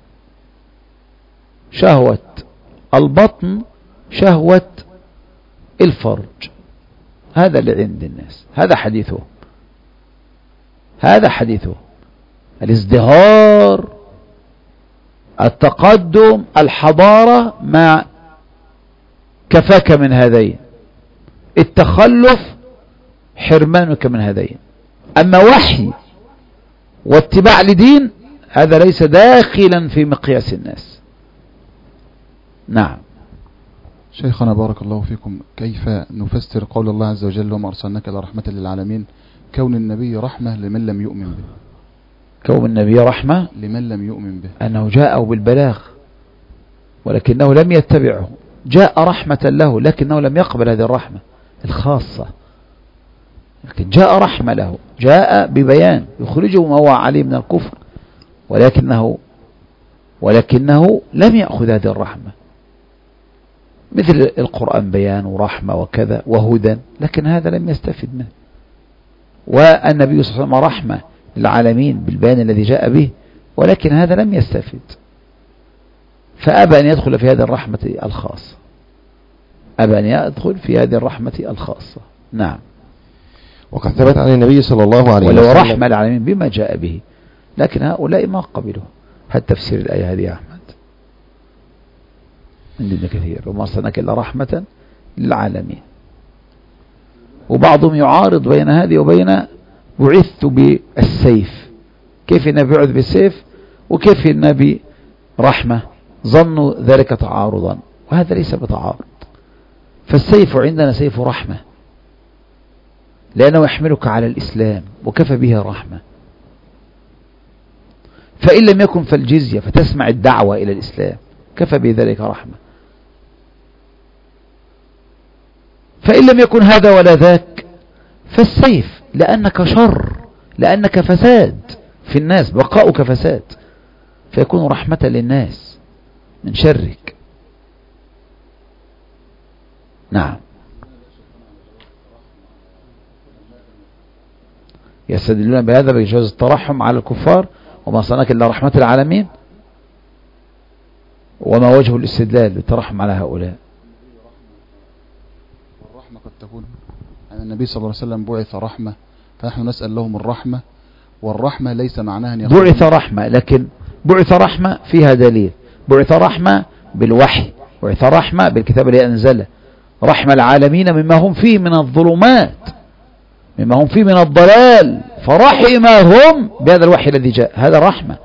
شهوة البطن، شهوة الفرج، هذا اللي عند الناس، هذا حديثه، هذا حديثه. الازدهار، التقدم، الحضارة، ما كفاك من هذين. التخلف حرمانك من هذين. أما وحي واتباع لدين، هذا ليس داخلا في مقياس الناس. نعم. شيخنا بارك الله فيكم، كيف نفسر قول الله عز وجل: وما أرسلناك إلا رحمة للعالمين، كون النبي رحمة لمن لم يؤمن به؟ كون النبي رحمة لمن لم يؤمن به، أنه جاءه بالبلاغ ولكنه لم يتبعه، جاء رحمة له لكنه لم يقبل هذه الرحمة الخاصة، لكن جاء رحمة له، جاء ببيان يخرجه ما هو عليه من الكفر، ولكنه لم يأخذ هذه الرحمة. مثل القرآن بيان ورحمة وكذا وهدى، لكن هذا لم يستفد منه. والنبي صلى الله عليه وسلم رحمة للعالمين بالبيان الذي جاء به، ولكن هذا لم يستفد، فأبى أن يدخل في هذه الرحمة الخاصة، أبى أن يدخل في هذه الرحمة الخاصة. نعم. وقد ثبت عن النبي صلى الله عليه وسلم ولو رحمة العالمين بما جاء به، لكن هؤلاء ما قبلوا. هل تفسير الآية هذه يا أحمد؟ من ابن كثير: وما أرسلناك إلا رحمة للعالمين. وبعضهم يعارض بين هذه وبين بعثت بالسيف. كيف النبي بعث بالسيف وكيف النبي رحمة؟ ظنوا ذلك تعارضا، وهذا ليس بتعارض. فالسيف عندنا سيف رحمة، لأنه يحملك على الإسلام وكفى به رحمة. فإن لم يكن فالجزية، فتسمع الدعوة إلى الإسلام، كفى بذلك رحمة. فإن لم يكن هذا ولا ذاك، فالسيف، لأنك شر، لأنك فساد في الناس، بقاؤك فساد، فيكون رحمة للناس من شرك. نعم. يستدلون بهذا بجواز الترحم على الكفار: وما أرسلناك إلا رحمة العالمين. وما وجه الاستدلال بالترحم على هؤلاء؟ الرحمة قد تكون أن النبي صلى الله عليه وسلم بعث رحمة، فنحن نسأل لهم الرحمة، والرحمة ليس معناها أن يكون بعث رحمة، لكن بعث رحمة فيها دليل. بعث رحمة بالوحي، بعث رحمة بالكتاب الذي أنزله، رحمة العالمين مما هم فيه من الظلمات مما هم فيه من الضلال فرحمهم بهذا الوحي الذي جاء. هذا رحمة.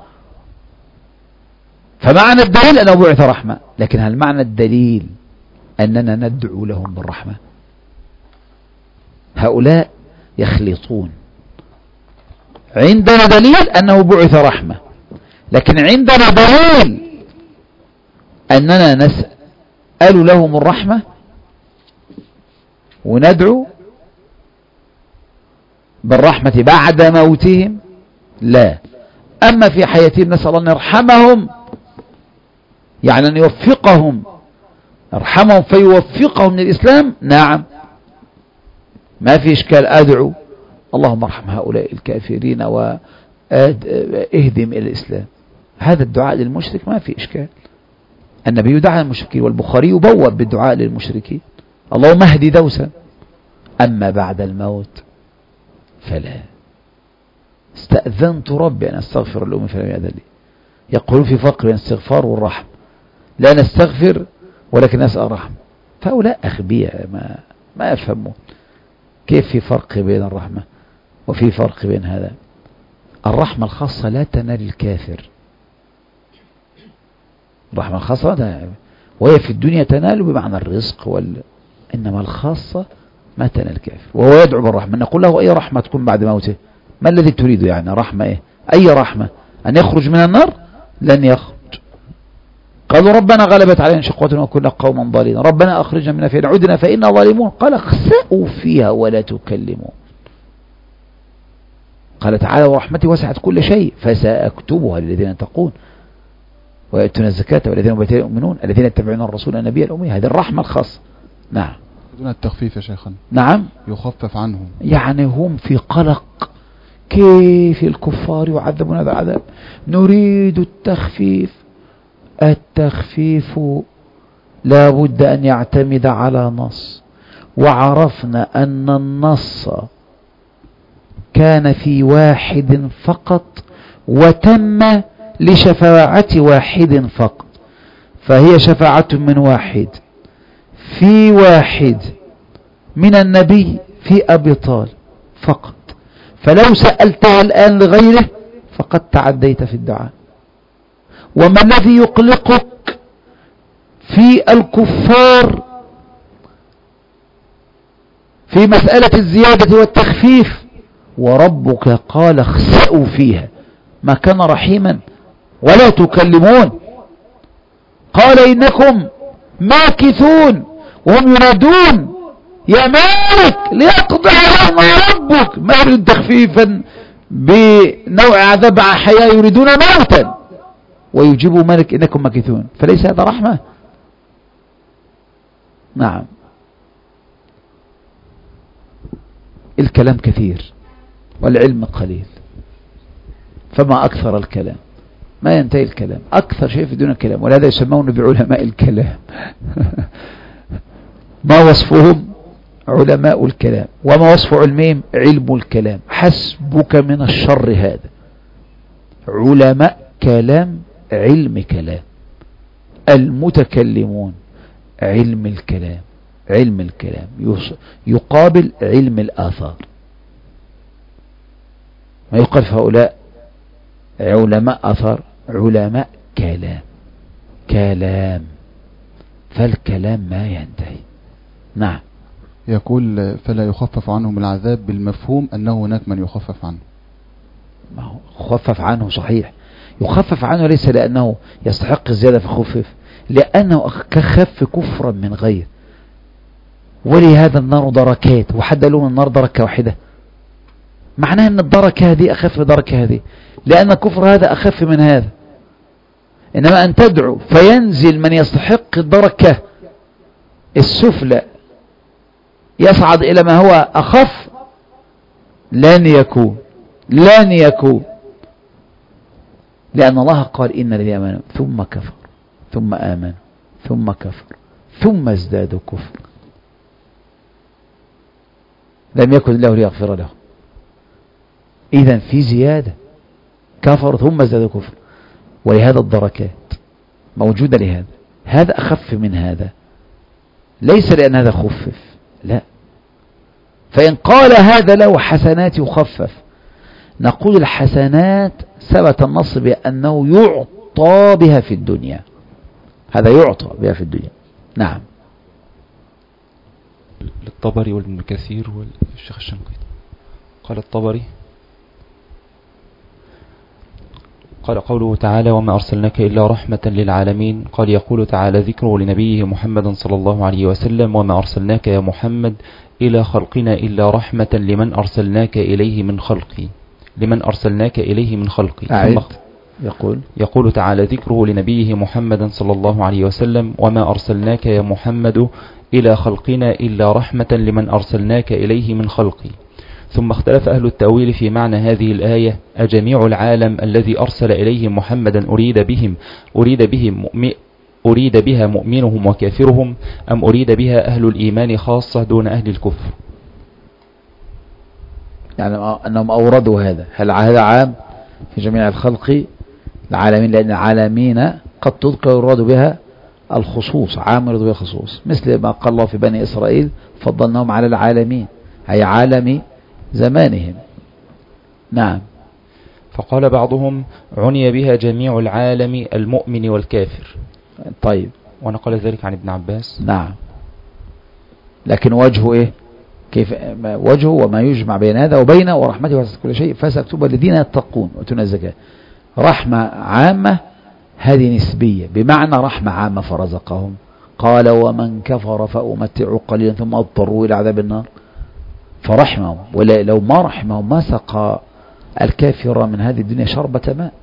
فمعنى الدليل أنه بعث رحمة، لكن هل معنى الدليل أننا ندعو لهم بالرحمة؟ هؤلاء يخلطون. عندنا دليل أنه بعث رحمة، لكن عندنا دليل أننا نسأل لهم الرحمة وندعو بالرحمة بعد موتهم؟ لا. أما في حياتهم نسأل أن يرحمهم، يعني أن يوفقهم، يرحمهم فيوفقهم للإسلام. نعم، ما في إشكال. أدعو اللهم ارحم هؤلاء الكافرين واهدم إلى الإسلام. هذا الدعاء للمشرك ما في إشكال. النبي دعا للمشركين، والبخاري يبوب بالدعاء للمشركين اللهم اهدي دوسا. أما بعد الموت فلا. استأذنت ربي أن أستغفر لأمي فلم يأذن لي. يقول في فرق بين الاستغفار والرحم. لا نستغفر ولكن نسأل رحمة. فهؤلاء أغبياء ما يفهمون كيف في فرق بين الرحمة وفي فرق بين هذا. الرحمة الخاصة لا تنال الكافر. الرحمة الخاصة وهي في الدنيا تنال بمعنى الرزق إنما الخاصة ما تنال الكافر. وهو يدعو بالرحمة. نقول له أي رحمة تكون بعد موته؟ ما الذي تريده يعني؟ رحمة إيه؟ أي رحمة؟ أن يخرج من النار؟ لن يخرج. قالوا ربنا غلبت علينا شقوتنا وكنا قوما ضالين، ربنا أخرجنا منها فإن عدنا فإنا ظالمون. قال اخسأوا فيها ولا تكلمون. قال تعالى ورحمتي وسعت كل شيء فسأكتبها للذين يتقون ويأتون الزكاة والذين هم يؤمنون الذين يتبعون الرسول النبي الأمي. هذه الرحمة الخاصة. نعم. دون التخفيف يا شيخنا. نعم. يخفف عنهم، يعني هم في قلق. كيف الكفار يعذبون هذا العذاب؟ نريد التخفيف. التخفيف لا بد أن يعتمد على نص، وعرفنا أن النص كان في واحد فقط وتم لشفاعة واحد فقط، فهي شفاعة من واحد في واحد من النبي في أبي طالب فقط. فلو سألتها الآن لغيره فقد تعديت في الدعاء. وما الذي يقلقك في الكفار في مسألة الزيادة والتخفيف؟ وربك قال اخسأوا فيها. ما كان رحيما ولا تكلمون. قال إنكم ماكثون وهم ينادون يا مالك ليقضي علينا ربك. ما يريد تخفيفا بنوع عذاب حياة، يريدون موتا. ويجيبوا مالك إنكم ماكثون. فليس هذا رحمة؟ نعم. الكلام كثير والعلم قليل، فما أكثر الكلام. ما ينتهي الكلام. أكثر شيء في دون الكلام، ولهذا يسمون بعلماء الكلام. ما وصفهم؟ علماء الكلام. وما وصف علمهم؟ علم الكلام. حسبك من الشر هذا. علماء كلام، علم كلام. المتكلمون علم الكلام. علم الكلام يقابل علم الآثار. ما يقال في هؤلاء علماء آثار، علماء كلام. كلام. فالكلام ما ينتهي. نعم. يقول فلا يخفف عنهم العذاب بالمفهوم أنه هناك من يخفف عنه. ما هو خفف عنه صحيح. يخفف عنه ليس لأنه يستحق الزيادة فخفف، لأنه كخف كفرا من غير. ولهذا النار دركات، وحد لهم النار دركة واحدة. معناه أن الدركة هذه أخف من دركة هذه، لأن الكفر هذا أخف من هذا. إنما أن تدعو فينزل من يستحق الدركة السفلى يصعد إلى ما هو أخف، لن يكون. لن يكون. لأن الله قال إن الذين آمنوا ثم كفروا ثم آمنوا ثم كفروا ثم ازدادوا كفر لم يكن الله ليغفر لهم. إذن في زيادة. كفروا ثم ازدادوا كفر. ولهذا الدركات موجودة لهذا. هذا أخف من هذا، ليس لأن هذا خفف، لا. فإن قال هذا له حسنات يخفف، نقول الحسنات ثبت النص بأنه يعطى بها في الدنيا، هذا يعطى بها في الدنيا. نعم. للطبري والابن كثير والشيخ الشنقيطي. قال الطبري قال قوله تعالى وما أرسلناك إلا رحمة للعالمين، قال يقول تعالى ذكره لنبيه محمد صلى الله عليه وسلم وما أرسلناك يا محمد إلى خلقنا إلا رحمة لمن أرسلناك إليه من خلقي، لمن أرسلناك إليه من خلقي. يقول تعالى ذكره لنبيه محمد صلى الله عليه وسلم وما أرسلناك يا محمد إلى خلقنا إلا رحمة لمن أرسلناك إليه من خلقي. ثم اختلف أهل التأويل في معنى هذه الآية، أجميع العالم الذي أرسل إليهم محمدا أريد بها مؤمنهم وكافرهم، أم أريد بها أهل الإيمان خاصة دون أهل الكفر؟ يعني أنهم أوردوا هذا، هل هذا عام في جميع الخلق العالمين، لأن العالمين قد تذكر يراد بها الخصوص، عام يراد بها الخصوص، مثل ما قال الله في بني إسرائيل فضلناهم على العالمين، أي عالم زمانهم. نعم. فقال بعضهم عني بها جميع العالم المؤمن والكافر. طيب. ونقل ذلك عن ابن عباس. نعم. لكن وجهه ايه؟ كيف وجهه وما يجمع بين هذا وبينه ورحمته واسعت كل شيء فسأكتبها الذين يتقون ويؤتون الزكاة. رحمة عامة هذه نسبية، بمعنى رحمة عامة فرزقهم. قال ومن كفر فأمتعه قليلا ثم أضطروا إلى عذاب النار، فرحمهم، ولو ما رحمهم ما سقى الكافر من هذه الدنيا شربة ماء.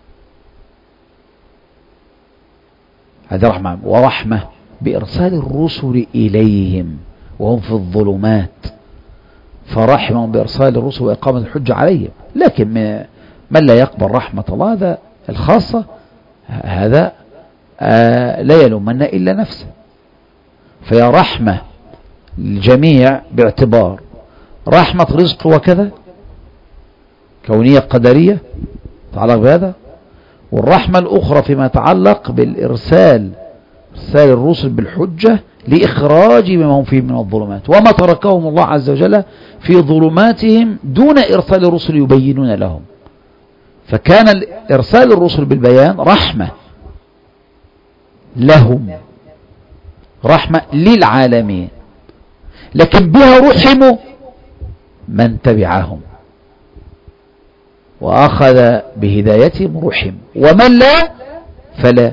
هذا رحمة. ورحمة بإرسال الرسل إليهم وهم في الظلمات، فرحمهم بإرسال الرسل وإقامة الحجة عليهم. لكن من لا يقبل رحمة الله هذا الخاصة، هذا لا يلومن إلا نفسه. فيا رحمة الجميع باعتبار رحمة رزق وكذا كونية قدرية تعلق بهذا، والرحمة الأخرى فيما يتعلق بالإرسال، إرسال الرسل بالحجة لإخراج ما هم فيه من الظلمات، وما تركهم الله عز وجل في ظلماتهم دون إرسال الرسل يبينون لهم. فكان إرسال الرسل بالبيان رحمة لهم، رحمة للعالمين، لكن بها رحموا من تبعهم وأخذ بهدايتهم رحم، ومن لا فلا.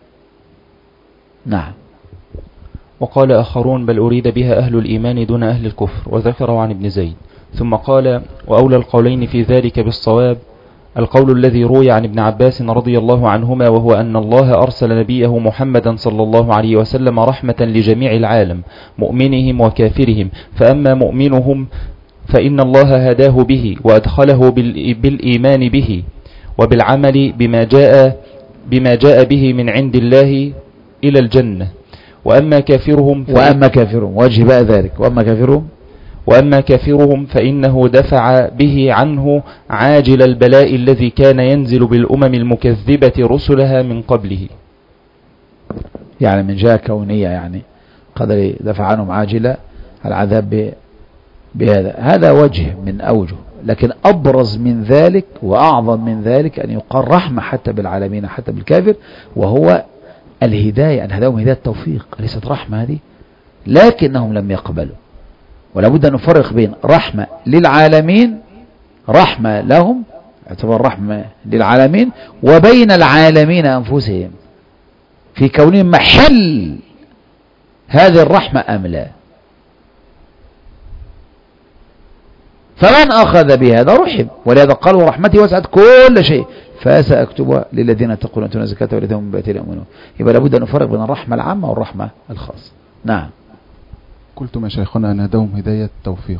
نعم. وقال آخرون بل أريد بها أهل الإيمان دون أهل الكفر، وذكره عن ابن زيد. ثم قال وأولى القولين في ذلك بالصواب القول الذي روي عن ابن عباس رضي الله عنهما، وهو أن الله أرسل نبيه محمدا صلى الله عليه وسلم رحمة لجميع العالم مؤمنهم وكافرهم، فأما مؤمنهم فإن الله هداه به وأدخله بالإيمان به وبالعمل بما جاء به من عند الله إلى الجنة، وأما كافرهم وجه بقى ذلك، وأما كافرهم فإنه دفع به عنه عاجل البلاء الذي كان ينزل بالأمم المكذبة رسلها من قبله. يعني من جهة كونية، يعني قدر دفع عنهم عاجل العذاب بهذا، هذا وجه من أوجه. لكن أبرز من ذلك وأعظم من ذلك أن يقال رحمة حتى بالعالمين حتى بالكافر، وهو الهداية، أن هداهم هداية التوفيق، ليست رحمة هذه، لكنهم لم يقبلوا. ولا بد أن نفرق بين رحمة للعالمين، رحمة لهم اعتبار رحمة للعالمين، وبين العالمين أنفسهم في كونهم محل هذه الرحمة أم لا. فمن أخذ بهذا رحم، ولهذا قال ورحمتي وسعت كل شيء فسأكتبها للذين اتقون ويؤتون الزكاة والذين هم بآياتنا يؤمنون. يبقى لابد أن نفرق بين الرحمة العامة والرحمة الخاصة. نعم. قلتم يا شيخنا أن هداهم هداية توفيق.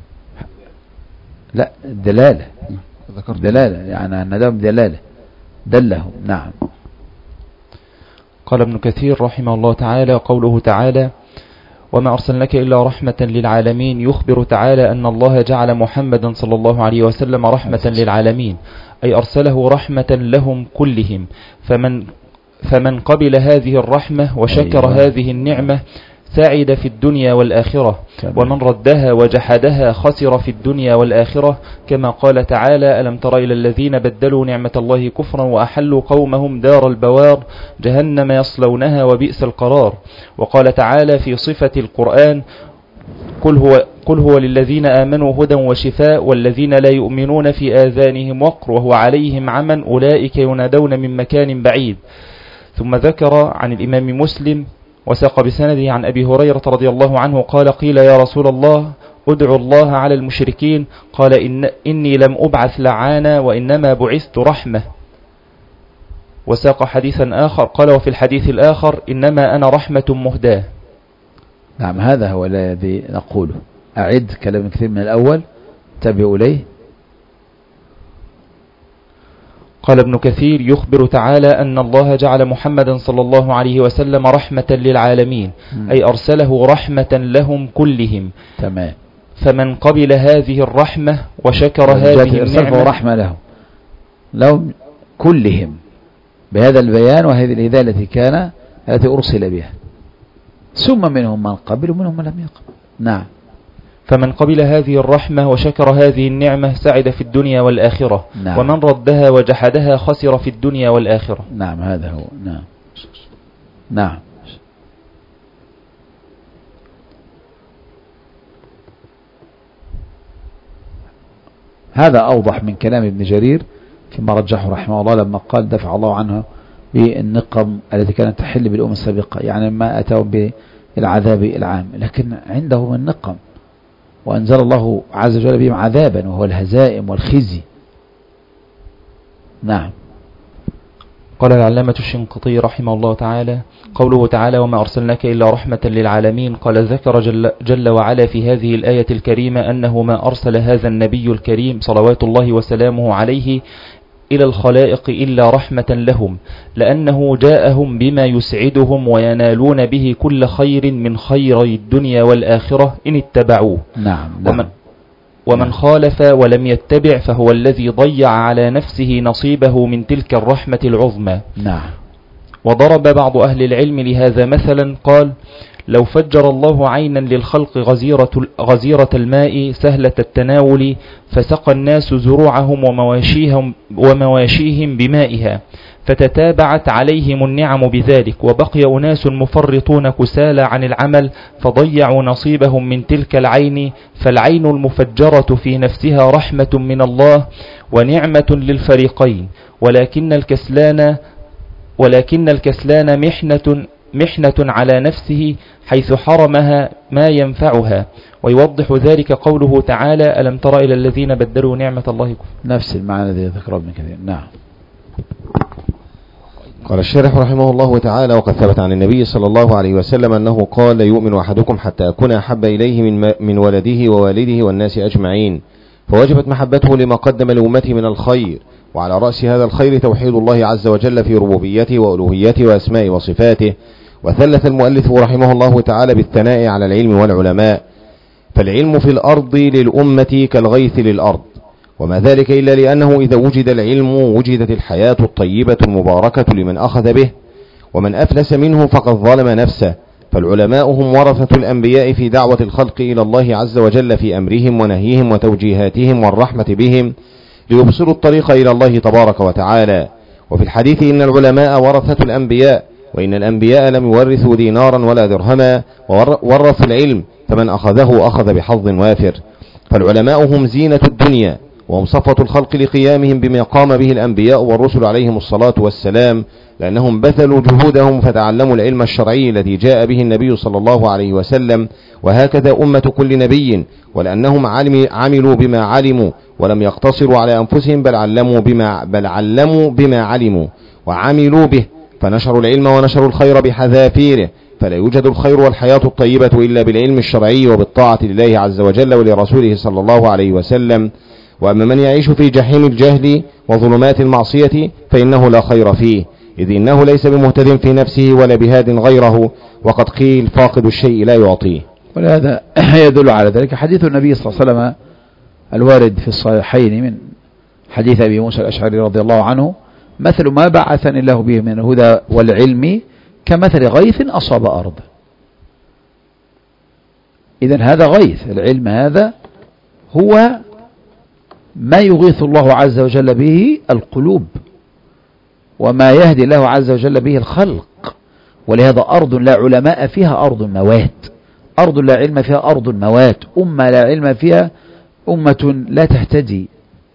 لا، دلالة. دلالة، يعني أن هداهم دلالة دلهم. نعم. قال ابن كثير رحمه الله تعالى قوله تعالى وما أرسلناك إلا رحمة للعالمين، يخبر تعالى أن الله جعل محمدا صلى الله عليه وسلم رحمة للعالمين، أي أرسله رحمة لهم كلهم. فمن قبل هذه الرحمة وشكر هذه النعمة سعد في الدنيا والآخرة، ومن ردها وجحدها خسر في الدنيا والآخرة، كما قال تعالى: ألم تر إلى الذين بدلوا نعمة الله كفرا وأحلوا قومهم دار البوار جهنم يصلونها وبئس القرار. وقال تعالى في صفة القرآن: قل هو للذين آمنوا هدى وشفاء والذين لا يؤمنون في آذانهم وقر وهو عليهم عمى أولئك ينادون من مكان بعيد. ثم ذكر عن الإمام مسلم وساق بسنده عن أبي هريرة رضي الله عنه قال: قيل يا رسول الله ادعوا الله على المشركين، قال: إني لم أبعث لعانا وإنما بعثت رحمة. وساق حديثا آخر قال: وفي الحديث الآخر: إنما أنا رحمة مهداة. نعم، هذا هو الذي نقوله. أعد كلام كثير من الأول، تبعوا إليه. قال ابن كثير: يخبر تعالى أن الله جعل محمدا صلى الله عليه وسلم رحمة للعالمين، أي أرسله رحمة لهم كلهم. تمام. فمن قبل هذه الرحمة وشكر هذه النعمة رحمة لهم كلهم بهذا البيان وهذه الهداية التي أرسل بها، ثم منهم من قبل ومنهم من لم يقبل. نعم. فمن قبل هذه الرحمة وشكر هذه النعمة سعد في الدنيا والآخرة. نعم. ومن ردها وجحدها خسر في الدنيا والآخرة. نعم، هذا هو. نعم. نعم. هذا أوضح من كلام ابن جرير فيما رجحه رحمه الله لما قال: دفع الله عنها بالنقم التي كانت تحل بالأمم السابقة، يعني ما أتوا بالعذاب العام، لكن عندهم النقم، وأنزل الله عز وجل بهم عذابا وهو الهزائم والخزي. نعم. قال العلامة الشنقيطي رحمه الله تعالى: قوله تعالى: وما أرسلناك إلا رحمة للعالمين، قال ذكر جل وعلا في هذه الآية الكريمة أنه ما أرسل هذا النبي الكريم صلوات الله وسلامه عليه إلى الخلائق إلا رحمة لهم، لأنه جاءهم بما يسعدهم وينالون به كل خير من خيري الدنيا والآخرة إن اتبعوه. نعم. ومن خالف ولم يتبع فهو الذي ضيع على نفسه نصيبه من تلك الرحمة العظمى. نعم. وضرب بعض أهل العلم لهذا مثلا، قال: لو فجر الله عينا للخلق غزيرة الماء سهلة التناول فسقى الناس زروعهم ومواشيهم بمائها، فتتابعت عليهم النعم بذلك، وبقي أناس مفرطون كسالى عن العمل فضيعوا نصيبهم من تلك العين، فالعين المفجرة في نفسها رحمة من الله ونعمة للفريقين، ولكن الكسلان محنة على نفسه حيث حرمها ما ينفعها. ويوضح ذلك قوله تعالى: ألم تر إلى الذين بدلوا نعمة الله كفرا. نفس المعنى الذي ذكره ابن كثير. نعم. قال الشارح رحمه الله تعالى: وقد ثبت عن النبي صلى الله عليه وسلم أنه قال: يؤمن أحدكم حتى أكون أحب إليه من ولده ووالده والناس أجمعين، فوجبت محبته لما قدم لأمته من الخير، وعلى رأس هذا الخير توحيد الله عز وجل في ربوبيته وألوهيته وأسمائه وصفاته. وثلث المؤلف رحمه الله تعالى بالثناء على العلم والعلماء، فالعلم في الأرض للأمة كالغيث للأرض، وما ذلك إلا لأنه إذا وجد العلم وجدت الحياة الطيبة المباركة لمن أخذ به، ومن أفلس منه فقد ظلم نفسه. فالعلماء هم ورثة الأنبياء في دعوة الخلق إلى الله عز وجل في أمرهم ونهيهم وتوجيهاتهم والرحمة بهم ليبصروا الطريق إلى الله تبارك وتعالى. وفي الحديث إن العلماء ورثة الأنبياء، وإن الأنبياء لم يورثوا دينارا ولا درهما وورثوا العلم، فمن أخذه أخذ بحظ وافر. فالعلماء هم زينة الدنيا وهم صفوة الخلق لقيامهم بما قام به الأنبياء والرسل عليهم الصلاة والسلام، لأنهم بذلوا جهودهم فتعلموا العلم الشرعي الذي جاء به النبي صلى الله عليه وسلم، وهكذا أمة كل نبي، ولأنهم عملوا بما علموا ولم يقتصروا على أنفسهم بل علموا بما علموا وعملوا به، فنشروا العلم ونشروا الخير بحذافيره، فلا يوجد الخير والحياة الطيبة إلا بالعلم الشرعي وبالطاعة لله عز وجل ولرسوله صلى الله عليه وسلم. وأما من يعيش في جحيم الجهل وظلمات المعصية فإنه لا خير فيه، إذ إنه ليس بمهتد في نفسه ولا بهاد غيره، وقد قيل: فاقد الشيء لا يعطيه. ولهذا يدل على ذلك حديث النبي صلى الله عليه وسلم الوارد في الصحيحين من حديث أبي موسى الأشعري رضي الله عنه: مثل ما بعثني الله به من الهدى والعلم كمثل غيث أصاب أرض. إذن هذا غيث. العلم هذا هو ما يغيث الله عز وجل به القلوب، وما يهدي الله عز وجل به الخلق. ولهذا أرض لا علماء فيها أرض موات، أرض لا علم فيها أرض موات، أمة لا علم فيها أمة لا تهتدي.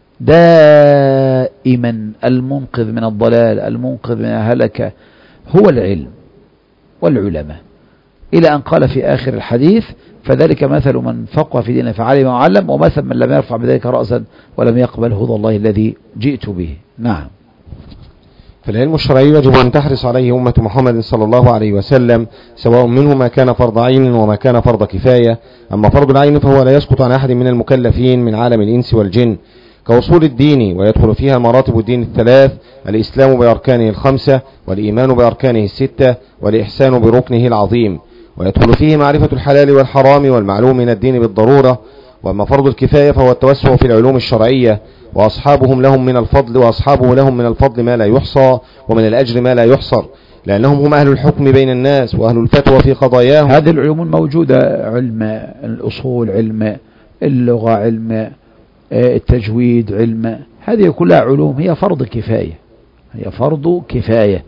دائما المنقذ من الضلال، المنقذ من الهلكة هو العلم والعلماء، إلى أن قال في آخر الحديث: فذلك مثل من فقه في دينه فعلم وعلم، ومثل من لم يرفع بذلك رأسا ولم يقبل هدى الله الذي جئت به. نعم. فالعلم الشرعي يجب أن تحرص عليه أمة محمد صلى الله عليه وسلم، سواء منه ما كان فرض عين وما كان فرض كفاية. أما فرض العين فهو لا يسقط عن أحد من المكلفين من عالم الإنس والجن، كأصول الدين، ويدخل فيها مراتب الدين الثلاث: الإسلام بأركانه الخمسة، والإيمان بأركانه الستة، والإحسان بركنه العظيم. ويدخل فيه معرفة الحلال والحرام والمعلوم من الدين بالضرورة. وأما فرض الكفاية فهو التوسع في العلوم الشرعية، وأصحابه لهم من الفضل ما لا يحصى، ومن الأجر ما لا يحصر، لأنهم هم أهل الحكم بين الناس وأهل الفتوى في قضاياهم. هذه العلوم الموجودة: علم الأصول، علم اللغة، علم التجويد، علم، هذه كلها علوم هي فرض كفاية، هي فرض كفاية،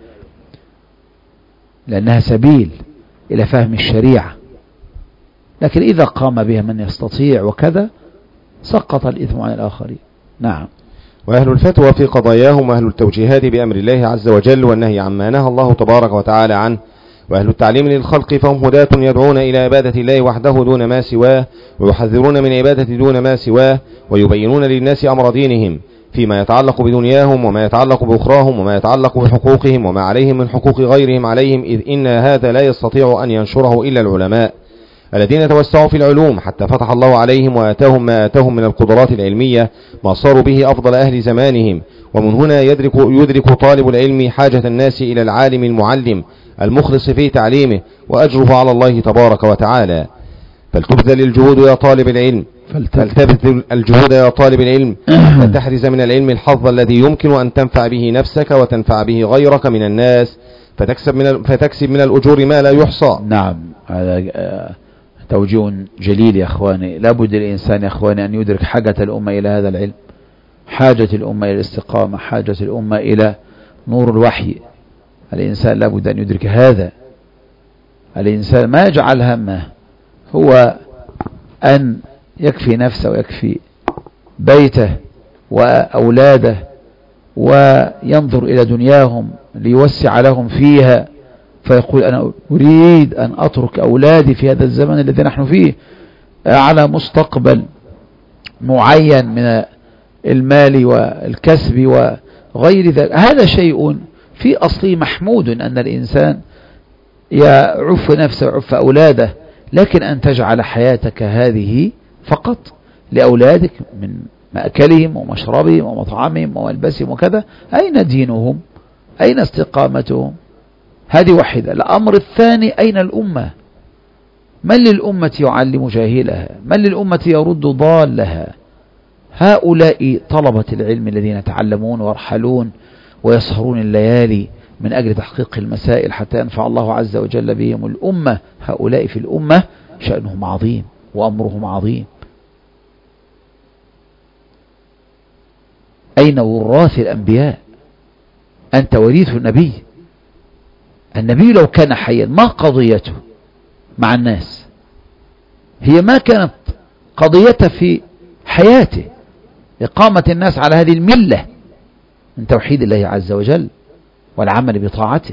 لأنها سبيل إلى فهم الشريعة. لكن إذا قام بها من يستطيع وكذا سقط الإثم عن الآخرين. نعم. وأهل الفتوى في قضاياهم وأهل التوجيهات بأمر الله عز وجل والنهي عما نهى الله تبارك وتعالى عنه، وأهل التعليم للخلق فهم هداة يدعون إلى عبادة الله وحده دون ما سواه، ويحذرون من عبادة دون ما سواه، ويبينون للناس أمر دينهم فيما يتعلق بدنياهم وما يتعلق بأخراهم وما يتعلق بحقوقهم وما عليهم من حقوق غيرهم عليهم، إذ إن هذا لا يستطيع أن ينشره إلا العلماء الذين توسعوا في العلوم حتى فتح الله عليهم وآتاهم ما آتاهم من القدرات العلمية ما صاروا به أفضل أهل زمانهم. ومن هنا يدرك طالب العلم حاجة الناس إلى العالم المعلم المخلص في تعليمه، وأجره على الله تبارك وتعالى. فلتبذل الجهود يا طالب العلم، فلتبذل الجهود يا طالب العلم، فتحرز من العلم الحظ الذي يمكن أن تنفع به نفسك وتنفع به غيرك من الناس، فتكسب من الأجور ما لا يحصى. نعم، هذا توجيه جليل يا أخواني. لابد الإنسان يا أخواني أن يدرك حاجة الأمة إلى هذا العلم، حاجة الأمة إلى الاستقامة، حاجة الأمة إلى نور الوحي. الإنسان لابد أن يدرك هذا. الإنسان ما يجعل همه هو أن يكفي نفسه ويكفي بيته وأولاده وينظر إلى دنياهم ليوسع لهم فيها، فيقول: أنا أريد أن أترك أولادي في هذا الزمن الذي نحن فيه على مستقبل معين من المال والكسب وغير ذلك. هذا شيء في أصله محمود، أن الإنسان يعف نفسه ويعف أولاده، لكن أن تجعل حياتك هذه فقط لأولادك من مأكلهم ومشربهم ومطعمهم وملبسهم وكذا، أين دينهم؟ أين استقامتهم؟ هذه واحدة. الأمر الثاني: أين الأمة؟ من للأمة يعلم جاهلها؟ من للأمة يرد ضالها؟ هؤلاء طلبة العلم الذين يتعلمون ويرحلون ويسهرون الليالي من أجل تحقيق المسائل حتى ينفع الله عز وجل بهم الأمة. هؤلاء في الأمة شأنهم عظيم وأمرهم عظيم. أين وراث الأنبياء؟ أنت وريث النبي. النبي لو كان حيا ما قضيته مع الناس؟ هي ما كانت قضيته في حياته إقامة الناس على هذه الملة من توحيد الله عز وجل والعمل بطاعته.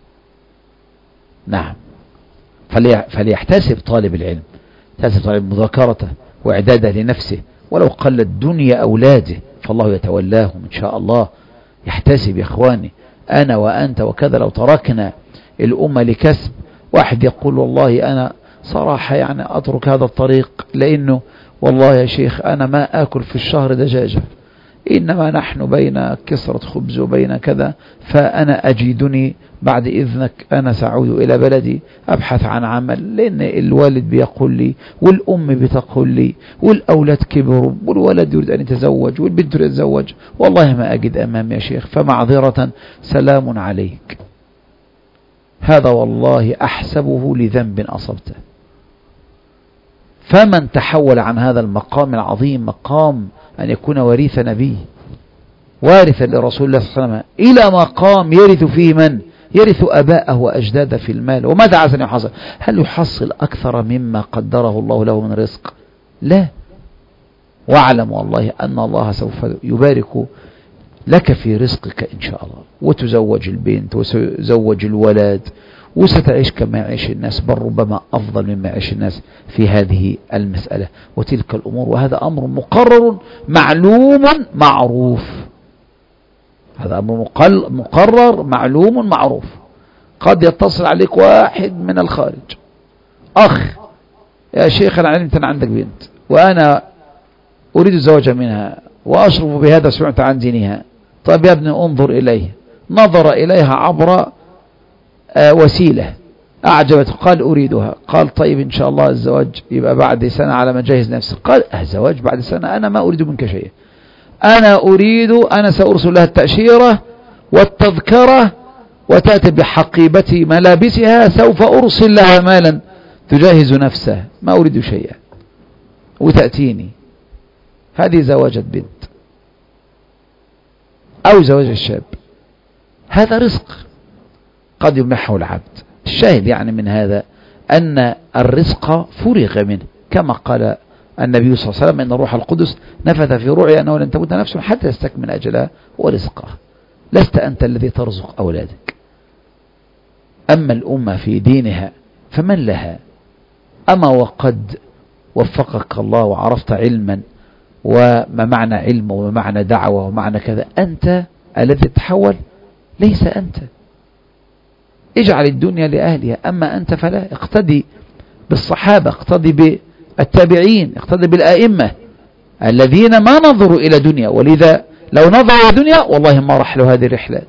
نعم. فليحتسب طالب العلم، يحتسب طالب مذاكرته وإعداده لنفسه، ولو قلت دنيا أولاده فالله يتولاهم إن شاء الله. يحتسب يا إخواني. أنا وأنت وكذا لو تركنا الأمة لكسب، واحد يقول: والله أنا صراحة يعني أترك هذا الطريق لأنه والله يا شيخ أنا ما أكل في الشهر دجاجة، إنما نحن بين كسرة خبز وبين كذا، فأنا أجدني بعد إذنك أنا سأعود إلى بلدي أبحث عن عمل، لأن الوالد بيقول لي والأم بتقول لي والأولاد كبروا والولد يريد أن يتزوج والبنت تريد تتزوج، والله ما أجد أمامي يا شيخ، فمعذرة سلام عليك. هذا والله أحسبه لذنب أصبته، فمن تحول عن هذا المقام العظيم، مقام أن يكون وريث نبي، وارثا لرسول الله صلى الله عليه وسلم، إلى مقام يرث فيه من؟ يرث أباءه وأجداده في المال. وماذا عسى أن يحصل؟ هل يحصل أكثر مما قدره الله له من رزق؟ لا. واعلم والله أن الله سوف يبارك لك في رزقك إن شاء الله، وتزوج البنت وتزوج الولد، وستعيش كما يعيش الناس، بل ربما أفضل مما يعيش الناس في هذه المسألة وتلك الأمور. وهذا أمر مقرر معلوم معروف، هذا أمر مقرر معلوم معروف. قد يتصل عليك واحد من الخارج، أخ يا شيخ أنا علمت أن عندك بنت وأنا أريد الزواج منها وأشرف بهذا، سمعت عن دينها، طيب يا ابني انظر إليه. نظر إليها عبر وسيلة أعجبته، قال أريدها. قال طيب إن شاء الله الزواج يبقى بعد سنة على ما جهز نفسه. قال الزواج بعد سنة؟ أنا ما أريد منك شيء، أنا سأرسل لها التأشيرة والتذكرة وتأتي بحقيبة ملابسها، سوف أرسل لها مالا تجهز نفسها، ما أريد شيئا، وتأتيني. هذه زواجة بنت أو زواج الشاب، هذا رزق قد يمنحه العبد. الشاهد يعني من هذا أن الرزق فرغ منه، كما قال النبي صلى الله عليه وسلم إن روح القدس نفث في روعي أنه لن تموت نفس حتى تستكمل أجلها ورزقها. لست أنت الذي ترزق أولادك. أما الأمة في دينها فمن لها؟ أما وقد وفقك الله وعرفت علما وما معنى علم وما معنى دعوة ومعنى كذا، أنت الذي تتحول، ليس أنت. اجعل الدنيا لأهلها، أما أنت فلا. اقتدي بالصحابة، اقتدي بالتابعين، اقتدي بالآئمة الذين ما نظروا إلى دنيا، ولذا لو نظروا إلى دنيا والله ما رحلوا هذه الرحلات.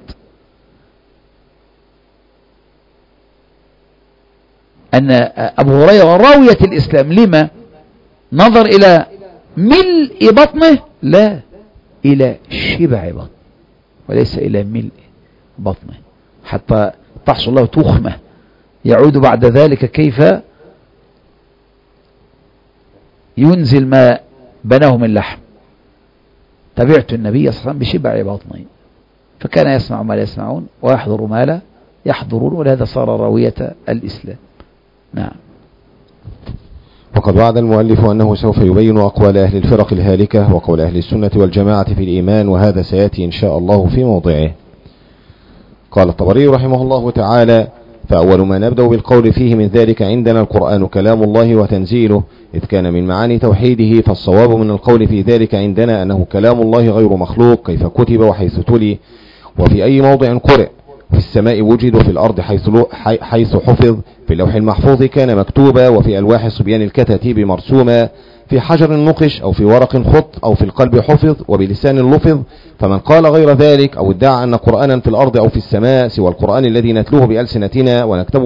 أن أبو هريرة راوية الإسلام لما نظر إلى ملء بطنه؟ لا، إلى شبع بطنه وليس إلى ملء بطنه، حتى تحصل له تخمة يعود بعد ذلك كيف ينزل ما بناه من لحم. تبعت النبي صلى الله عليه وسلم بشبع بطنه، فكان يسمع ما لا يسمعون ويحضر ما لا يحضرون، ولهذا صار راوية الإسلام. نعم. وقد وعد المؤلف أنه سوف يبين أقوال أهل الفرق الهالكة وقول أهل السنة والجماعة في الإيمان، وهذا سيأتي إن شاء الله في موضعه. قال الطبري رحمه الله تعالى: فأول ما نبدأ بالقول فيه من ذلك عندنا القرآن كلام الله وتنزيله، إذ كان من معاني توحيده، فالصواب من القول في ذلك عندنا أنه كلام الله غير مخلوق كيف كتب وحيث تلي وفي أي موضع قرئ، في السماء وجد وفي الأرض حيث حفظ، في اللوح المحفوظ كان مكتوبا، وفي ألواح صبيان الكتاتيب مرسوما، في حجر نقش أو في ورق خط أو في القلب حفظ وبلسان لفظ. فمن قال غير ذلك أو ادعى أن قرآنا في الأرض أو في السماء سوى القرآن الذي نتلوه بألسنتنا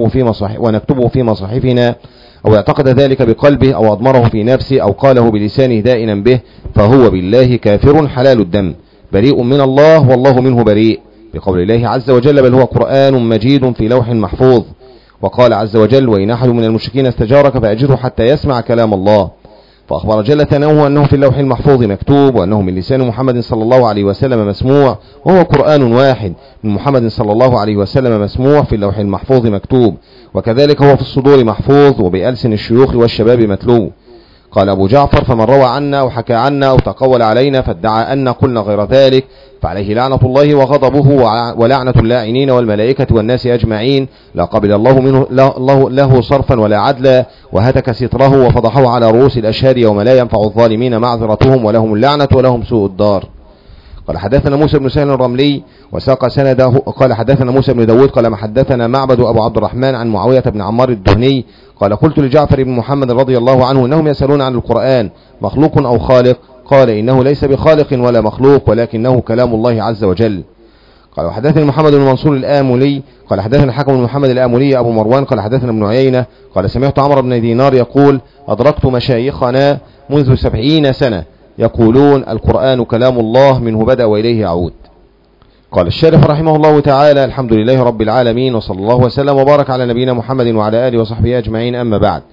ونكتبه في مصاحفنا، أو اعتقد ذلك بقلبه أو أضمره في نفسه أو قاله بلسانه دائنا به، فهو بالله كافر حلال الدم بريء من الله والله منه بريء، بقول الله عز وجل: بل هو قرآن مجيد في لوح محفوظ. وقال عز وجل: وإن أحد من المشركين استجارك فأجره حتى يسمع كلام الله. فأخبر جل ثناؤه أنه في اللوح المحفوظ مكتوب، وأنه من لسان محمد صلى الله عليه وسلم مسموع، وهو قرآن واحد من محمد صلى الله عليه وسلم مسموع في اللوح المحفوظ مكتوب، وكذلك هو في الصدور محفوظ وبألسن الشيوخ والشباب متلو. قال أبو جعفر: فمن روى عنا أو حكى عنا أو تقول علينا فادعى أن قلنا غير ذلك فعليه لعنة الله وغضبه ولعنة اللاعنين والملائكة والناس أجمعين، لا قبل الله منه له صرفا ولا عدلا، وهتك ستره وفضحه على رؤوس الأشهاد يوم لا ينفع الظالمين معذرتهم ولهم اللعنة ولهم سوء الدار. قال حدثنا موسى بن سهل الرملي وساق سنده. قال حدثنا موسى بن داود قال ما حدثنا معبد أبو عبد الرحمن عن معاوية بن عمار الدهني قال: قلت لجعفر بن محمد رضي الله عنه: إنهم يسألون عن القرآن مخلوق أو خالق؟ قال: إنه ليس بخالق ولا مخلوق ولكنه كلام الله عز وجل. قال وحدثني محمد بن منصور الآملي قال حدثنا حكم بن محمد الآملي أبو مروان قال حدثنا ابن عيينة قال سمعت عمرو بن دينار يقول: أدركت مشايخنا منذ 70 سنة يقولون القرآن كلام الله منه بدأ وإليه يعود. قال الشارح رحمه الله تعالى: الحمد لله رب العالمين، وصلى الله وسلم وبارك على نبينا محمد وعلى آله وصحبه أجمعين، أما بعد.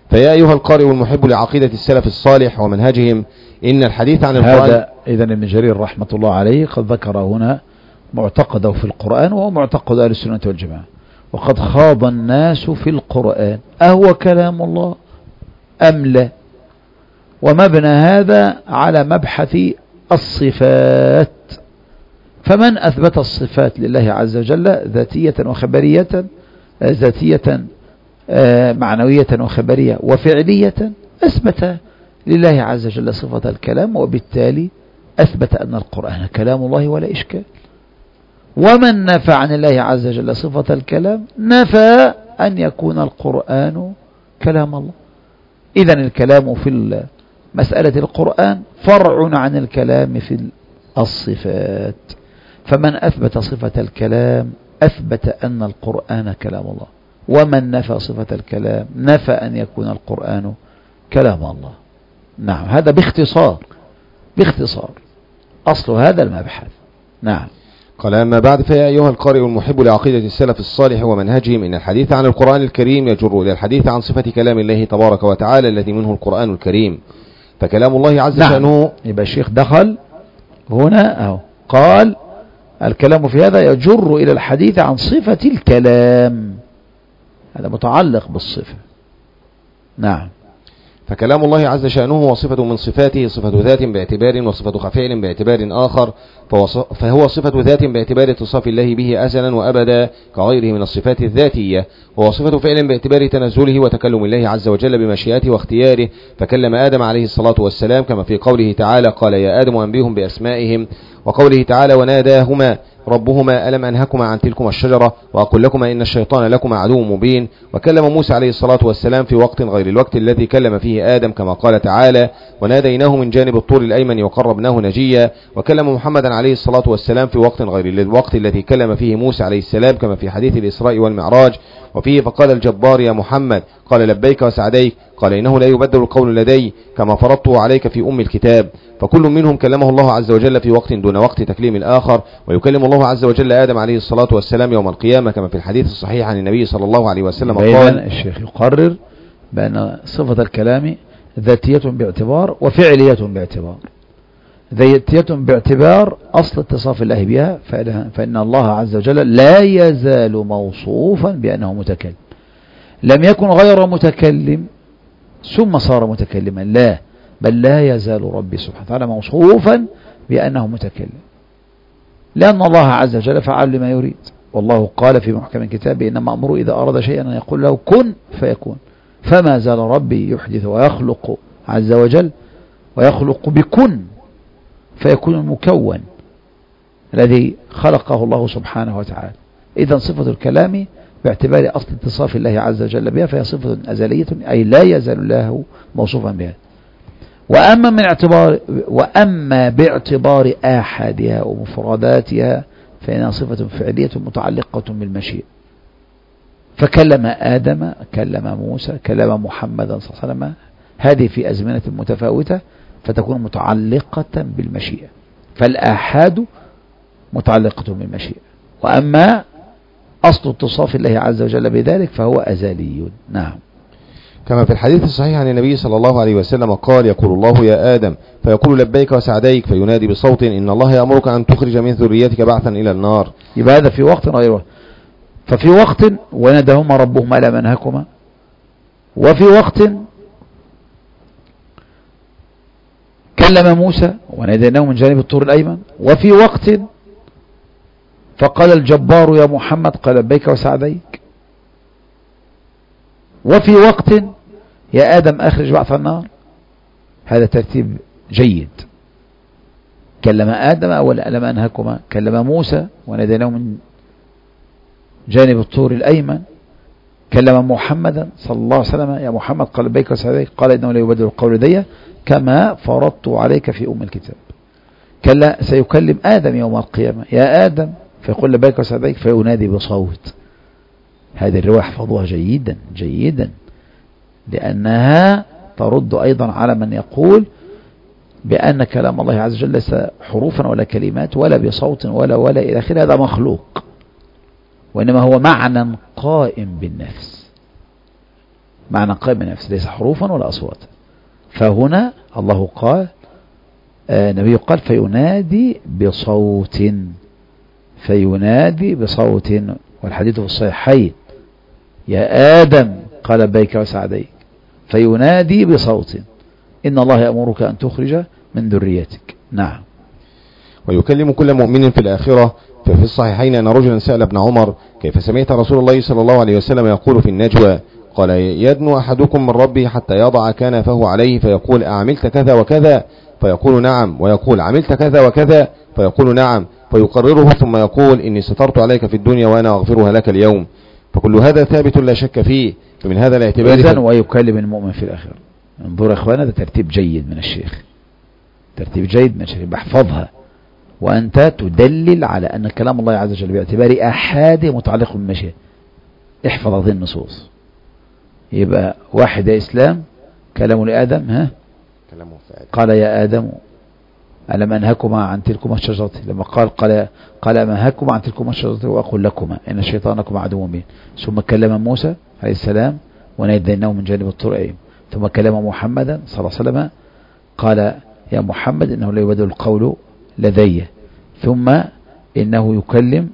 فيا أيها القارئ المحب لعقيدة السلف الصالح ومنهجهم إن الحديث عن القرآن. هذا إذن ابن جرير رحمة الله عليه قد ذكر هنا معتقده في القرآن، وهو معتقد أهل السنة والجماعة. وقد خاض الناس في القرآن أهو كلام الله أم لا، ومبنى هذا على مبحث الصفات. فمن أثبت الصفات لله عز وجل ذاتية وخبرية، ذاتية معنوية وخبرية وفعلية، أثبت لله عز وجل صفة الكلام، وبالتالي أثبت أن القرآن كلام الله ولا إشكال. ومن نفى عن الله عز وجل صفة الكلام نفى أن يكون القرآن كلام الله. إذن الكلام في مسألة القرآن فرع عن الكلام في الصفات. فمن أثبت صفة الكلام أثبت أن القرآن كلام الله، ومن نفى صفة الكلام نفى أن يكون القرآن كلام الله. نعم، هذا باختصار أصل هذا المبحث. نعم. قال أما بعد، فيا أيها القارئ المحب لعقيدة السلف الصالح ومنهجهم إن الحديث عن القرآن الكريم يجر إلى الحديث عن صفة كلام الله تبارك وتعالى الذي منه القرآن الكريم. فكلام الله عز شأنه. يبقى الشيخ دخل هنا أهو قال الكلام في هذا يجر إلى الحديث عن صفة الكلام، هذا متعلق بالصفة. نعم. فكلام الله عز شأنه وصفة من صفاته صفة ذات باعتبار، وصفة فعل باعتبار آخر، فهو صفة ذات باعتبار اتصاف الله به أزلا وأبدا كغيره من الصفات الذاتية، وهو صفة فعل باعتبار تنزله وتكلم الله عز وجل بمشيئته واختياره، فكلم آدم عليه الصلاة والسلام كما في قوله تعالى قال يا آدم أنبئهم بأسمائهم، وقوله تعالى وناداهما ربهما ألم أنهكما عن تلكما الشجرة وأقول لكما إن الشيطان لكما عدو مبين. وكلم موسى عليه الصلاة والسلام في وقت غير الوقت الذي كلم فيه آدم كما قال تعالى وناديناه من جانب الطور الأيمن وقربناه نجيا. وكلم محمدا عليه الصلاة والسلام في وقت غير الوقت الذي كلم فيه موسى عليه السلام كما في حديث الإسراء والمعراج. وفيه فقال الجبار يا محمد قال لبيك وسعديك قال إنه لا يبدل القول لدي كما فرضته عليك في أم الكتاب. فكل منهم كلمه الله عز وجل في وقت دون وقت تكليم الآخر. ويكلم الله عز وجل آدم عليه الصلاة والسلام يوم القيامة كما في الحديث الصحيح عن النبي صلى الله عليه وسلم قال. الشيخ يقرر بأن صفة الكلام ذاتية باعتبار وفعلية باعتبار. ذاتية باعتبار أصل اتصاف الله بها، فإن الله عز وجل لا يزال موصوفا بأنه متكلم، لم يكن غير متكلم ثم صار متكلما، لا، بل لا يزال ربي سبحانه وتعالى موصوفا بأنه متكلم، لأن الله عز وجل فعل لما يريد. والله قال في محكم كتابه إنما أمره إذا أراد شيئا أن يقول له كن فيكون. فما زال ربي يحدث ويخلق عز وجل، ويخلق بكن فيكون المكون الذي خلقه الله سبحانه وتعالى. إذن صفة الكلام باعتبار أصل اتصاف الله عز وجل بها فهي صفة أزلية، أي لا يزال الله موصوفا بها. وأما باعتبار آحادها ومفرداتها فإنها صفة فعلية متعلقة بالمشيئة. فكلم آدم، كلم موسى، كلم محمدا صلى الله عليه وسلم، هذه في أزمنة متفاوتة فتكون متعلقة بالمشيئة، فالآحاد متعلقة بالمشيئة. وأما أصل اتصاف الله عز وجل بذلك فهو أزلي. نعم. كما في الحديث الصحيح عن النبي صلى الله عليه وسلم قال يقول الله يا آدم فيقول لبيك وسعديك فينادي بصوت إن الله يأمرك أن تخرج من ذريتك بعثا إلى النار. يبقى هذا في وقت غيره. ففي وقت ونادهما ربهما ألم أنهكما، وفي وقت كلم موسى وناديناه من جانب الطور الأيمن، وفي وقت فقال الجبار يا محمد قال لبيك وسعديك، وفي وقت يا آدم أخرج بعث النار. هذا ترتيب جيد. كلم آدم أول ألم أنهكما، كلم موسى وناديناه من جانب الطور الأيمن، كلم محمدا صلى الله عليه وسلم يا محمد قال لبيك وسعديك قال إنه لا يبدل القول لدي كما فرضت عليك في أم الكتاب. سيكلم آدم يوم القيامة يا آدم فيقول لبيك وسعديك فينادي بصوت. هذه الرواية احفظوها جيدا جيدا، لأنها ترد أيضا على من يقول بأن كلام الله عز وجل ليس حروفا ولا كلمات ولا بصوت ولا إلى آخره، هذا مخلوق، وإنما هو معنى قائم بالنفس. معنى قائم بنفسه ليس حروفا ولا أصوات. فهنا الله قال النبي قال فينادي بصوت، فينادي بصوت، والحديث في الصحيحين يا آدم قال لبيك وسعديك، فينادي بصوت إن الله يأمرك أن تخرج من ذريتك. نعم. ويكلم كل مؤمن في الآخرة. ففي الصحيحين أن رجلا سأل ابن عمر كيف سمعت رسول الله صلى الله عليه وسلم يقول في النجوى؟ قال يدنو أحدكم من ربه حتى يضع كنفه عليه فيقول أعملت كذا وكذا فيقول نعم، ويقول عملت كذا وكذا فيقول نعم، فيقرره ثم يقول إني سترت عليك في الدنيا وأنا أغفرها لك اليوم. فكل هذا ثابت لا شك فيه. فمن هذا الاعتبار إذن ويكلم المؤمن في الآخرة. انظر يا إخوانا، هذا ترتيب جيد من الشيخ، ترتيب جيد من الشيخ، بحفظها وأنت تدلل على أن كلام الله عز وجل باعتبار أحد متعلق بالمشيئة. احفظ هذه النصوص. يبقى واحد يا إسلام كلامه لآدم قال يا آدم ألم أنهكما عن تلكما الشجرة، لما قال ألم أنهكما عن تلكما الشجرة وأقول لكما إن الشيطان لكما عدو مبين. ثم كلم موسى عليه السلام وناديناه من جانب الطور أيمن. ثم كلم محمدا صلى الله عليه وسلم قال يا محمد إنه لا يبدل القول لدي. ثم إنه يكلم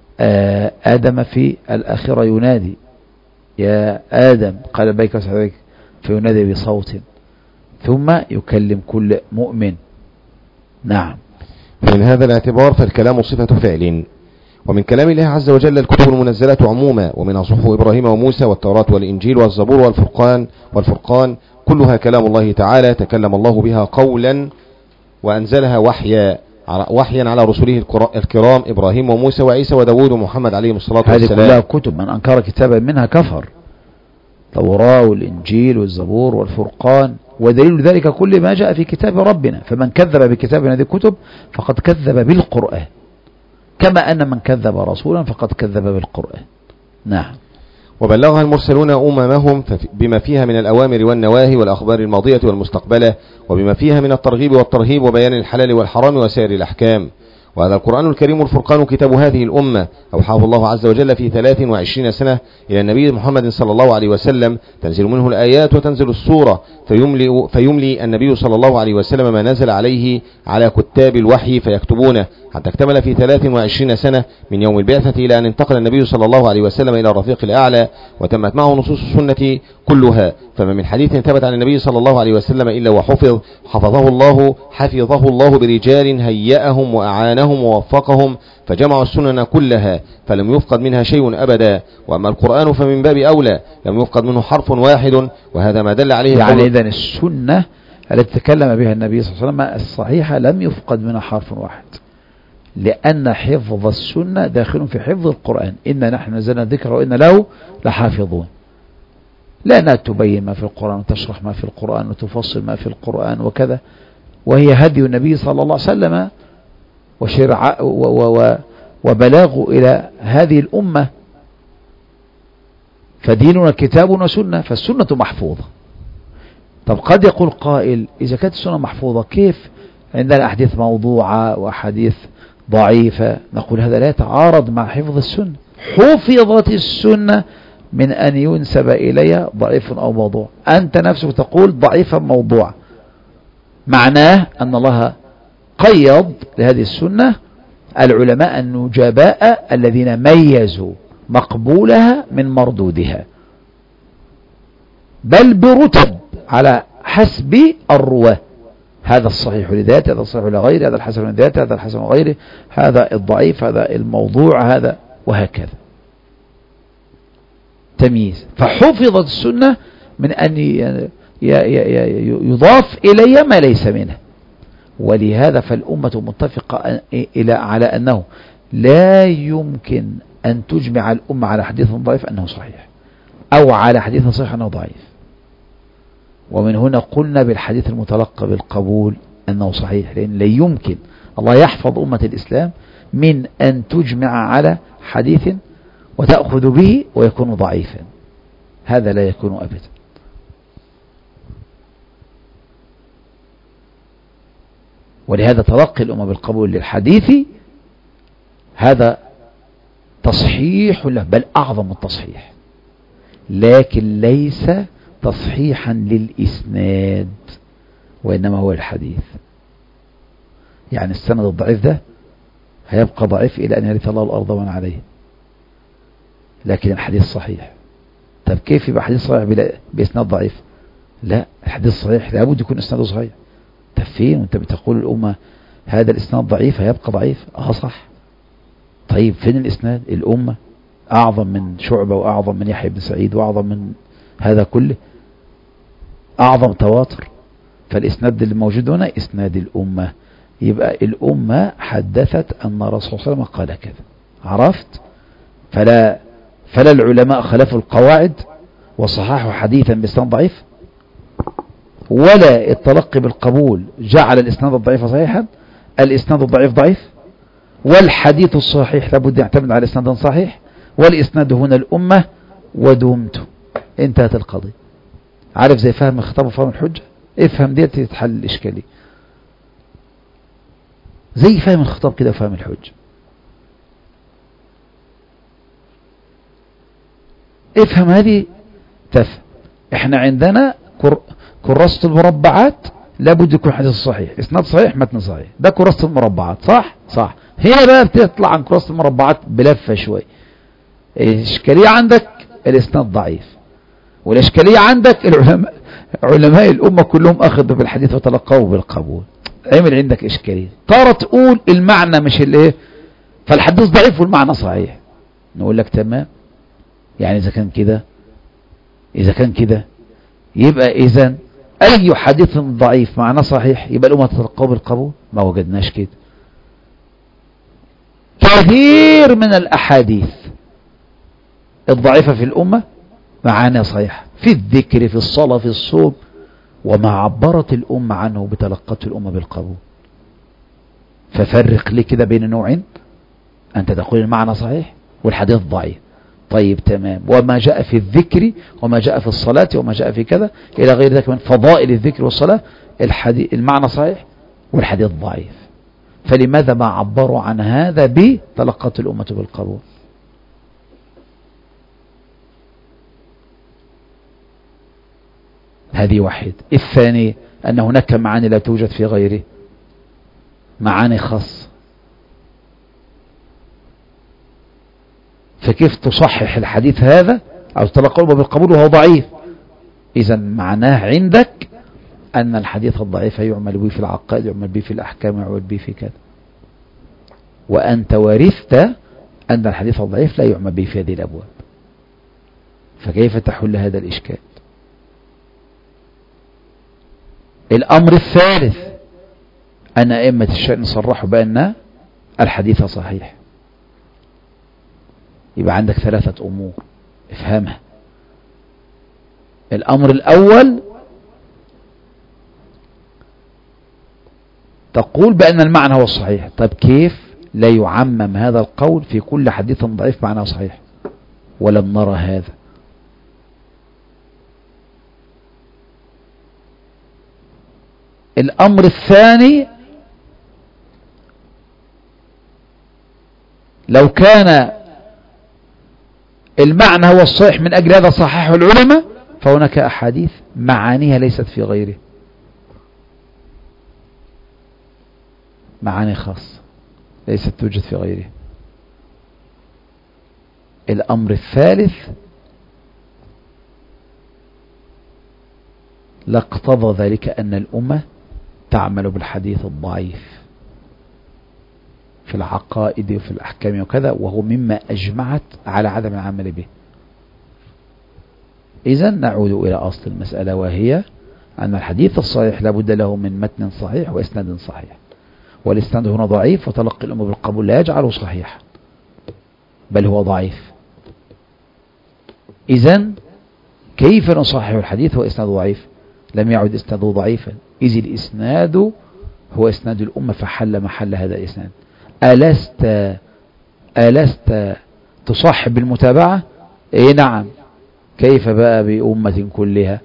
آدم في الآخرة ينادي يا آدم قال لبيك وسعديك فينادي بصوت. ثم يكلم كل مؤمن. نعم. من هذا الاعتبار فالكلام صفة فعل. ومن كلام الله عز وجل الكتب المنزلة عموما، ومن صحف إبراهيم وموسى والتوراة والإنجيل والزبور والفرقان كلها كلام الله تعالى تكلم الله بها قولا وأنزلها وحيا على رسله الكرام إبراهيم وموسى وعيسى وداود ومحمد عليهم الصلاة والسلام. هذه كلها كتب، من أنكر كتابا منها كفر. التوراة والإنجيل والزبور والفرقان، ودليل ذلك كل ما جاء في كتاب ربنا. فمن كذب بكتاب هذه الكتب فقد كذب بالقرآن، كما أن من كذب رسولا فقد كذب بالقرآن. نعم. وبلغها المرسلون أممهم بما فيها من الأوامر والنواهي والأخبار الماضية والمستقبلة، وبما فيها من الترغيب والترهيب وبيان الحلال والحرام وسائر الأحكام. وهذا القرآن الكريم الفرقان كتاب هذه الأمة، أوحاه الله عز وجل في 23 سنة إلى النبي محمد صلى الله عليه وسلم، تنزل منه الآيات وتنزل السورة، فيملي النبي صلى الله عليه وسلم ما نزل عليه على كتاب الوحي فيكتبونه، حتى اكتمل في 23 سنة من يوم البعثة إلى أن انتقل النبي صلى الله عليه وسلم إلى الرفيق الأعلى، وتمت معه نصوص السنة كلها. فما من حديث ثبت عن النبي صلى الله عليه وسلم إلا حفظه الله برجال هيأهم وأعانهم ووفقهم فجمعوا السنن كلها فلم يفقد منها شيء أبدا. وأما القرآن فمن باب أولى لم يفقد منه حرف واحد، وهذا ما دل عليه يعني إذن السنة التي تكلم بها النبي صلى الله عليه وسلم الصحيحة لم يفقد منها حرف واحد، لأن حفظ السنة داخل في حفظ القرآن. إنا نحن نزلنا الذكر وإنا له لحافظون. لأنها تبين ما في القرآن وتشرح ما في القرآن وتفصل ما في القرآن وكذا، وهي هدي النبي صلى الله عليه وسلم وبلاغ إلى هذه الأمة. فديننا كتاب وسنة، فالسنة محفوظة. طب قد يقول قائل إذا كانت السنة محفوظة كيف عندنا أحاديث موضوعة وأحاديث ضعيفة؟ نقول هذا لا يتعارض مع حفظ السنة. حفظت السنة من أن ينسب إلي ضعيف أو موضوع. أنت نفسك تقول ضعيفا موضوع، معناه أن الله قيض لهذه السنة العلماء النجباء الذين ميزوا مقبولها من مردودها، بل برتب على حسب الرواه. هذا الصحيح لذاته، هذا الصحيح لغيره، هذا الحسن لذاته، هذا الحسن لغيره، هذا الضعيف، هذا الموضوع، هذا وهكذا تمييز. فحفظت السنة من أن يضاف إلي ما ليس منه. ولهذا فالأمة متفقة على أنه لا يمكن أن تجمع الأمة على حديث ضعيف أنه صحيح، أو على حديث صحيح أنه ضعيف. ومن هنا قلنا بالحديث المتلقى بالقبول أنه صحيح، لأن لا يمكن الله يحفظ أمة الإسلام من أن تجمع على حديث وتأخذ به ويكون ضعيفا. هذا لا يكون أبدا. ولهذا تلقي الأمة بالقبول للحديث هذا تصحيح له، بل أعظم التصحيح، لكن ليس تصحيحا للإسناد وإنما هو الحديث. يعني السند الضعيف ده هيبقى ضعيف إلى أن يرث الله الأرض ومن عليه، لكن الحديث صحيح. طب كيف يبقى حديث صحيح بإسناد ضعيف؟ لا، الحديث صحيح لابد يكون إسناده صحيح. طب فين وانت بتقول الأمة هذا الإسناد ضعيف هيبقى ضعيف؟ صح. طيب فين الإسناد؟ الأمة أعظم من شعبة وأعظم من يحيى بن سعيد وأعظم من هذا كله، أعظم تواتر. فالإسناد اللي موجود هنا إسناد الأمة، يبقى الأمة حدثت أن الرسول صلى الله عليه وسلم قال كذا. عرفت؟ فلا العلماء خلفوا القواعد وصححوا حديثا بإسناد ضعيف، ولا التلقي بالقبول جعل الإسناد الضعيف صحيحا. الإسناد الضعيف ضعيف، والحديث الصحيح لابد يعتمد على إسناد صحيح، والإسناد هنا الأمة ودمت. انتهت القضية. عارف زي فهم الخطاب وفهم الحجة؟ افهم دي تتحل الإشكالية، زي فهم الخطاب كده وفهم الحجة. افهم هذه تفهم. احنا عندنا كراسة المربعات لابد يكون حديث صحيح، اسناد صحيح، متن صحيح. ده كراسة المربعات، صح. هنا بقى بتطلع عن كراسة المربعات بلفة شوي. الاشكالية عندك الاسناد ضعيف، والاشكالية عندك علماء الامة كلهم اخذوا بالحديث وتلقوه بالقبول. عمل عندك اشكالية. ترى تقول المعنى مش الايه، فالحديث ضعيف والمعنى صحيح. نقول لك تمام. يعني اذا كان كده يبقى اذا اي حديث ضعيف معناه صحيح يبقى الامة تتلقاه بالقبول. ما وجدناش كده. كثير من الاحاديث الضعيفة في الامة معاني صحيحة، في الذكر، في الصلاة، في الصوم، وما عبرت الامة عنه بتلقته الامة بالقبول. ففرق لي كده بين نوعين. انت تقول المعنى صحيح والحديث ضعيف. طيب تمام. وما جاء في الذكر وما جاء في الصلاة وما جاء في كذا إلى غير ذلك من فضائل الذكر والصلاة، المعنى صحيح والحديث ضعيف. فلماذا ما عبروا عن هذا بتلقت الأمة بالقبول؟ هذه واحد. الثاني أن هناك معاني لا توجد في غيره، معاني خاصة. فكيف تصحح الحديث هذا أو تلقى بالقبول وهو ضعيف؟ إذا معناه عندك أن الحديث الضعيف يعمل به في العقائد، يعمل به في الأحكام، يعمل به في كذا، وأنت ورثت أن الحديث الضعيف لا يعمل به في هذه الأبواب. فكيف تحل هذا الإشكال؟ الأمر الثالث أن أئمة الشأن صرحوا بأن الحديث صحيح. يبقى عندك ثلاثة أمور افهمها. الأمر الأول تقول بأن المعنى هو الصحيح. طيب كيف لا يعمم هذا القول في كل حديث ضعيف معناه صحيح؟ ولم نرى هذا. الأمر الثاني لو كان المعنى هو الصحيح من أجل هذا صححه العلماء، فهناك أحاديث معانيها ليست في غيره، معاني خاصة ليست توجد في غيره. الأمر الثالث لاقتضى ذلك أن الأمة تعمل بالحديث الضعيف في العقائد وفي الأحكام وكذا، وهو مما أجمعت على عدم العمل به. إذن نعود إلى أصل المسألة، وهي أن الحديث الصحيح لابد له من متن صحيح وإسناد صحيح، والإسناد هنا ضعيف، وتلقي الأمة بالقبول لا يجعله صحيحا بل هو ضعيف. إذن كيف نصحح الحديث وإسناد ضعيف؟ لم يعد إسناده ضعيفا، إذ الإسناد هو إسناد الأمة فحل محل هذا الإسناد. ألست تصحح بالمتابعة؟ إيه نعم. كيف بقى بأمة كلها؟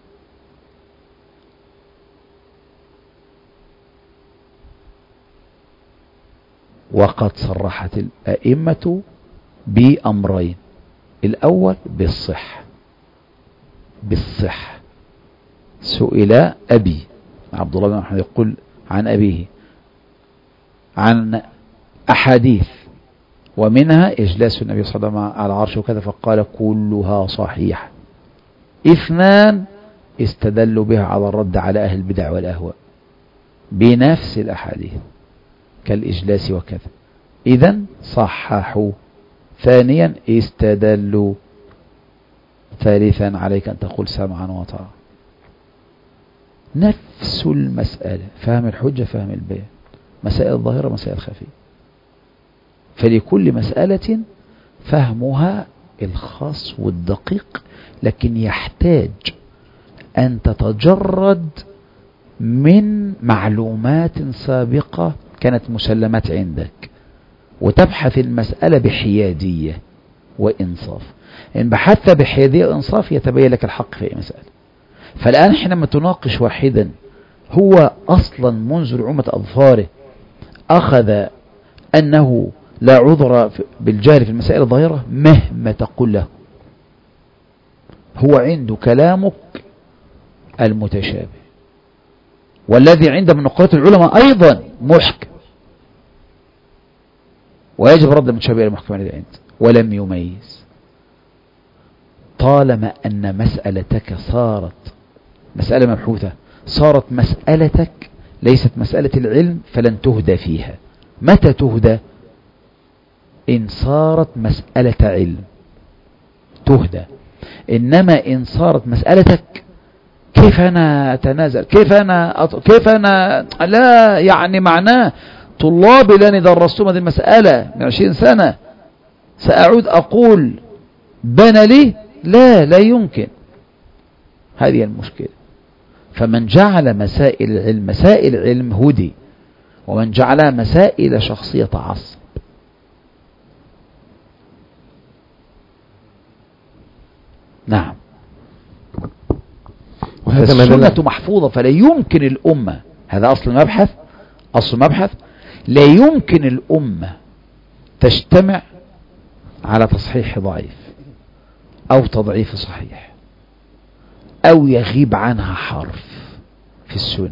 وقد صرحت الأئمة بأمرين: الأول بالصحة، بالصحة. سئل أبي عبد الله بن محمد يقول عن أبيه عن أحاديث ومنها إجلاس النبي صلى الله عليه وسلم على العرش وكذا، فقال كلها صحيحة. 2 استدلوا بها على الرد على أهل البدع والأهواء بنفس الأحاديث كالإجلاس وكذا، إذن صححوا. 2 استدلوا. 3 عليك أن تقول سمعا وطاعة. نفس المسألة، فهم الحجة فهم البيان، مسائل الظاهرة مسائل خفية، فلكل مسألة فهمها الخاص والدقيق، لكن يحتاج أن تتجرد من معلومات سابقة كانت مسلمات عندك وتبحث المسألة بحيادية وإنصاف. إن بحثت بحيادية وإنصاف يتبين لك الحق في أي مسألة. فالآن حينما تناقش واحدا هو أصلا منذ رعومة أظفاره أخذ أنه لا عذر بالجهل في المسائل الظاهرة، مهما تقول له هو عنده كلامك المتشابه، والذي عند من نقاط العلماء أيضا محكم، ويجب رد المتشابه إلى المحكم الذي عنده، ولم يميز. طالما أن مسألتك صارت مسألة مبحوثة، صارت مسألتك ليست مسألة العلم، فلن تهدى فيها. متى تهدى؟ إن صارت مسألة علم تهدى. إنما إن صارت مسألتك كيف أنا أتنازل، كيف أنا لا، يعني معناه طلابي لاني درستهم هذه المسألة من 20 سنة سأعود أقول بنى لي؟ لا يمكن. هذه المشكلة. فمن جعل مسائل علم هدي، ومن جعلها مسائل شخصية تعصب. نعم. السنة محفوظة، فلا يمكن الأمة، هذا أصل مبحث لا يمكن الأمة تجتمع على تصحيح ضعيف أو تضعيف صحيح أو يغيب عنها حرف في السنة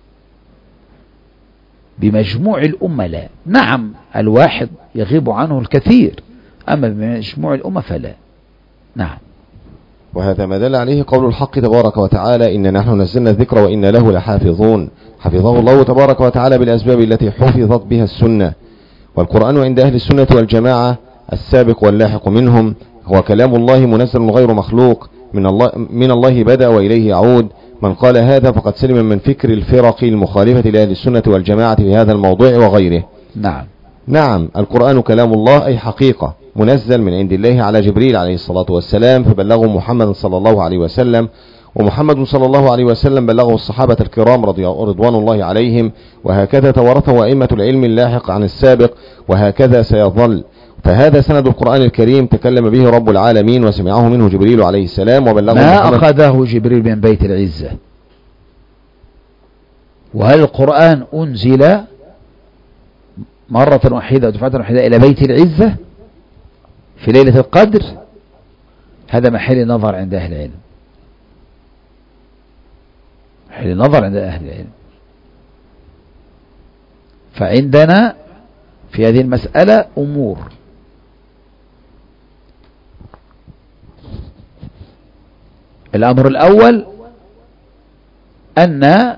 بمجموع الأمة. لا، نعم الواحد يغيب عنه الكثير، أما بمجموع الأمة فلا. نعم. وهذا ما دل عليه قول الحق تبارك وتعالى: إن نحن نزلنا الذكر وإن له لحافظون. حفظه الله تبارك وتعالى بالأسباب التي حفظت بها السنة. والقرآن عند أهل السنة والجماعة السابق واللاحق منهم هو كلام الله منزل غير مخلوق من الله بدأ وإليه يعود. من قال هذا فقد سلم من فكر الفرق المخالفة لأهل السنة والجماعة في هذا الموضوع وغيره. نعم القرآن كلام الله، أي حقيقة منزل من عند الله على جبريل عليه الصلاة والسلام، فبلغه محمد صلى الله عليه وسلم، ومحمد صلى الله عليه وسلم بلغه الصحابة الكرام رضوان الله عليهم، وهكذا توارثه أئمة العلم اللاحق عن السابق، وهكذا سيظل. فهذا سند القرآن الكريم تكلم به رب العالمين وسمعه منه جبريل عليه السلام وبلغه ما أخذه جبريل من بيت العزة. وهل القرآن أنزل مرة واحدة دفعة واحدة إلى بيت العزة في ليلة القدر؟ هذا محل نظر عند أهل العلم، محل نظر عند أهل العلم. فعندنا في هذه المسألة أمور. الأمر الأول أن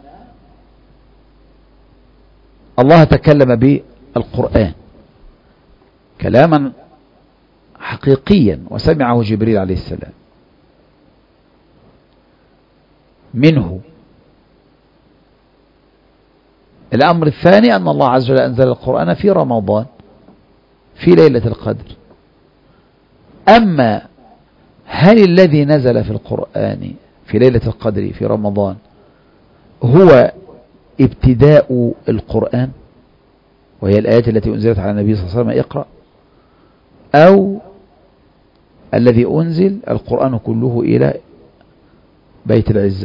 الله تكلم بالقرآن كلاما حقيقيا وسمعه جبريل عليه السلام منه. الأمر الثاني أن الله عز وجل أنزل القرآن في رمضان في ليلة القدر. أما هل الذي نزل في القرآن في ليلة القدر في رمضان هو ابتداء القرآن وهي الآيات التي أنزلت على النبي صلى الله عليه وسلم اقرأ، أو الذي أنزل القرآن كله إلى بيت العزة؟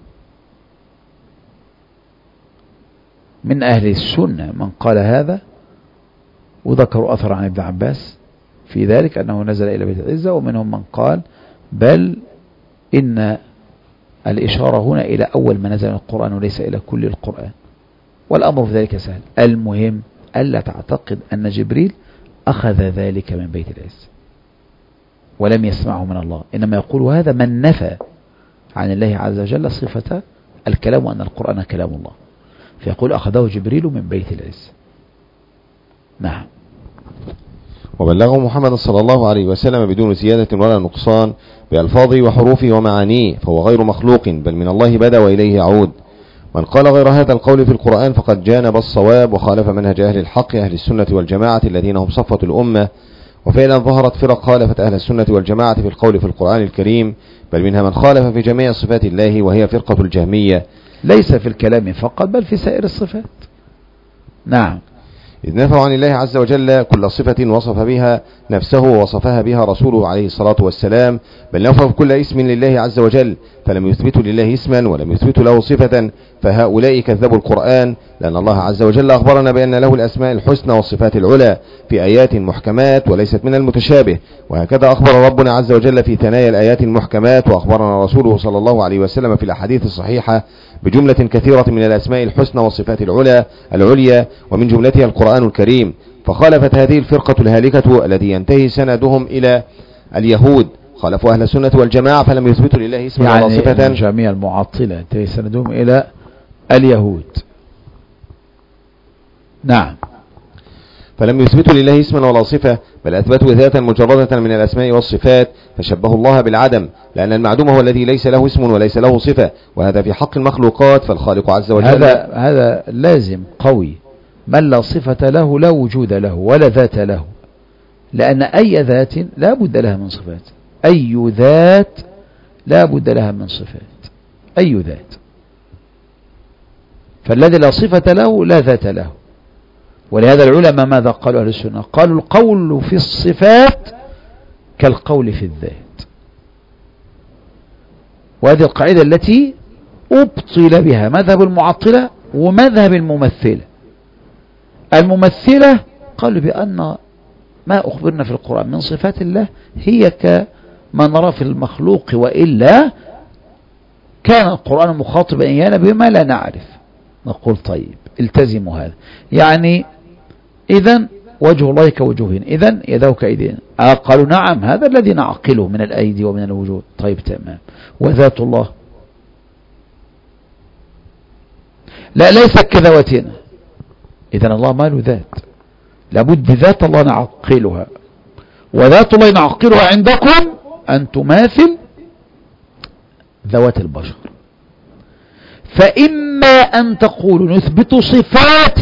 من أهل السنة من قال هذا، وذكروا أثر عن ابن عباس في ذلك أنه نزل إلى بيت العزة، ومنهم من قال بل إن الإشارة هنا إلى أول ما نزل القرآن وليس إلى كل القرآن، والأمر في ذلك سهل. المهم ألا تعتقد أن جبريل أخذ ذلك من بيت العز ولم يسمعه من الله، إنما يقول هذا من نفى عن الله عز وجل صفة الكلام وأن القرآن كلام الله، فيقول أخذه جبريل من بيت العز. نعم. وبلغه محمد صلى الله عليه وسلم بدون زيادة ولا نقصان بألفاظه وحروفه ومعانيه، فهو غير مخلوق بل من الله بدأ وإليه يعود. من قال غير هذا القول في القرآن فقد جانب الصواب وخالف منهج أهل الحق أهل السنة والجماعة الذين هم صفوة الأمة. وفعلا ظهرت فرق خالفت أهل السنة والجماعة في القول في القرآن الكريم، بل منها من خالف في جميع صفات الله وهي فرقة الجهمية، ليس في الكلام فقط بل في سائر الصفات. نعم. إذ نفوا عن الله عز وجل كل صفة وصف بها نفسه ووصفها بها رسوله عليه الصلاة والسلام، بل نفوا كل اسم لله عز وجل فلم يثبتوا لله اسما ولم يثبتوا له صفة، فهؤلاء كذبوا القرآن، لأن الله عز وجل أخبرنا بأن له الأسماء الحسنى والصفات العلى في آيات محكمات وليست من المتشابه، وهكذا أخبر ربنا عز وجل في ثنايا الآيات المحكمات، وأخبرنا رسوله صلى الله عليه وسلم في الأحاديث الصحيحة بجملة كثيرة من الأسماء الحسنى والصفات العليا ومن جملتها القرآن الكريم. فخالفت هذه الفرقة الهالكة التي ينتهي سندهم إلى اليهود، خالفوا أهل السنة والجماعة فلم يثبتوا لله اسما ولا صفة. يعني جميع المعطلة ينتهي سندهم إلى اليهود. نعم. فلم يثبتوا لله اسما ولا صفة، بل أثبتوا ذاتا مجردة من الأسماء والصفات، فشبهوا الله بالعدم، لأن المعدوم هو الذي ليس له اسم وليس له صفة، وهذا في حق المخلوقات. فالخالق عز وجل هذا لازم قوي، من لا صفة له لا وجود له ولا ذات له، لأن أي ذات لا بد لها من صفات، أي ذات لا بد لها من صفات، أي ذات. فالذي لا صفة له لا ذات له. ولهذا العلماء ماذا قالوا أهل السنة؟ قالوا القول في الصفات كالقول في الذات، وهذه القاعدة التي أبطل بها مذهب المعطلة ومذهب الممثلة. الممثلة قالوا بأن ما أخبرنا في القرآن من صفات الله هي كما نرى في المخلوق، وإلا كان القرآن مخاطبا إيانا بما لا نعرف. نقول طيب التزموا هذا، يعني إذن وجه الله كوجوهين، إذن يده كأيدينا. قالوا نعم هذا الذي نعقله من الأيدي ومن الوجود. طيب تمام. وذات الله لا ليس كذواتنا، إذن الله ما له ذات، لابد ذات الله نعقلها، وذات الله نعقلها عندكم أن تماثل ذوات البشر. فإما أن تقولوا نثبت صفات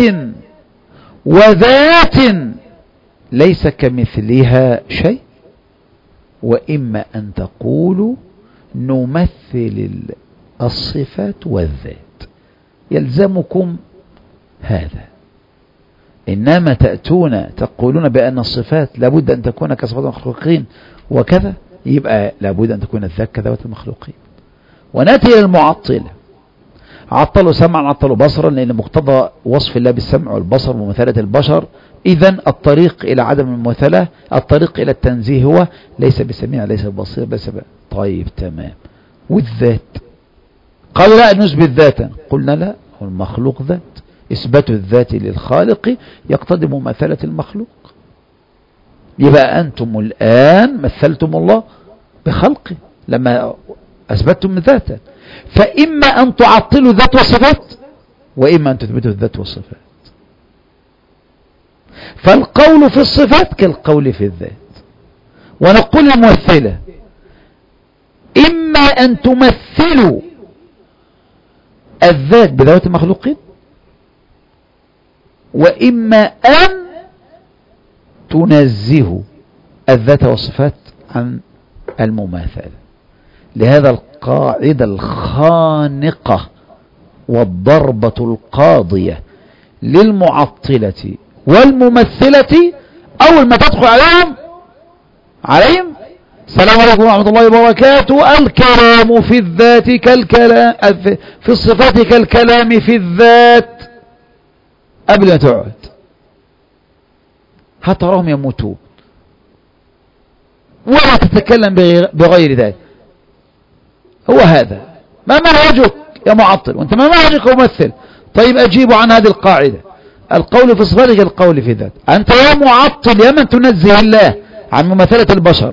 وذات ليس كمثلها شيء، وإما أن تقولوا نمثل الصفات والذات. يلزمكم هذا. إنما تأتون تقولون بأن الصفات لابد أن تكون كصفات المخلوقين وكذا، يبقى لابد أن تكون الذات كذوات المخلوقين. ونأتي إلى المعطلة، عطلوا سمعا عطلوا بصرا، لأن مقتضى وصف الله بالسمع والبصر ومثالة البشر. إذن الطريق إلى عدم المماثلة، الطريق إلى التنزيه هو ليس بسميع ليس ببصير ليس طيب تمام. والذات قالوا لا نثبت ذاتا، قلنا لا، المخلوق ذات، إثبات الذات للخالق يقتضي مماثلة المخلوق. يبقى أنتم الآن مثلتم الله بخلقه لما أثبتتم ذاتا، فإما أن تعطلوا الذات والصفات وإما أن تثبتوا الذات والصفات. فالقول في الصفات كالقول في الذات. ونقول الممثلة إما أن تمثلوا الذات بذوات المخلوقين، وإما أن تنزهوا الذات والصفات عن المماثلة. لهذا القاعدة الخانقة والضربة القاضية للمعطلة والممثلة أول ما تدخل عليهم السلام عليكم ورحمة الله وبركاته، الكلام في الذات كالكلام في الصفات كالكلام في الذات، قبل ما تقعد هتراهم يموتون ولا تتكلم بغير ذلك. هو هذا. ما منهجك يا معطل؟ وانت ما منهجك ممثل؟ طيب أجيب عن هذه القاعدة: القول في صفاتك القول في ذات. أنت يا معطل يا من تنزه الله عن مماثلة البشر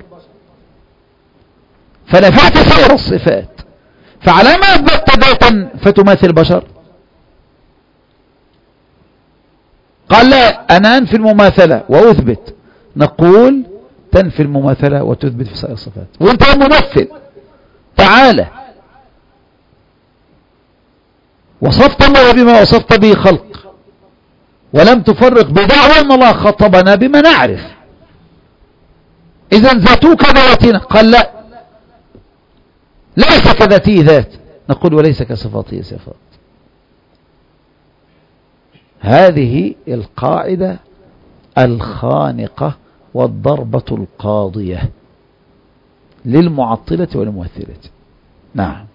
فنفعت سائر الصفات، فعلى ما أثبت ذاتا فتماثل البشر؟ قال لا، أنا أنفي المماثلة وأثبت. نقول تنفي المماثلة وتثبت في سائر الصفات، وانت ممثل. تعالى، وصفت الله بما وصفت به خلق، ولم تفرق بدعوى أن الله خطبنا بما نعرف. إذا ذاتك كذاتنا. قال لا، ليس كذاته ذات. نقول وليس كصفاته صفات. هذه القاعدة الخانقة والضربة القاضية للمعطلة والممثلة. نعم.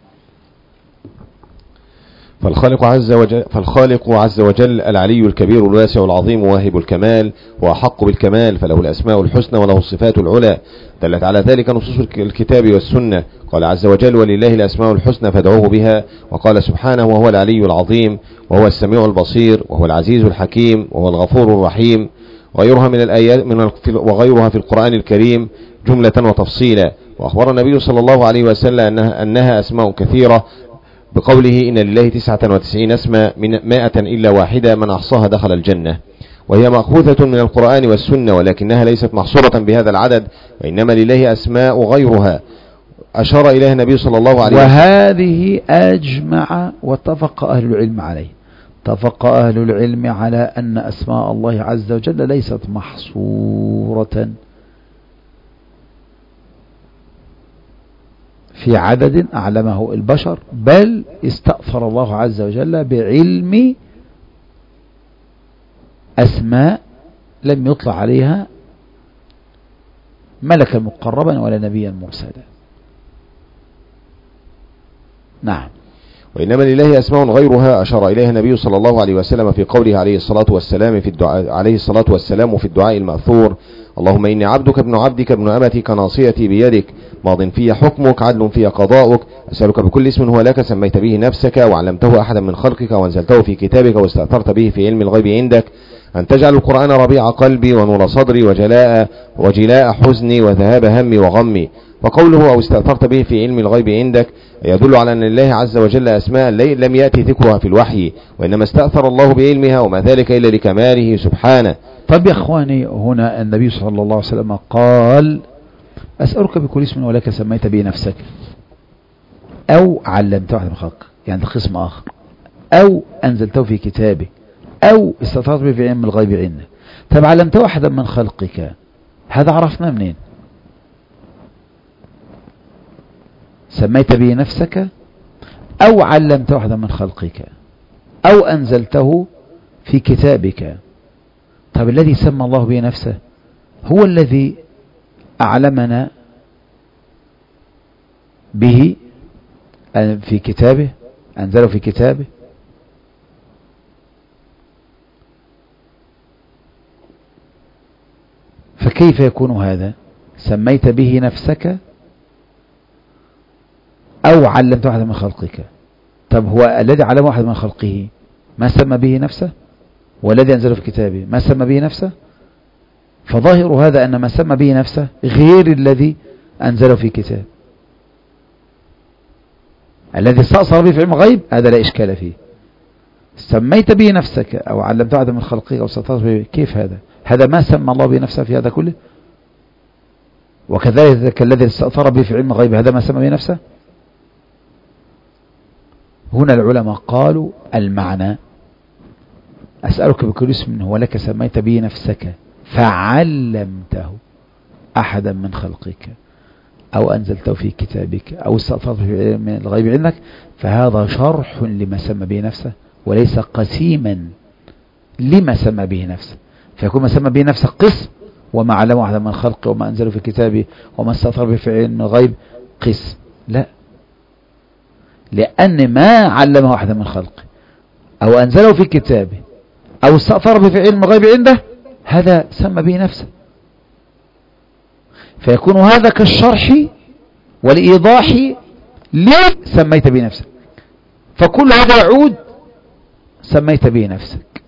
فالخالق عز وجل العلي الكبير الواسع العظيم واهب الكمال وأحق بالكمال، فله الأسماء الحسنى وله الصفات العلى، دلت على ذلك نصوص الكتاب والسنة. قال عز وجل: ولله الأسماء الحسنى فادعوه بها. وقال سبحانه: وهو العلي العظيم وهو السميع البصير وهو العزيز الحكيم وهو الغفور الرحيم. غيرها من الآيات وغيرها في القرآن الكريم جملة وتفصيلا. وأخبر النبي صلى الله عليه وسلم أنها أسماء كثيرة بقوله: إن لله 99 اسما 100 إلا واحدة من أحصاها دخل الجنة. وهي مأخوذة من القرآن والسنة، ولكنها ليست محصورة بهذا العدد، وإنما لله أسماء غيرها أشار إليها النبي صلى الله عليه وسلم. وهذه أجمع واتفق أهل العلم عليه. اتفق أهل العلم على أن أسماء الله عز وجل ليست محصورة في عدد أعلمه البشر، بل استأثر الله عز وجل بعلم أسماء لم يطلع عليها ملكا مقربا ولا نبيا مرسلا. نعم. وإنما لله أسماء غيرها أشار إليها النبي صلى الله عليه وسلم في قوله عليه الصلاة والسلام في الدعاء المأثور: اللهم إني عبدك ابن عبدك ابن أمتك ناصيتي بيدك ماض في حكمك عدل في قضاؤك أسألك بكل اسم هو لك سميت به نفسك وعلمته أحدا من خلقك وأنزلته في كتابك واستأثرت به في علم الغيب عندك أن تجعل القرآن ربيع قلبي ونور صدري وجلاء حزني وذهاب همي وغمي. وقوله أو استأثرت به في علم الغيب عندك يدل على أن لله عز وجل أسماء لم يأتي ذكرها في الوحي، وإنما استأثر الله بعلمها، وما ذلك إلا لكماله سبحانه. طب يا أخواني، هنا النبي صلى الله عليه وسلم قال: أسألك بكل اسم ولك سميت به نفسك أو علمته أحد من خلقك، يعني قسم آخر، أو أنزلته في كتابه، أو استأثرت به في علم الغيب عندك. طب علمته أحدا من خلقك، هذا عرفنا منين؟ سميت به نفسك أو علمته أحدا من خلقك أو أنزلته في كتابك. طب الذي سمى الله به نفسه هو الذي أعلمنا به في كتابه، أنزله في كتابه. فكيف يكون هذا؟ سميت به نفسك أو علمت واحد من خلقك. طب هو الذي علم واحد من خلقه ما سمى به نفسه، والذي أنزله في كتابه ما سمى به نفسه. فظاهر هذا أن ما سمى به نفسه غير الذي أنزله في كتاب. الذي استأثر به في علم الغيب هذا لا إشكال فيه. سميت به نفسك أو علمت واحد من خلقه أو استأثرت به، كيف هذا؟ هذا ما سمى الله به نفسه في هذا كله. وكذلك الذي استأثر به في علم الغيب هذا ما سمى به نفسه. هنا العلماء قالوا المعنى: أسألك بكل اسم هو لك سميت به نفسك فعلمته أحدا من خلقك أو أنزلته في كتابك أو استأثرت في علم الغيب عندك، فهذا شرح لما سمى به نفسه وليس قسيما لما سمى به نفسه. فيكون ما سمى به نفسه قسم، وما علمه أحدا من خلقه وما أنزله في كتابه وما استأثر به في علم الغيب قسم. لا، لأن ما علمه أحدا من خلقه أو أنزله في كتابه أو استأثر به في علم الغيب عنده هذا سمى به نفسه. فيكون هذا كالشرح والإيضاح ليه سميت به نفسك. فكل هذا يعود سميت به نفسك،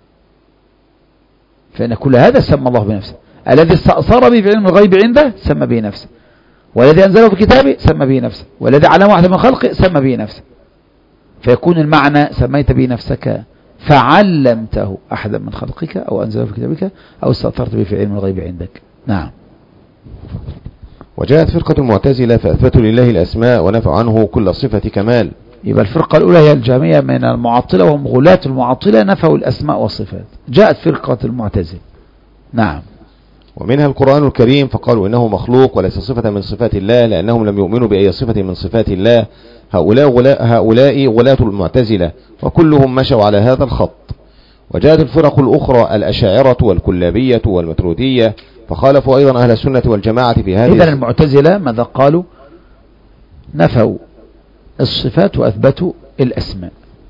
فإن كل هذا سمى الله بنفسه. الذي استأثر به في علم الغيب عنده سمى به نفسه، والذي أنزله في كتابه سمى به نفسه، والذي علم واحد من خلقه سمى به نفسه. فيكون المعنى سميت به نفسك فعلمته أحدا من خلقك، أو أنزله في كتابك، أو استأثرت به في علم الغيب عندك. نعم. وجاءت فرقة المعتزلة فأثبتوا لله الأسماء ونفوا عنه كل صفة كمال. يبقى الفرقة الأولى هي الجامية من المعطلة، وهم غلاة المعطلة نفوا الأسماء والصفات. جاءت فرقة المعتزلة. نعم. ومنها القرآن الكريم فقالوا إنه مخلوق وليس صفة من صفات الله، لأنهم لم يؤمنوا بأي صفة من صفات الله. هؤلاء غلاة المعتزلة، وكلهم مشوا على هذا الخط. وجاءت الفرق الأخرى الأشاعرة والكلابية والمترودية فخالفوا أيضا أهل السنة والجماعة في هذه. إذن المعتزلة ماذا قالوا؟ نفوا الصفات وأثبتوا الأسماء،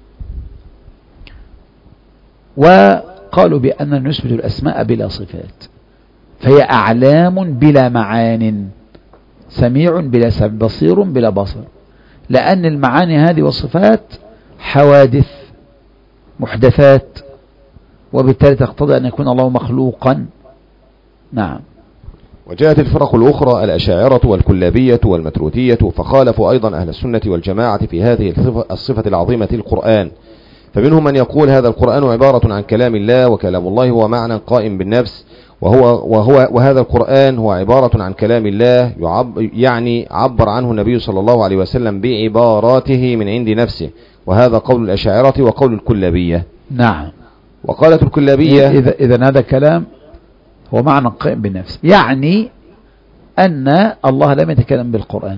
وقالوا بأن نثبت الأسماء بلا صفات، فهي أعلام بلا معان، سميع بلا سمع، بصير بلا بصر، لأن المعاني هذه والصفات حوادث محدثات، وبالتالي تقتضي أن يكون الله مخلوقا. نعم. وجاءت الفرق الأخرى الأشاعرة والكلابية والمتروثية فخالفوا أيضا أهل السنة والجماعة في هذه الصفة العظيمة القرآن. فمنهم من يقول هذا القرآن عبارة عن كلام الله، وكلام الله هو معنى قائم بالنفس، وهذا القرآن هو عبارة عن كلام الله، يعني عبر عنه النبي صلى الله عليه وسلم بعباراته من عند نفسه، وهذا قول الأشاعرة وقول الكلابية. نعم. وقالت الكلابية إذا هذا كلام هو معنى قائم بالنفس، يعني أن الله لم يتكلم بالقرآن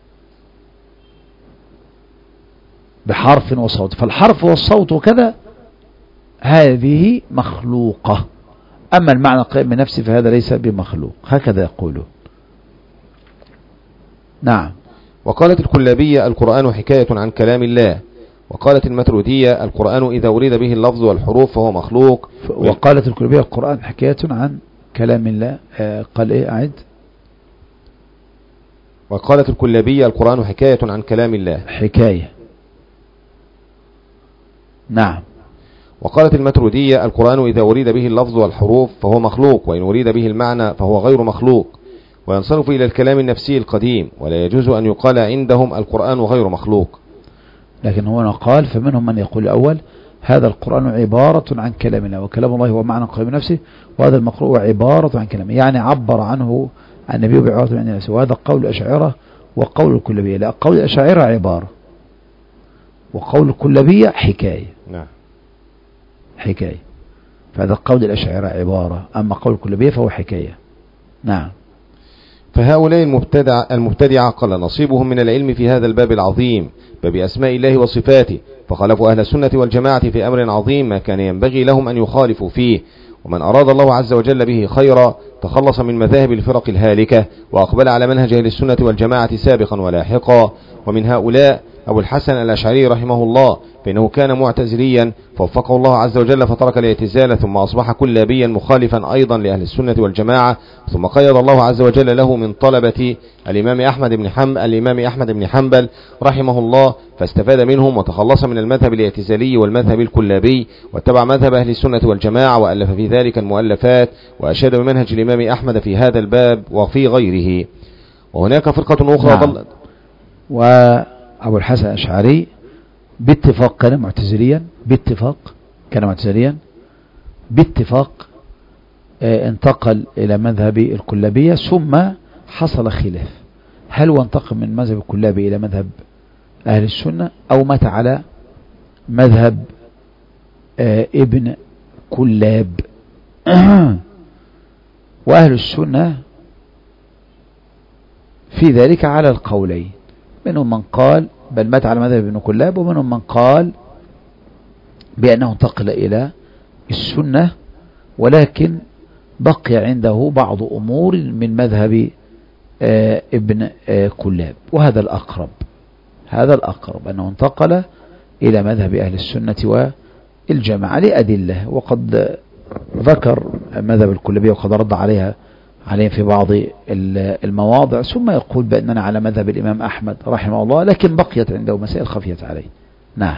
بحرف وصوت، فالحرف والصوت وكذا هذه مخلوقة، أما المعنى قائم بنفسه فهذا ليس بمخلوق، هكذا يقولون. نعم. وقالت الكلابية القرآن حكاية عن كلام الله. وقالت المترودية القرآن إذا أريد به اللفظ والحروف فهو مخلوق. وقالت الكلابية القرآن حكاية عن كلام الله. قال إيه؟ أعد. وقالت الكلابية القرآن حكاية عن كلام الله. حكاية. نعم. وقالت المترودية القرآن إذا أريد به اللفظ والحروف فهو مخلوق، وإن أريد به المعنى فهو غير مخلوق، وينصرف إلى الكلام النفسي القديم، ولا يجوز أن يقال عندهم القرآن غير مخلوق. لكن هو قال فمنهم من يقول الأول هذا القرآن عبارة عن كلام الله، وكلام الله هو معنى قائم بنفسه، وهذا المقروء عبارة عن كلامه، يعني عبر عنه النبي بعبارة عن نفسه، وهذا قول الأشاعرة وقول الكلابية. لا، قول الأشاعرة عبارة، وقول الكلابية حكاية. نعم. حكاية. فهذا قول الأشاعرة عبارة، أما قول الكلابية فهو حكاية. نعم. فهؤلاء المبتدعة قل نصيبهم من العلم في هذا الباب العظيم، باب أسماء الله وصفاته، فخالفوا أهل السنة والجماعة في أمر عظيم ما كان ينبغي لهم أن يخالفوا فيه. ومن أراد الله عز وجل به خيرا تخلص من مذاهب الفرق الهالكة، وأقبل على منهج أهل السنة والجماعة سابقا ولاحقا. ومن هؤلاء أبو الحسن الأشعري رحمه الله، فإنه كان معتزليا فوفقه الله عز وجل فترك الاعتزال، ثم أصبح كلابيا مخالفا أيضا لأهل السنة والجماعة، ثم قيض الله عز وجل له من طلبة الإمام أحمد بن حنبل رحمه الله، فاستفاد منهم وتخلص من المذهب الاعتزالي والمذهب الكلابي، واتبع مذهب أهل السنة والجماعة، وألف في ذلك المؤلفات، وأشاد بمنهج الإمام أحمد في هذا الباب وفي غيره. وهناك فرقة أخرى ضلت. وأبو الحسن الأشعري باتفاق كان معتزليا، باتفاق انتقل إلى مذهب الكلابية، ثم حصل خلاف هل هو انتقل من مذهب الكلابي إلى مذهب أهل السنة أو مات على مذهب ابن كلاب. وأهل السنة في ذلك على القولين، منهم من قال بل مات على مذهب ابن كلاب، ومنهم من قال بأنه انتقل إلى السنة ولكن بقي عنده بعض أمور من مذهب ابن كلاب، وهذا الأقرب أنه انتقل إلى مذهب أهل السنة والجماعة لأدلة، وقد ذكر مذهب الكلابية وقد رد عليها عليهم في بعض المواضع، ثم يقول بأننا على مذهب الإمام أحمد رحمه الله، لكن بقيت عنده مسائل خفيت عليه. نعم.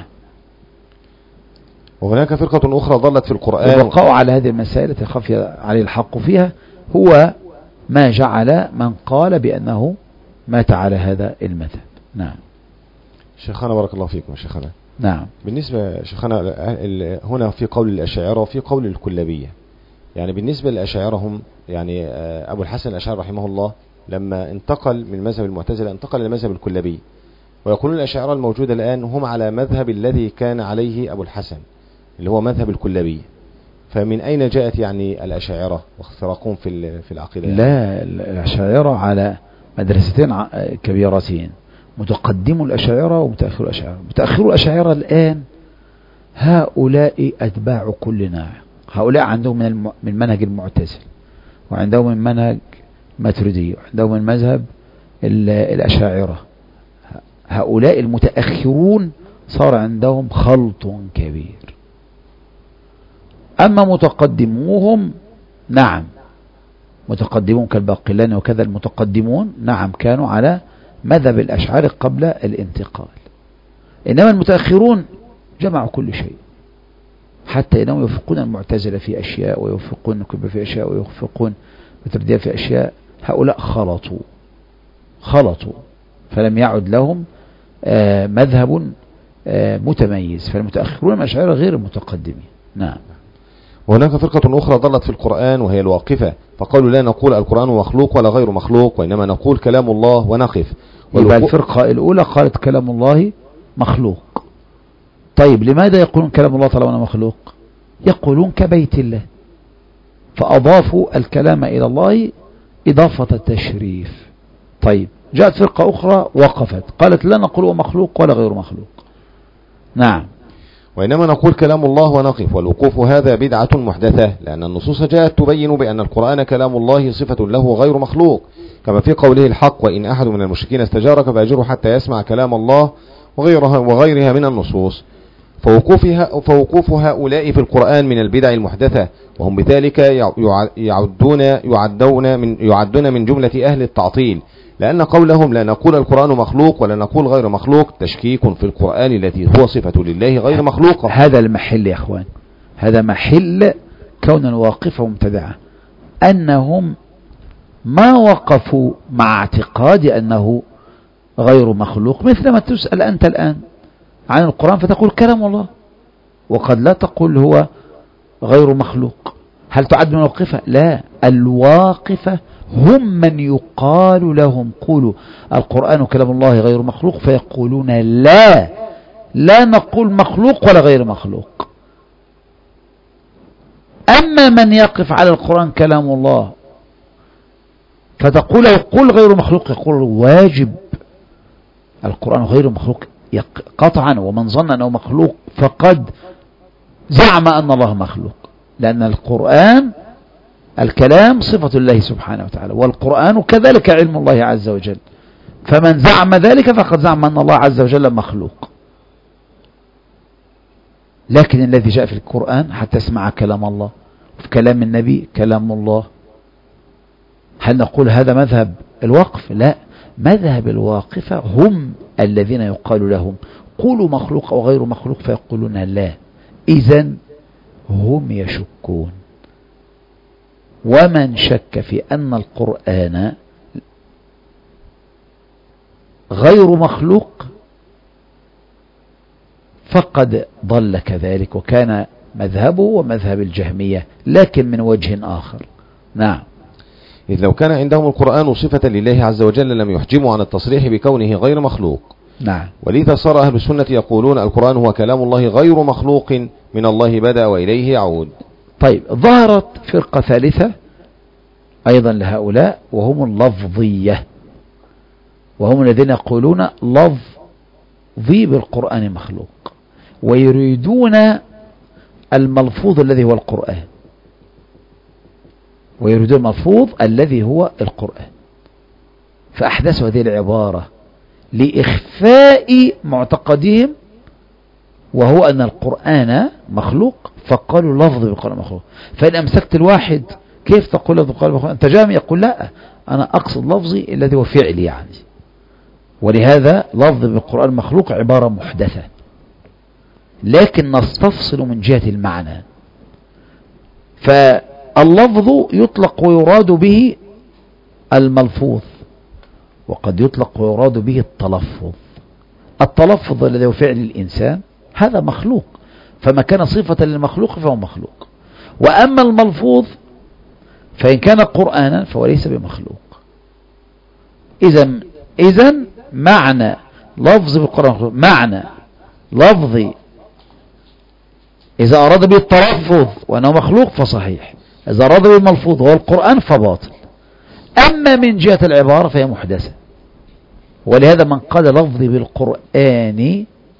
وهناك فرقة أخرى ضلت في القرآن. وبقوا على هذه المسائل التي خفي عليه الحق فيها هو ما جعل من قال بأنه مات على هذا المذهب. نعم. شيخنا بارك الله فيكم يا شيخنا. نعم. بالنسبة شيخنا هنا في قول الأشاعرة وفي قول الكلابية، يعني بالنسبة للأشاعرة هم يعني أبو الحسن الأشعري رحمه الله لما انتقل من مذهب المعتزلة انتقل إلى مذهب الكلابية، ويقولون الأشاعرة الموجودة الآن هم على مذهب الذي كان عليه أبو الحسن اللي هو مذهب الكلابية. فمن أين جاءت يعني الأشاعرة واختراقهم في العقيدة؟ لا، الأشاعرة على مدرستين كبيرتين، متقدم الأشاعرة ومتأخر الأشاعرة. متأخر الأشاعرة الآن هؤلاء أتباع كل نوع، هؤلاء عندهم من منهج المعتزل، وعندهم من منهج ماتريدي، وعندهم من مذهب الأشاعرة. هؤلاء المتأخرون صار عندهم خلط كبير. أما متقدموهم نعم، متقدمون كالباقلاني وكذا المتقدمون نعم كانوا على مذهب الأشعار قبل الانتقال. إنما المتأخرون جمعوا كل شيء، حتى إنهم يوفقون المعتزلة في أشياء ويوفقون الكلبة في أشياء ويوفقون الماتريدية في أشياء. هؤلاء خلطوا فلم يعد لهم مذهب متميز. فالمتأخرون من الأشاعرة غير المتقدمين. نعم. وهناك فرقة أخرى ضلت في القرآن وهي الواقفة، فقالوا لا نقول القرآن مخلوق ولا غير مخلوق، وإنما نقول كلام الله ونقف. يبقى الفرقة الأولى قالت كلام الله مخلوق. طيب لماذا يقولون كلام الله طالما مخلوق؟ يقولون كبيت الله، فأضافوا الكلام إلى الله إضافة التشريف. طيب جاءت فرقة أخرى وقفت قالت لا نقول هو مخلوق ولا غير مخلوق. نعم. وإنما نقول كلام الله ونقف، والوقوف هذا بدعة محدثة، لأن النصوص جاءت تبين بأن القرآن كلام الله صفة له غير مخلوق، كما في قوله الحق وإن أحد من المشركين استجارك فأجره حتى يسمع كلام الله وغيرها من النصوص. فوقوف هؤلاء في القرآن من البدع المحدثة، وهم بذلك يعدون من جملة أهل التعطيل، لأن قولهم لا نقول القرآن مخلوق ولا نقول غير مخلوق تشكيك في القرآن الذي هو صفة لله غير مخلوقة. هذا المحل يا أخوان، هذا محل كون الواقفة مبتدعة، أنهم ما وقفوا مع اعتقاد أنه غير مخلوق، مثل ما تسأل أنت الآن عن القرآن فتقول كلام الله، وقد لا تقول هو غير مخلوق. هل تعد من الواقفة؟ لا، الواقفة هم من يقال لهم قولوا القرآن كلام الله غير مخلوق، فيقولون لا نقول مخلوق ولا غير مخلوق. أما من يقف على القرآن كلام الله فتقول قل غير مخلوق، يقول واجب القرآن غير مخلوق قطعا، ومن ظن أنه مخلوق فقد زعم أن الله مخلوق، لأن القرآن الكلام صفة الله سبحانه وتعالى، والقرآن كذلك علم الله عز وجل، فمن زعم ذلك فقد زعم أن الله عز وجل مخلوق. لكن الذي جاء في القرآن حتى اسمع كلام الله، وفي كلام النبي كلام الله. هل نقول هذا مذهب الوقف؟ لا، مذهب الواقفة هم الذين يقال لهم قولوا مخلوق أو غير مخلوق فيقولون لا. إذن هم يشكون، ومن شك في أن القرآن غير مخلوق فقد ضل كذلك، وكان مذهبه ومذهب الجهمية لكن من وجه آخر. نعم. إذ لو كان عندهم القرآن صفة لله عز وجل لم يحجموا عن التصريح بكونه غير مخلوق. نعم. ولذا صار أهل السنة يقولون القرآن هو كلام الله غير مخلوق من الله بدأ وإليه يعود. طيب ظهرت فرقة ثالثة أيضا لهؤلاء وهم اللفظية، وهم الذين يقولون لفظي بالقرآن مخلوق، ويريدون الملفوظ الذي هو القرآن، ويريدون الملفوظ الذي هو القرآن، فأحدثوا هذه العبارة لإخفاء معتقدهم وهو أن القرآن مخلوق، فقالوا لفظ بالقرآن مخلوق. فإن أمسكت الواحد كيف تقول لفظ القرآن مخلوق؟ أنت جامع؟ يقول لا، أنا أقصد لفظي الذي هو فعلي يعني. ولهذا لفظ بالقرآن مخلوق عبارة محدثة، لكن نستفصل من جهة المعنى. فاللفظ يطلق ويراد به الملفوظ، وقد يطلق ويراد به التلفظ. التلفظ الذي هو فعل الإنسان هذا مخلوق، فما كان صفة للمخلوق فهو مخلوق. وأما الملفوظ فإن كان قرآنا فهو ليس بمخلوق. إذا معنى لفظ بالقرآن معنى لفظي إذا أراد به التلفظ وأنه مخلوق فصحيح، إذا أراد به الملفوظ هو القرآن فباطل. أما من جهة العبارة فهي محدثة. ولهذا من قال لفظي بالقرآن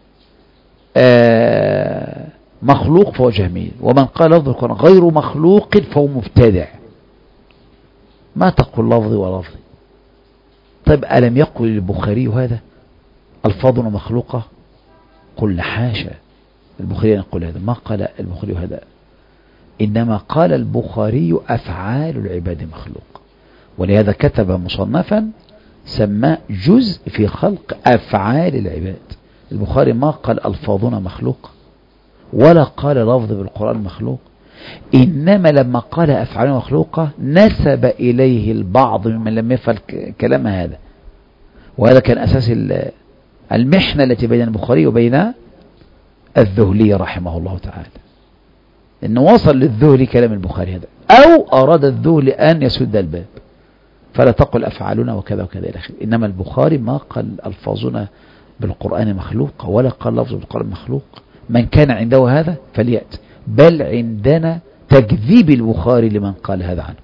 مخلوق فهو جهمي، ومن قال لفظ القرآن غير مخلوق فهو مبتدع. ما تقول لفظي ولفظي؟ طيب ألم يقل البخاري هذا ألفاظنا مخلوقة؟ قلنا حاشا، البخاري يقول هذا، ما قال البخاري هذا، إنما قال البخاري أفعال العباد مخلوق. ولهذا كتب مصنفا سماه جزء في خلق أفعال العباد. البخاري ما قال ألفاظنا مخلوق ولا قال لفظ بالقرآن مخلوق، إنما لما قال أفعال مخلوقة نسب إليه البعض ممن لم يفعل كلام هذا. وهذا كان أساس المحنة التي بين البخاري وبين الذهلي رحمه الله تعالى، إنه وصل للذهلي كلام البخاري هذا، أو أراد الذهلي أن يسد الباب، فلا تقل أفعالنا وكذا وكذا إلى آخره. إنما البخاري ما قال ألفاظنا بالقرآن مخلوق ولا قال لفظ بالقرآن مخلوق. من كان عنده هذا فليأتي، بل عندنا تكذيب البخاري لمن قال هذا عنه.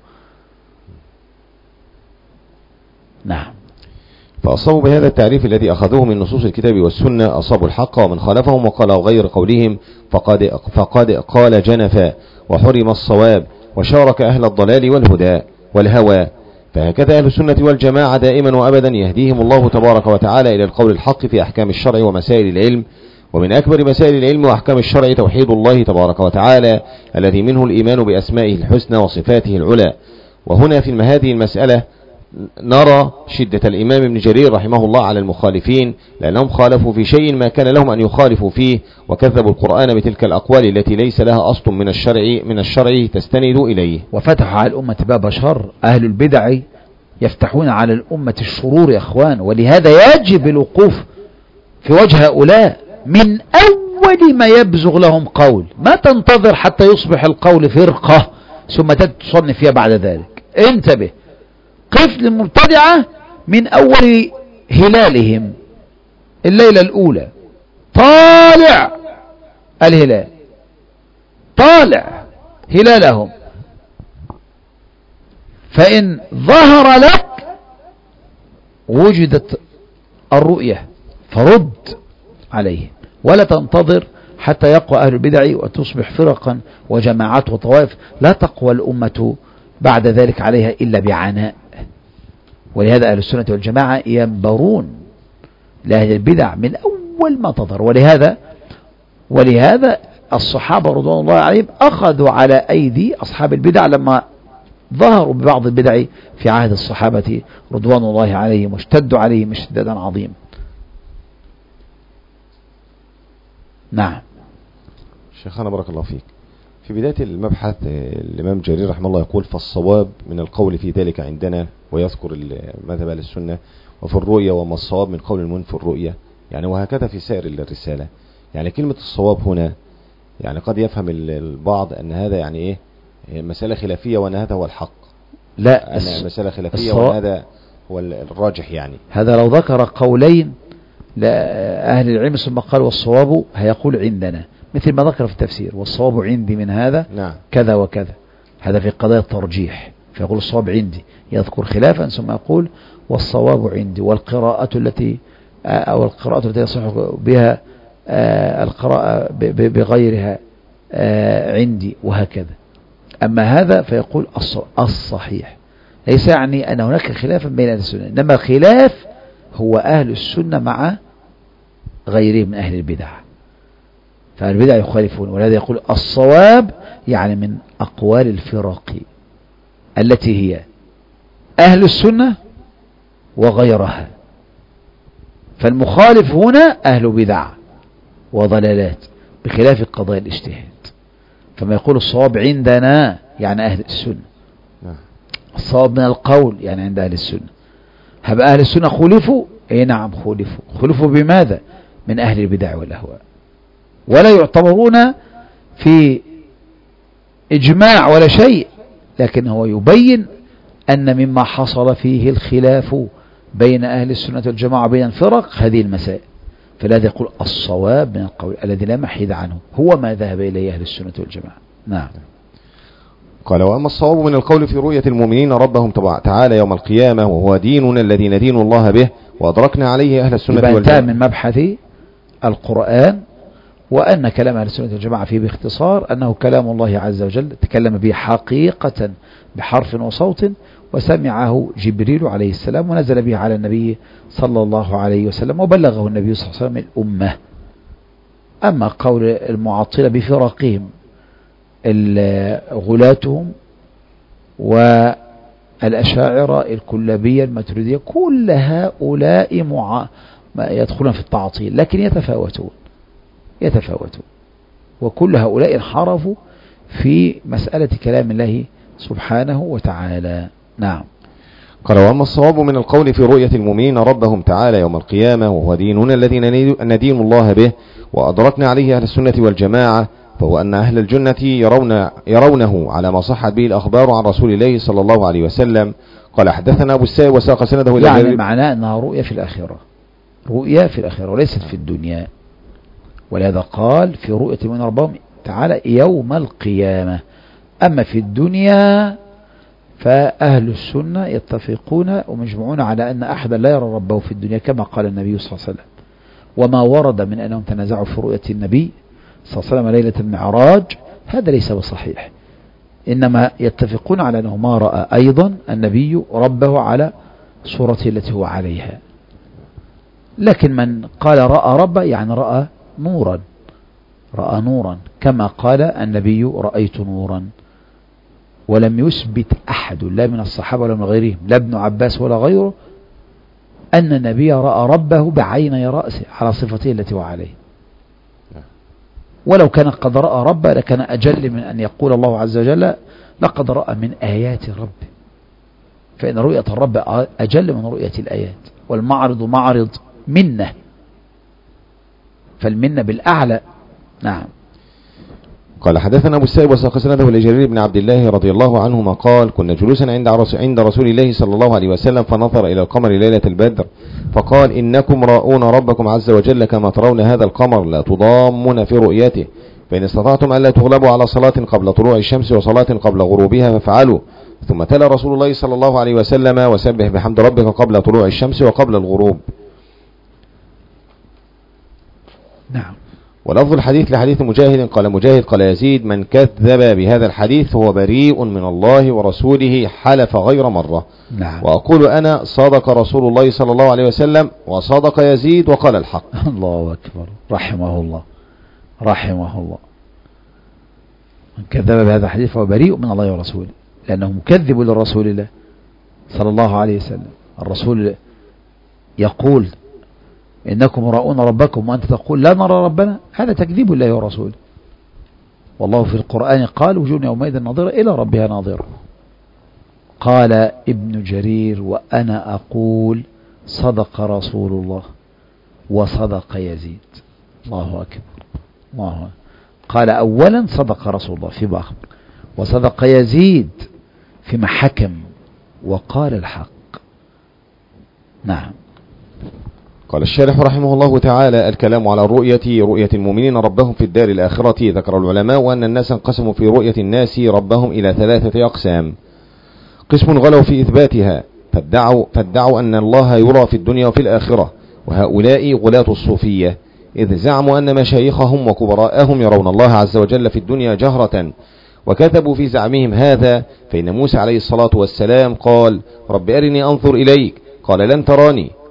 نعم. فأصابوا بهذا التعريف الذي أخذوه من نصوص الكتاب والسنة أصابوا الحق، ومن خالفهم وقال غير قولهم فقد قال جنفا وحرم الصواب وشارك أهل الضلال والهدى والهوى. فهكذا أهل السنة والجماعة دائما وأبدا يهديهم الله تبارك وتعالى إلى القول الحق في أحكام الشرع ومسائل العلم. ومن أكبر مسائل العلم وأحكام الشرع توحيد الله تبارك وتعالى الذي منه الإيمان بأسمائه الحسنى وصفاته العلى. وهنا في هذه المسألة نرى شدة الإمام ابن جرير رحمه الله على المخالفين، لأنهم خالفوا في شيء ما كان لهم أن يخالفوا فيه، وكذبوا القرآن بتلك الأقوال التي ليس لها أصل من الشرع تستند إليه. وفتحوا على الأمة باب شر. أهل البدع يفتحون على الأمة الشرور يا أخوان، ولهذا يجب الوقوف في وجه هؤلاء من أول ما يبزغ لهم قول. ما تنتظر حتى يصبح القول فرقة ثم تصنف فيها بعد ذلك. انتبه، قف للمبتدعة من أول هلالهم، الليلة الأولى طالع الهلال، طالع هلالهم، فإن ظهر لك وجدت الرؤية فرد عليه، ولا تنتظر حتى يقوى أهل البدع وتصبح فرقا وجماعات وطوائف. لا تقوى الأمة بعد ذلك عليها إلا بعناء. ولهذا أهل السنة والجماعة ينبرون لأهل البدع من أول ما تظهر. ولهذا الصحابة رضوان الله عليهم أخذوا على أيدي أصحاب البدع لما ظهروا ببعض البدع في عهد الصحابة رضوان الله عليهم، واشتدوا عليهم اشتدادا عظيما. نعم. شيخنا بارك الله فيك، في بداية المبحث الإمام جرير رحمه الله يقول فالصواب من القول في ذلك عندنا، ويذكر مذهب أهل السنة وفي الرؤية، وما الصواب من قول المؤمن في الرؤية يعني، وهكذا في سائر الرسالة. يعني كلمة الصواب هنا يعني قد يفهم البعض أن هذا يعني إيه مسألة خلافية وأن هذا هو الحق. لا، أن مسألة خلافية وأن هذا هو الراجح. يعني هذا لو ذكر قولين لأهل العلم ثم قال والصواب هيقول عندنا، مثل ما ذكر في التفسير والصواب عندي من هذا نعم كذا وكذا. هذا في قضايا الترجيح، فيقول الصواب عندي، يذكر خلافا ثم يقول والصواب عندي. والقراءة التي يصح بها القراءة بغيرها عندي، وهكذا. أما هذا فيقول الصحيح، ليس يعني أن هناك خلافا بين أهل السنة، إنما خلاف هو أهل السنة مع غيرهم من أهل البدع، فأهل البدع يخالفون. ولهذا يقول الصواب يعني من أقوال الفرق، التي هي أهل السنة وغيرها. فالمخالف هنا أهل بدع وضلالات بخلاف قضايا الاجتهاد. فما يقول الصواب عندنا يعني أهل السنة، الصواب من القول يعني عند أهل السنة. هب أهل السنة خلفوا؟ أي نعم خلفوا بماذا؟ من أهل البدع والأهواء، ولا يعتبرون في إجماع ولا شيء، لكن هو يبين أن مما حصل فيه الخلاف بين أهل السنة والجماعة بين الفرق هذه المسائل. فالذي يقول الصواب من القول الذي لا محيد عنه هو ما ذهب إليه أهل السنة والجماعة. نعم. قال وأما الصواب من القول في رؤية المؤمنين ربهم تعالى يوم القيامة وهو ديننا الذي ندين الله به وأدركنا عليه أهل السنة والجماعة. من مبحث القرآن وأن كلام أهل السنة والجماعة فيه باختصار أنه كلام الله عز وجل تكلم به حقيقة بحرف وصوت، وسمعه جبريل عليه السلام ونزل به على النبي صلى الله عليه وسلم وبلغه النبي صلى الله عليه وسلم الأمة. أما قول المعطلة بفرقهم غلاتهم والأشاعرة الكلابية الماتريدية كل هؤلاء يدخلون في التعطيل، لكن يتفاوتون وكل هؤلاء انحرفوا في مسألة كلام الله سبحانه وتعالى. نعم. قال وأما الصواب من القول في رؤية المؤمنين ربهم تعالى يوم القيامة وهو ديننا الذي ندين الله به وأدركنا عليه أهل السنة والجماعة فهو أن أهل الجنة يرونه على ما صحت به الأخبار عن رسول الله صلى الله عليه وسلم. قال حدثنا أبو السائب وساق سنده إلى يعني معناه أنها رؤية في الآخرة، رؤية في الآخرة وليست في الدنيا. ولهذا قال في رؤية من ربهم تعالى يوم القيامة. أما في الدنيا فأهل السنة يتفقون ومجمعون على أن أحدا لا يرى ربه في الدنيا كما قال النبي صلى الله عليه وسلم. وما ورد من أنهم تنازعوا في رؤية النبي صلى الله عليه وسلم ليلة المعراج هذا ليس بصحيح، إنما يتفقون على أنه ما رأى أيضا النبي ربه على صورته التي هو عليها. لكن من قال رأى ربه يعني رأى نورا كما قال النبي رأيت نورا. ولم يثبت أحد لا من الصحابة ولا من غيرهم لا ابن عباس ولا غيره أن النبي رأى ربه بعيني رأسه على صفته التي هو عليه. ولو كان قد رأى ربه لكان أجل من أن يقول الله عز وجل لقد رأى من آيات ربه، فإن رؤية الرب أجل من رؤية الآيات، والمعرض معرض منة، فالمنة بالأعلى. نعم. قال حدثنا أبو السائب وساق سنده لجرير بن عبد الله رضي الله عنهما قال كنا جلوسا عند رسول الله صلى الله عليه وسلم فنظر إلى القمر ليلة البدر فقال إنكم راؤون ربكم عز وجل كما ترون هذا القمر لا تضامون في رؤيته، فإن استطعتم ألا تغلبوا على صلاة قبل طلوع الشمس وصلاة قبل غروبها فافعلوا. ثم تلا رسول الله صلى الله عليه وسلم وسبح بحمد ربك قبل طلوع الشمس وقبل الغروب. نعم. ولفظ الحديث لحديث مجاهد قال مجاهد قال يزيد من كذب بهذا الحديث هو بريء من الله ورسوله حلف غير مرة. نعم. وأقول أنا صدق رسول الله صلى الله عليه وسلم وصدق يزيد وقال الحق. الله أكبر، رحمه الله. من كذب بهذا الحديث فهو بريء من الله ورسوله، لأنه مكذب للرسول الله صلى الله عليه وسلم. الرسول يقول إنكم راؤون ربكم وأنت تقول لا نرى ربنا، هذا تكذيب الله ورسوله. والله في القرآن قال وجوه يومئذ ناظرة إلى ربها ناظرة. قال ابن جرير وأنا أقول صدق رسول الله وصدق يزيد. الله أكبر. قال أولا صدق رسول الله فيما أخبر، وصدق يزيد فيما حكم، وقال الحق. نعم. قال الشارح رحمه الله تعالى الكلام على رؤية المؤمنين ربهم في الدار الآخرة. ذكر العلماء أن الناس انقسموا في رؤية الناس ربهم إلى 3 أقسام. قسم غلوا في إثباتها فادعوا أن الله يرى في الدنيا وفي الآخرة، وهؤلاء غلاة الصوفية، إذ زعموا أن مشايخهم وكبراءهم يرون الله عز وجل في الدنيا جهرة، وكذبوا في زعمهم هذا، فإن موسى عليه الصلاة والسلام قال رب أرني أنظر إليك قال لن تراني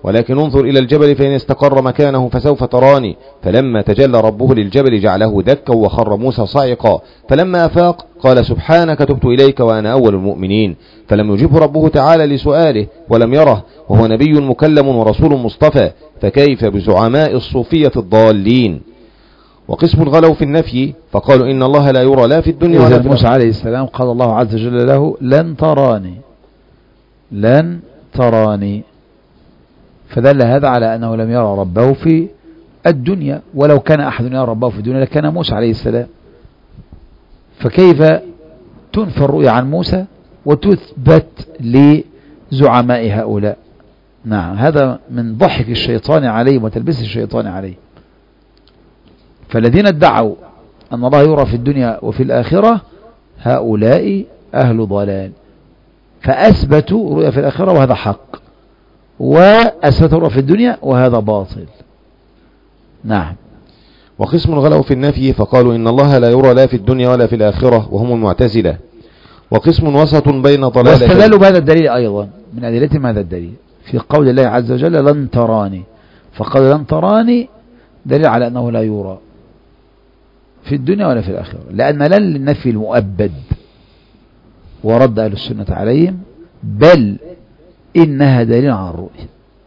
ولكن انظر إلى الجبل فإن استقر مكانه فسوف تراني. فلما تجلى ربه للجبل جعله دكا وخر موسى صعقا. فلما أفاق قال سبحانك تبت إليك وأنا أول المؤمنين. فلم يجبه ربه تعالى لسؤاله ولم يره، وهو نبي مكلم ورسول مصطفى، فكيف بزعماء الصوفية الضالين؟ وقسم غلوا في النفي فقالوا إن الله لا يرى لا في الدنيا ولا في الآخرة. موسى عليه السلام قال الله عز وجل له لن تراني، لن تراني، فدل هذا على أنه لم يرى ربه في الدنيا، ولو كان أحد يرى ربه في الدنيا لكان موسى عليه السلام. فكيف تنفى الرؤيا عن موسى وتثبت لزعماء هؤلاء؟ نعم، هذا من ضحك الشيطان عليه وتلبس الشيطان عليه. فالذين ادعوا أن الله يرى في الدنيا وفي الآخرة هؤلاء أهل ضلال، فأثبتوا رؤيا في الآخرة وهذا حق، وأثبتوا رؤيا في الدنيا وهذا باطل. نعم. وقسم غلوا في النفي فقالوا إن الله لا يرى لا في الدنيا ولا في الآخرة وهم المعتزلة. وقسم وسط بين ضلالتين. واستدلوا بهذا الدليل أيضا، من أدلتهم هذا الدليل في قول الله عز وجل لن تراني، فقال لن تراني دليل على أنه لا يرى في الدنيا ولا في الآخرة، لأن لن للنفي المؤبد، ورد أهل السنة عليهم بل إنها دليل على الرؤية.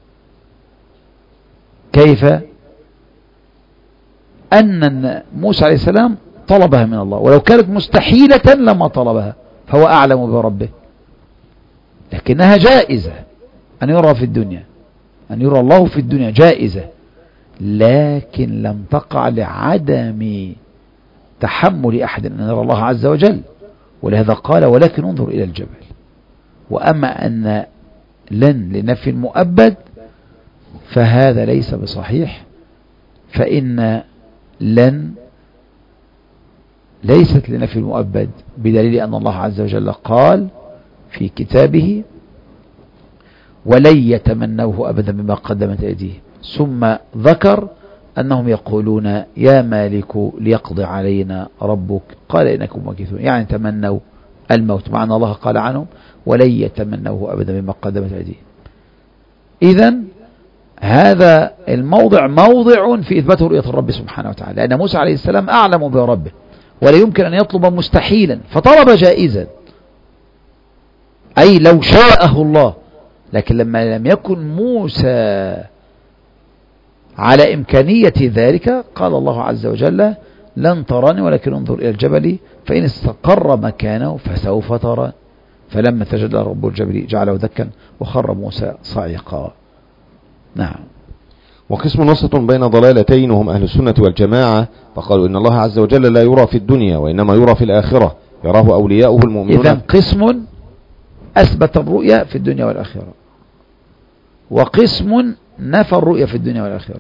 كيف؟ أن موسى عليه السلام طلبها من الله، ولو كانت مستحيلة لما طلبها، فهو أعلم بربه، لكنها جائزة أن يرى في الدنيا، أن يرى الله في الدنيا جائزة، لكن لم تقع لعدم تحمل أحد أن يرى الله عز وجل، ولهذا قال ولكن انظر إلى الجبل. وأما أن لن لنفي المؤبد فهذا ليس بصحيح، فإن لن ليست لنفي المؤبد، بدليل أن الله عز وجل قال في كتابه ولن يتمنوه أبدا بما قدمت أيديهم، ثم ذكر أنهم يقولون يا مالك ليقضي علينا ربك قال إنكم ماكثون، يعني تمنوا الموت، مع أن الله قال عنهم ولن يتمنوه أبدا بما قدمت أيديهم. إذن هذا الموضع موضع في إثبات رؤية الرب سبحانه وتعالى، لأن موسى عليه السلام أعلم بربه ولا يمكن أن يطلب مستحيلا، فطلب جائزا، أي لو شاءه الله. لكن لما لم يكن موسى على إمكانية ذلك قال الله عز وجل لن تراني ولكن انظر إلى الجبل فإن استقر مكانه فسوف ترى. فلما تجلى رب الجبل جعله دكا وخر موسى صعقا. نعم. وقسم وسط بين ضلالتين هم أهل السنة والجماعة، فقالوا إن الله عز وجل لا يرى في الدنيا وإنما يرى في الآخرة، يراه أولياؤه المؤمنون. إذن قسم أثبت الرؤيا في الدنيا والآخرة، وقسم نفى الرؤيا في الدنيا والآخرة،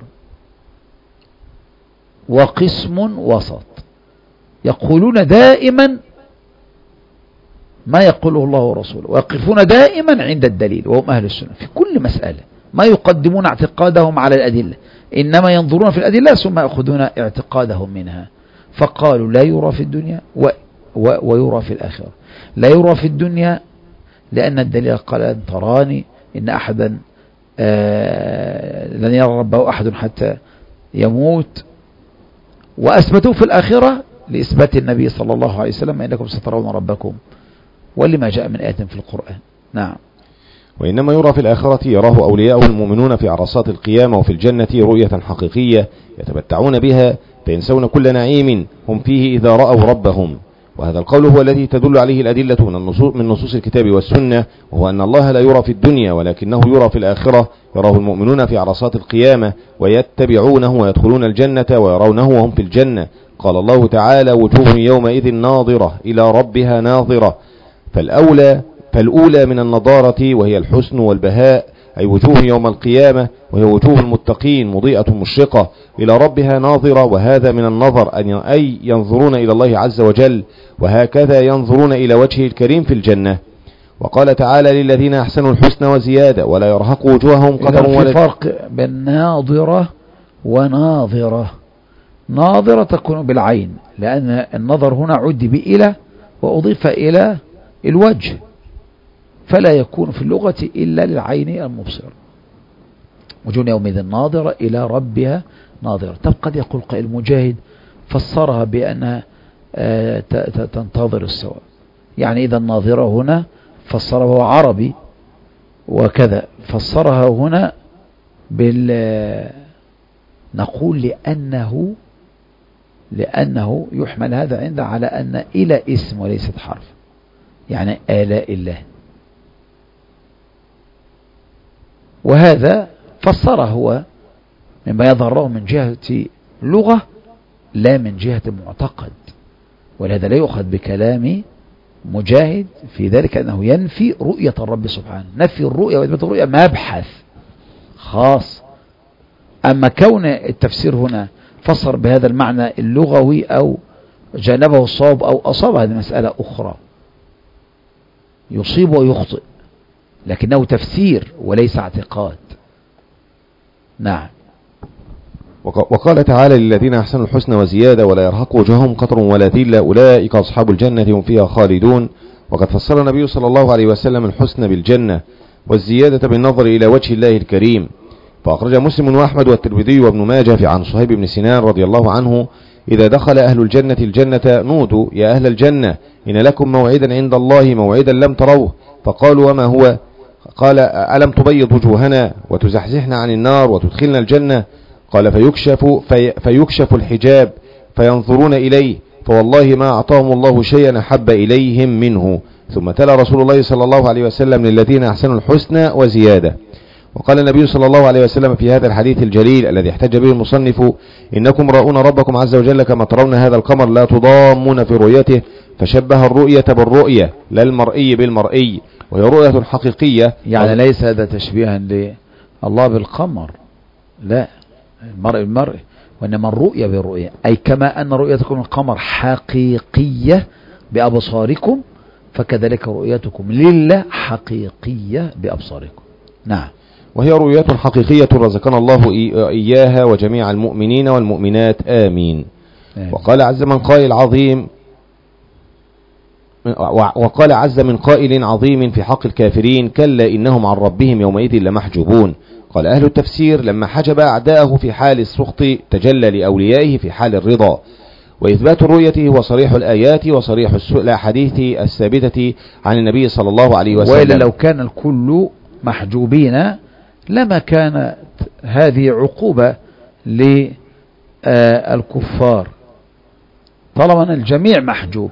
وقسم وسط يقولون دائما ما يقوله الله ورسوله، ويقفون دائما عند الدليل، وهم أهل السنة في كل مسألة، ما يقدمون اعتقادهم على الأدلة، إنما ينظرون في الأدلة ثم يأخذون اعتقادهم منها. فقالوا لا يرى في الدنيا ويرى في الآخرة. لا يرى في الدنيا لأن الدليل قال أن تراني، إن أحدا لن يرى ربه أحد حتى يموت. وأثبتوا في الآخرة لإثبات النبي صلى الله عليه وسلم إنكم سترون ربكم، ولما جاء من آية في القرآن. نعم. وإنما يرى في الآخرة يراه أولياءه المؤمنون في عرصات القيامة وفي الجنة رؤية حقيقية يتمتعون بها فينسون كل نعيم هم فيه إذا رأوا ربهم. وهذا القول هو الذي تدل عليه الأدلة من نصوص الكتاب والسنة، وهو أن الله لا يرى في الدنيا ولكنه يرى في الآخرة، يراه المؤمنون في عرصات القيامة ويتبعونه ويدخلون الجنة ويرونه وهم في الجنة. قال الله تعالى وجوه يومئذ ناظرة إلى ربها ناظرة. فالأولى من النضارة وهي الحسن والبهاء، أي وجوه يوم القيامة وهي وجوه المتقين مضيئة مشرقة إلى ربها ناظرة، وهذا من النظر أي ينظرون إلى الله عز وجل، وهكذا ينظرون إلى وجهه الكريم في الجنة. وقال تعالى للذين أحسنوا الحسنى وزيادة ولا يرهق وجوههم قتر ولا. في فرق بين ناظرة وناظرة. ناظرة تكون بالعين، لأن النظر هنا عد بإلى وأضيف إلى الوجه، فلا يكون في اللغة إلا للعين المبصر. وجوه يومئذ ناظرة إلى ربها ناظرة. طب قد يقول قائل مجاهد فسرها بأنها تنتظر السواء، يعني إذا الناظرة هنا فسرها هو عربي وكذا، فسرها هنا نقول لأنه يحمل هذا عند على أن إلى اسم وليست حرف، يعني آلاء الله، وهذا فسره هو مما يظهره من جهة لغة لا من جهة معتقد، ولهذا لا يؤخذ بكلام مجاهد في ذلك أنه ينفي رؤية الرب سبحانه. نفي الرؤية وإثبات الرؤية مبحث خاص، أما كون التفسير هنا فسر بهذا المعنى اللغوي أو جانبه الصواب أو أصاب، هذه مسألة أخرى، يصيب ويخطئ، لكنه تفسير وليس اعتقاد. نعم. وقال تعالى للذين أحسنوا الحسنى وزيادة ولا يرهق وجوههم قطر ولا ذلة أولئك أصحاب الجنة هم فيها خالدون. وقد فسر النبي صلى الله عليه وسلم الحسنى بالجنة والزيادة بالنظر إلى وجه الله الكريم. فأخرج مسلم وأحمد والترمذي وابن ماجه عن صهيب بن سنان رضي الله عنه: إذا دخل أهل الجنة الجنة نودوا يا أهل الجنة إن لكم موعدا عند الله موعدا لم تروه. فقالوا وما هو؟ قال ألم تبيض وجوهنا وتزحزحنا عن النار وتدخلنا الجنة؟ قال فيكشف الحجاب فينظرون إليه فوالله ما أعطاهم الله شيئا أحب إليهم منه. ثم تلا رسول الله صلى الله عليه وسلم للذين أحسنوا الحسنى وزيادة. وقال النبي صلى الله عليه وسلم في هذا الحديث الجليل الذي احتج به المصنف: إنكم رأون ربكم عز وجل كما ترون هذا القمر لا تضامون في رؤيته. فشبه الرؤية بالرؤية لا المرئي بالمرئي، وهي رؤية حقيقية. يعني ليس هذا تشبيها لله بالقمر، لا، المرء بالمرء، وإنما الرؤية بالرؤية، أي كما أن رؤيتكم القمر حقيقية بأبصاركم فكذلك رؤيتكم لله حقيقية بأبصاركم. نعم. وهي رؤية حقيقية رزقنا الله إياها وجميع المؤمنين والمؤمنات آمين. وقال عز من قائل عظيم في حق الكافرين: كلا إنهم عن ربهم يومئذ لمحجوبون. قال أهل التفسير: لما حجب أعداءه في حال السخط تجلى لأوليائه في حال الرضا. وإثبات الرؤية هو صريح الآيات وصريح الأحاديث الثابتة عن النبي صلى الله عليه وسلم. وإلا لو كان الكل محجوبين لما كانت هذه عقوبة للكفار، طالما أن الجميع محجوب،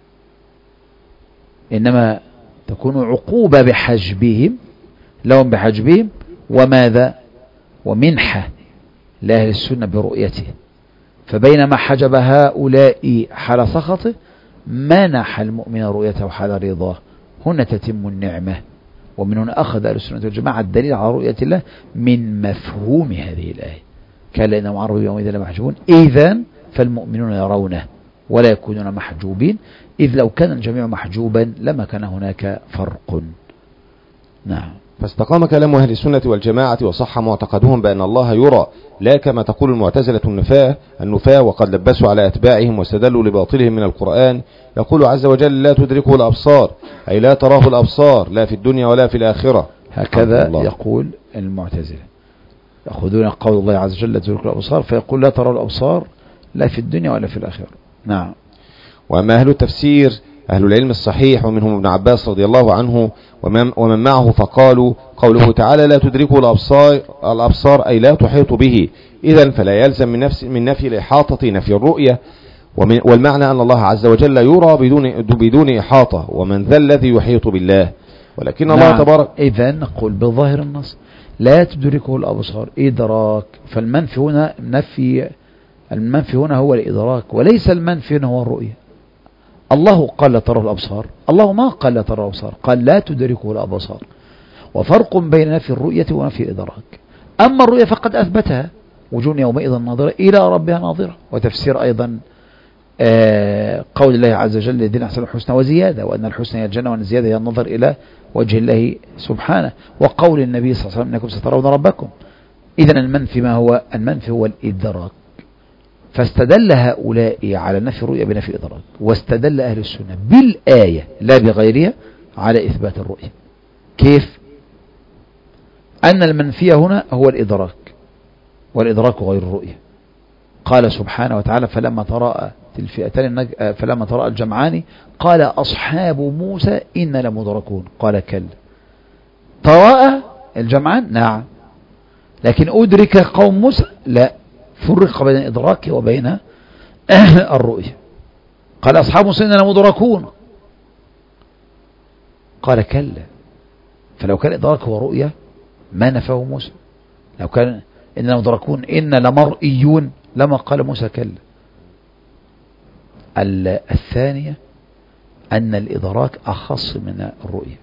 إنما تكون عقوبة بحجبهم لهم بحجبهم، وماذا؟ ومنحة لأهل السنة برؤيته. فبينما حجب هؤلاء حال سخطه منح المؤمن رؤيته حال رضاه، هنا تتم النعمة. ومن هنا أخذ أهل السنة والجماعة الدليل على رؤية الله من مفهوم هذه الآية: كلا إنهم عن ربهم يومئذ لمحجوبون. إذن فالمؤمنون يرونه ولا يكونون محجوبين، إذ لو كان الجميع محجوبا لما كان هناك فرق. نعم. فاستقام كلام أهل السنة والجماعة وصح معتقدهم بأن الله يرى، لا كما تقول المعتزلة النفاة وقد لبسوا على أتباعهم واستدلوا لباطلهم من القرآن. يقول عز وجل: لا تدركه الأبصار، أي لا تراه الأبصار لا في الدنيا ولا في الآخرة. هكذا يقول المعتزلة، يأخذون قول الله عز وجل لا تدركه الأبصار فيقول لا تراه الأبصار لا في الدنيا ولا في الآخرة. نعم. وأما أهل التفسير أهل العلم الصحيح ومنهم ابن عباس رضي الله عنه ومن معه فقالوا: قوله تعالى لا تدركه الأبصار أي لا تحيط به، إذن فلا يلزم من نفي الإحاطة نفي الرؤية، والمعنى أن الله عز وجل يرى بدون إحاطة، ومن ذا الذي يحيط بالله. ولكن الله تبارك. إذن نقول بظاهر النص لا تدركه الأبصار إدراك، فالمنفي هنا المنفي هنا هو الإدراك وليس المنفي هنا هو الرؤية. الله قال لا ترى الأبصار، الله ما قال لا ترى الأبصار، قال لا تدركه الأبصار، وفرق بين نفي الرؤية ونفي الإدراك. أما الرؤية فقد أثبتها: وجوه يومئذ ناظرة إلى ربها ناظرة. وتفسير أيضا قول الله عز وجل الذين أحسنوا الحسنى وزيادة، وأن الحسنى هي الجنة وأن الزيادة هي النظر إلى وجه الله سبحانه. وقول النبي صلى الله عليه وسلم إنكم سترون ربكم. إذن المنفي ما هو؟ المنفي هو الإدراك. فاستدل هؤلاء على نفي الرؤية بنفي الإدراك، واستدل أهل السنة بالآية لا بغيرها على إثبات الرؤية. كيف؟ أن المنفي هنا هو الإدراك، والإدراك غير الرؤية. قال سبحانه وتعالى فلما تراءى الفئتان فلما تراءى الجمعان قال أصحاب موسى إنا لمدركون قال كلا. تراءى الجمعان نعم، لكن أدرك قوم موسى لا، فرق بين الإدراك وبين الرؤية. قال أصحاب موسى إنا لمدركون قال كلا. فلو كان إدراك هو رؤية ما نفاه موسى، لو كان إننا مدركون إن لمرئيون لما قال موسى كلا. الثانية أن الإدراك أخص من الرؤية،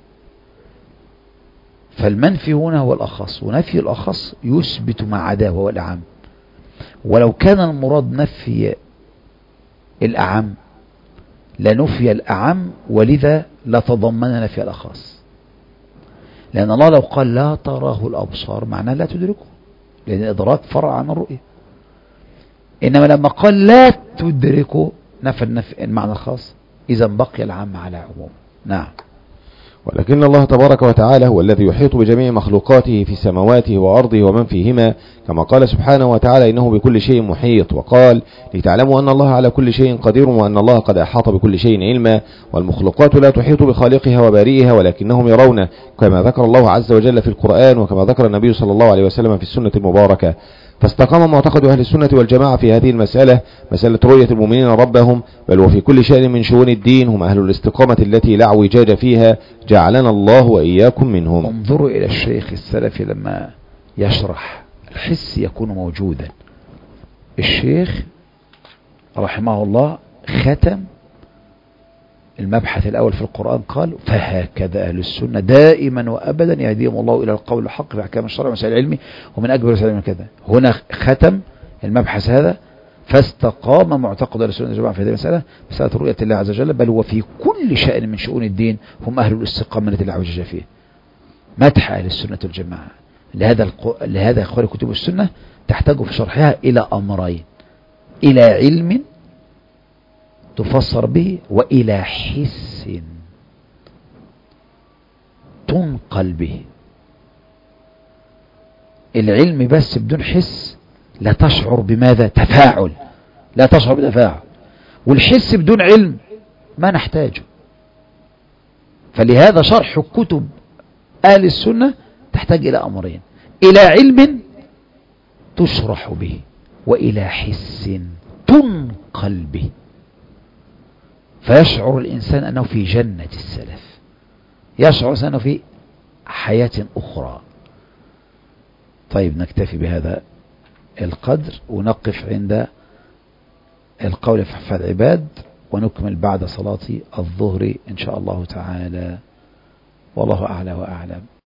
فالمنفي هنا هو الأخص، ونفي الأخص يثبت ما عداه وهو الأعم. ولو كان المراد نفي الأعم لنفي الأعم، ولذا لتضمن نفي الأخص، لأن الله لو قال لا تراه الأبصار معناه لا تدركه، لأن الإدراك فرع عن الرؤية. إنما لما قال لا تدركه نفى المعنى الخاص، إذا بقي العام على عموم. نعم. ولكن الله تبارك وتعالى هو الذي يحيط بجميع مخلوقاته في سماواته وأرضه ومن فيهما، كما قال سبحانه وتعالى إنه بكل شيء محيط، وقال لتعلموا أن الله على كل شيء قدير وأن الله قد أحاط بكل شيء علما. والمخلوقات لا تحيط بخالقها وبارئها ولكنهم يرون، كما ذكر الله عز وجل في القرآن وكما ذكر النبي صلى الله عليه وسلم في السنة المباركة. فاستقام معتقد أهل السنة والجماعة في هذه المسألة، مسألة رؤية المؤمنين ربهم، بل وفي كل شأن من شؤون الدين هم أهل الاستقامة التي لا اعوجاج فيها، جعلنا الله وإياكم منهم. انظروا إلى الشيخ السلفي لما يشرح الحس يكون موجودا. الشيخ رحمه الله ختم المبحث الأول في القرآن قال فهكذا أهل السنة دائما وأبدا يهديهم الله إلى القول الحق في أحكام الشرع ومسائل العلم ومن أكبر مسائل من كذا. هنا ختم المبحث هذا فاستقام معتقد أهل السنة والجماعة في هذه المسألة، مسألة رؤية الله عز وجل، بل وفي كل شأن من شؤون الدين هم أهل الاستقامة التي لا اعوجاج فيه. مدح أهل السنة والجماعة. لهذا أخواني كتب السنة تحتاج في شرحها إلى أمرين: إلى علم تفسر به، وإلى حس تنقل به. العلم بس بدون حس لا تشعر بماذا؟ تفاعل، لا تشعر بتفاعل. والحس بدون علم ما نحتاجه. فلهذا شرح كتب أهل السنة تحتاج إلى أمرين: إلى علم تشرح به، وإلى حس تنقل به، فيشعر الإنسان أنه في جنة السلف، يشعر الإنسان أنه في حياة أخرى. طيب نكتفي بهذا القدر ونقف عند القول في حفاظ العباد، ونكمل بعد صلاة الظهر إن شاء الله تعالى، والله أعلى وأعلم.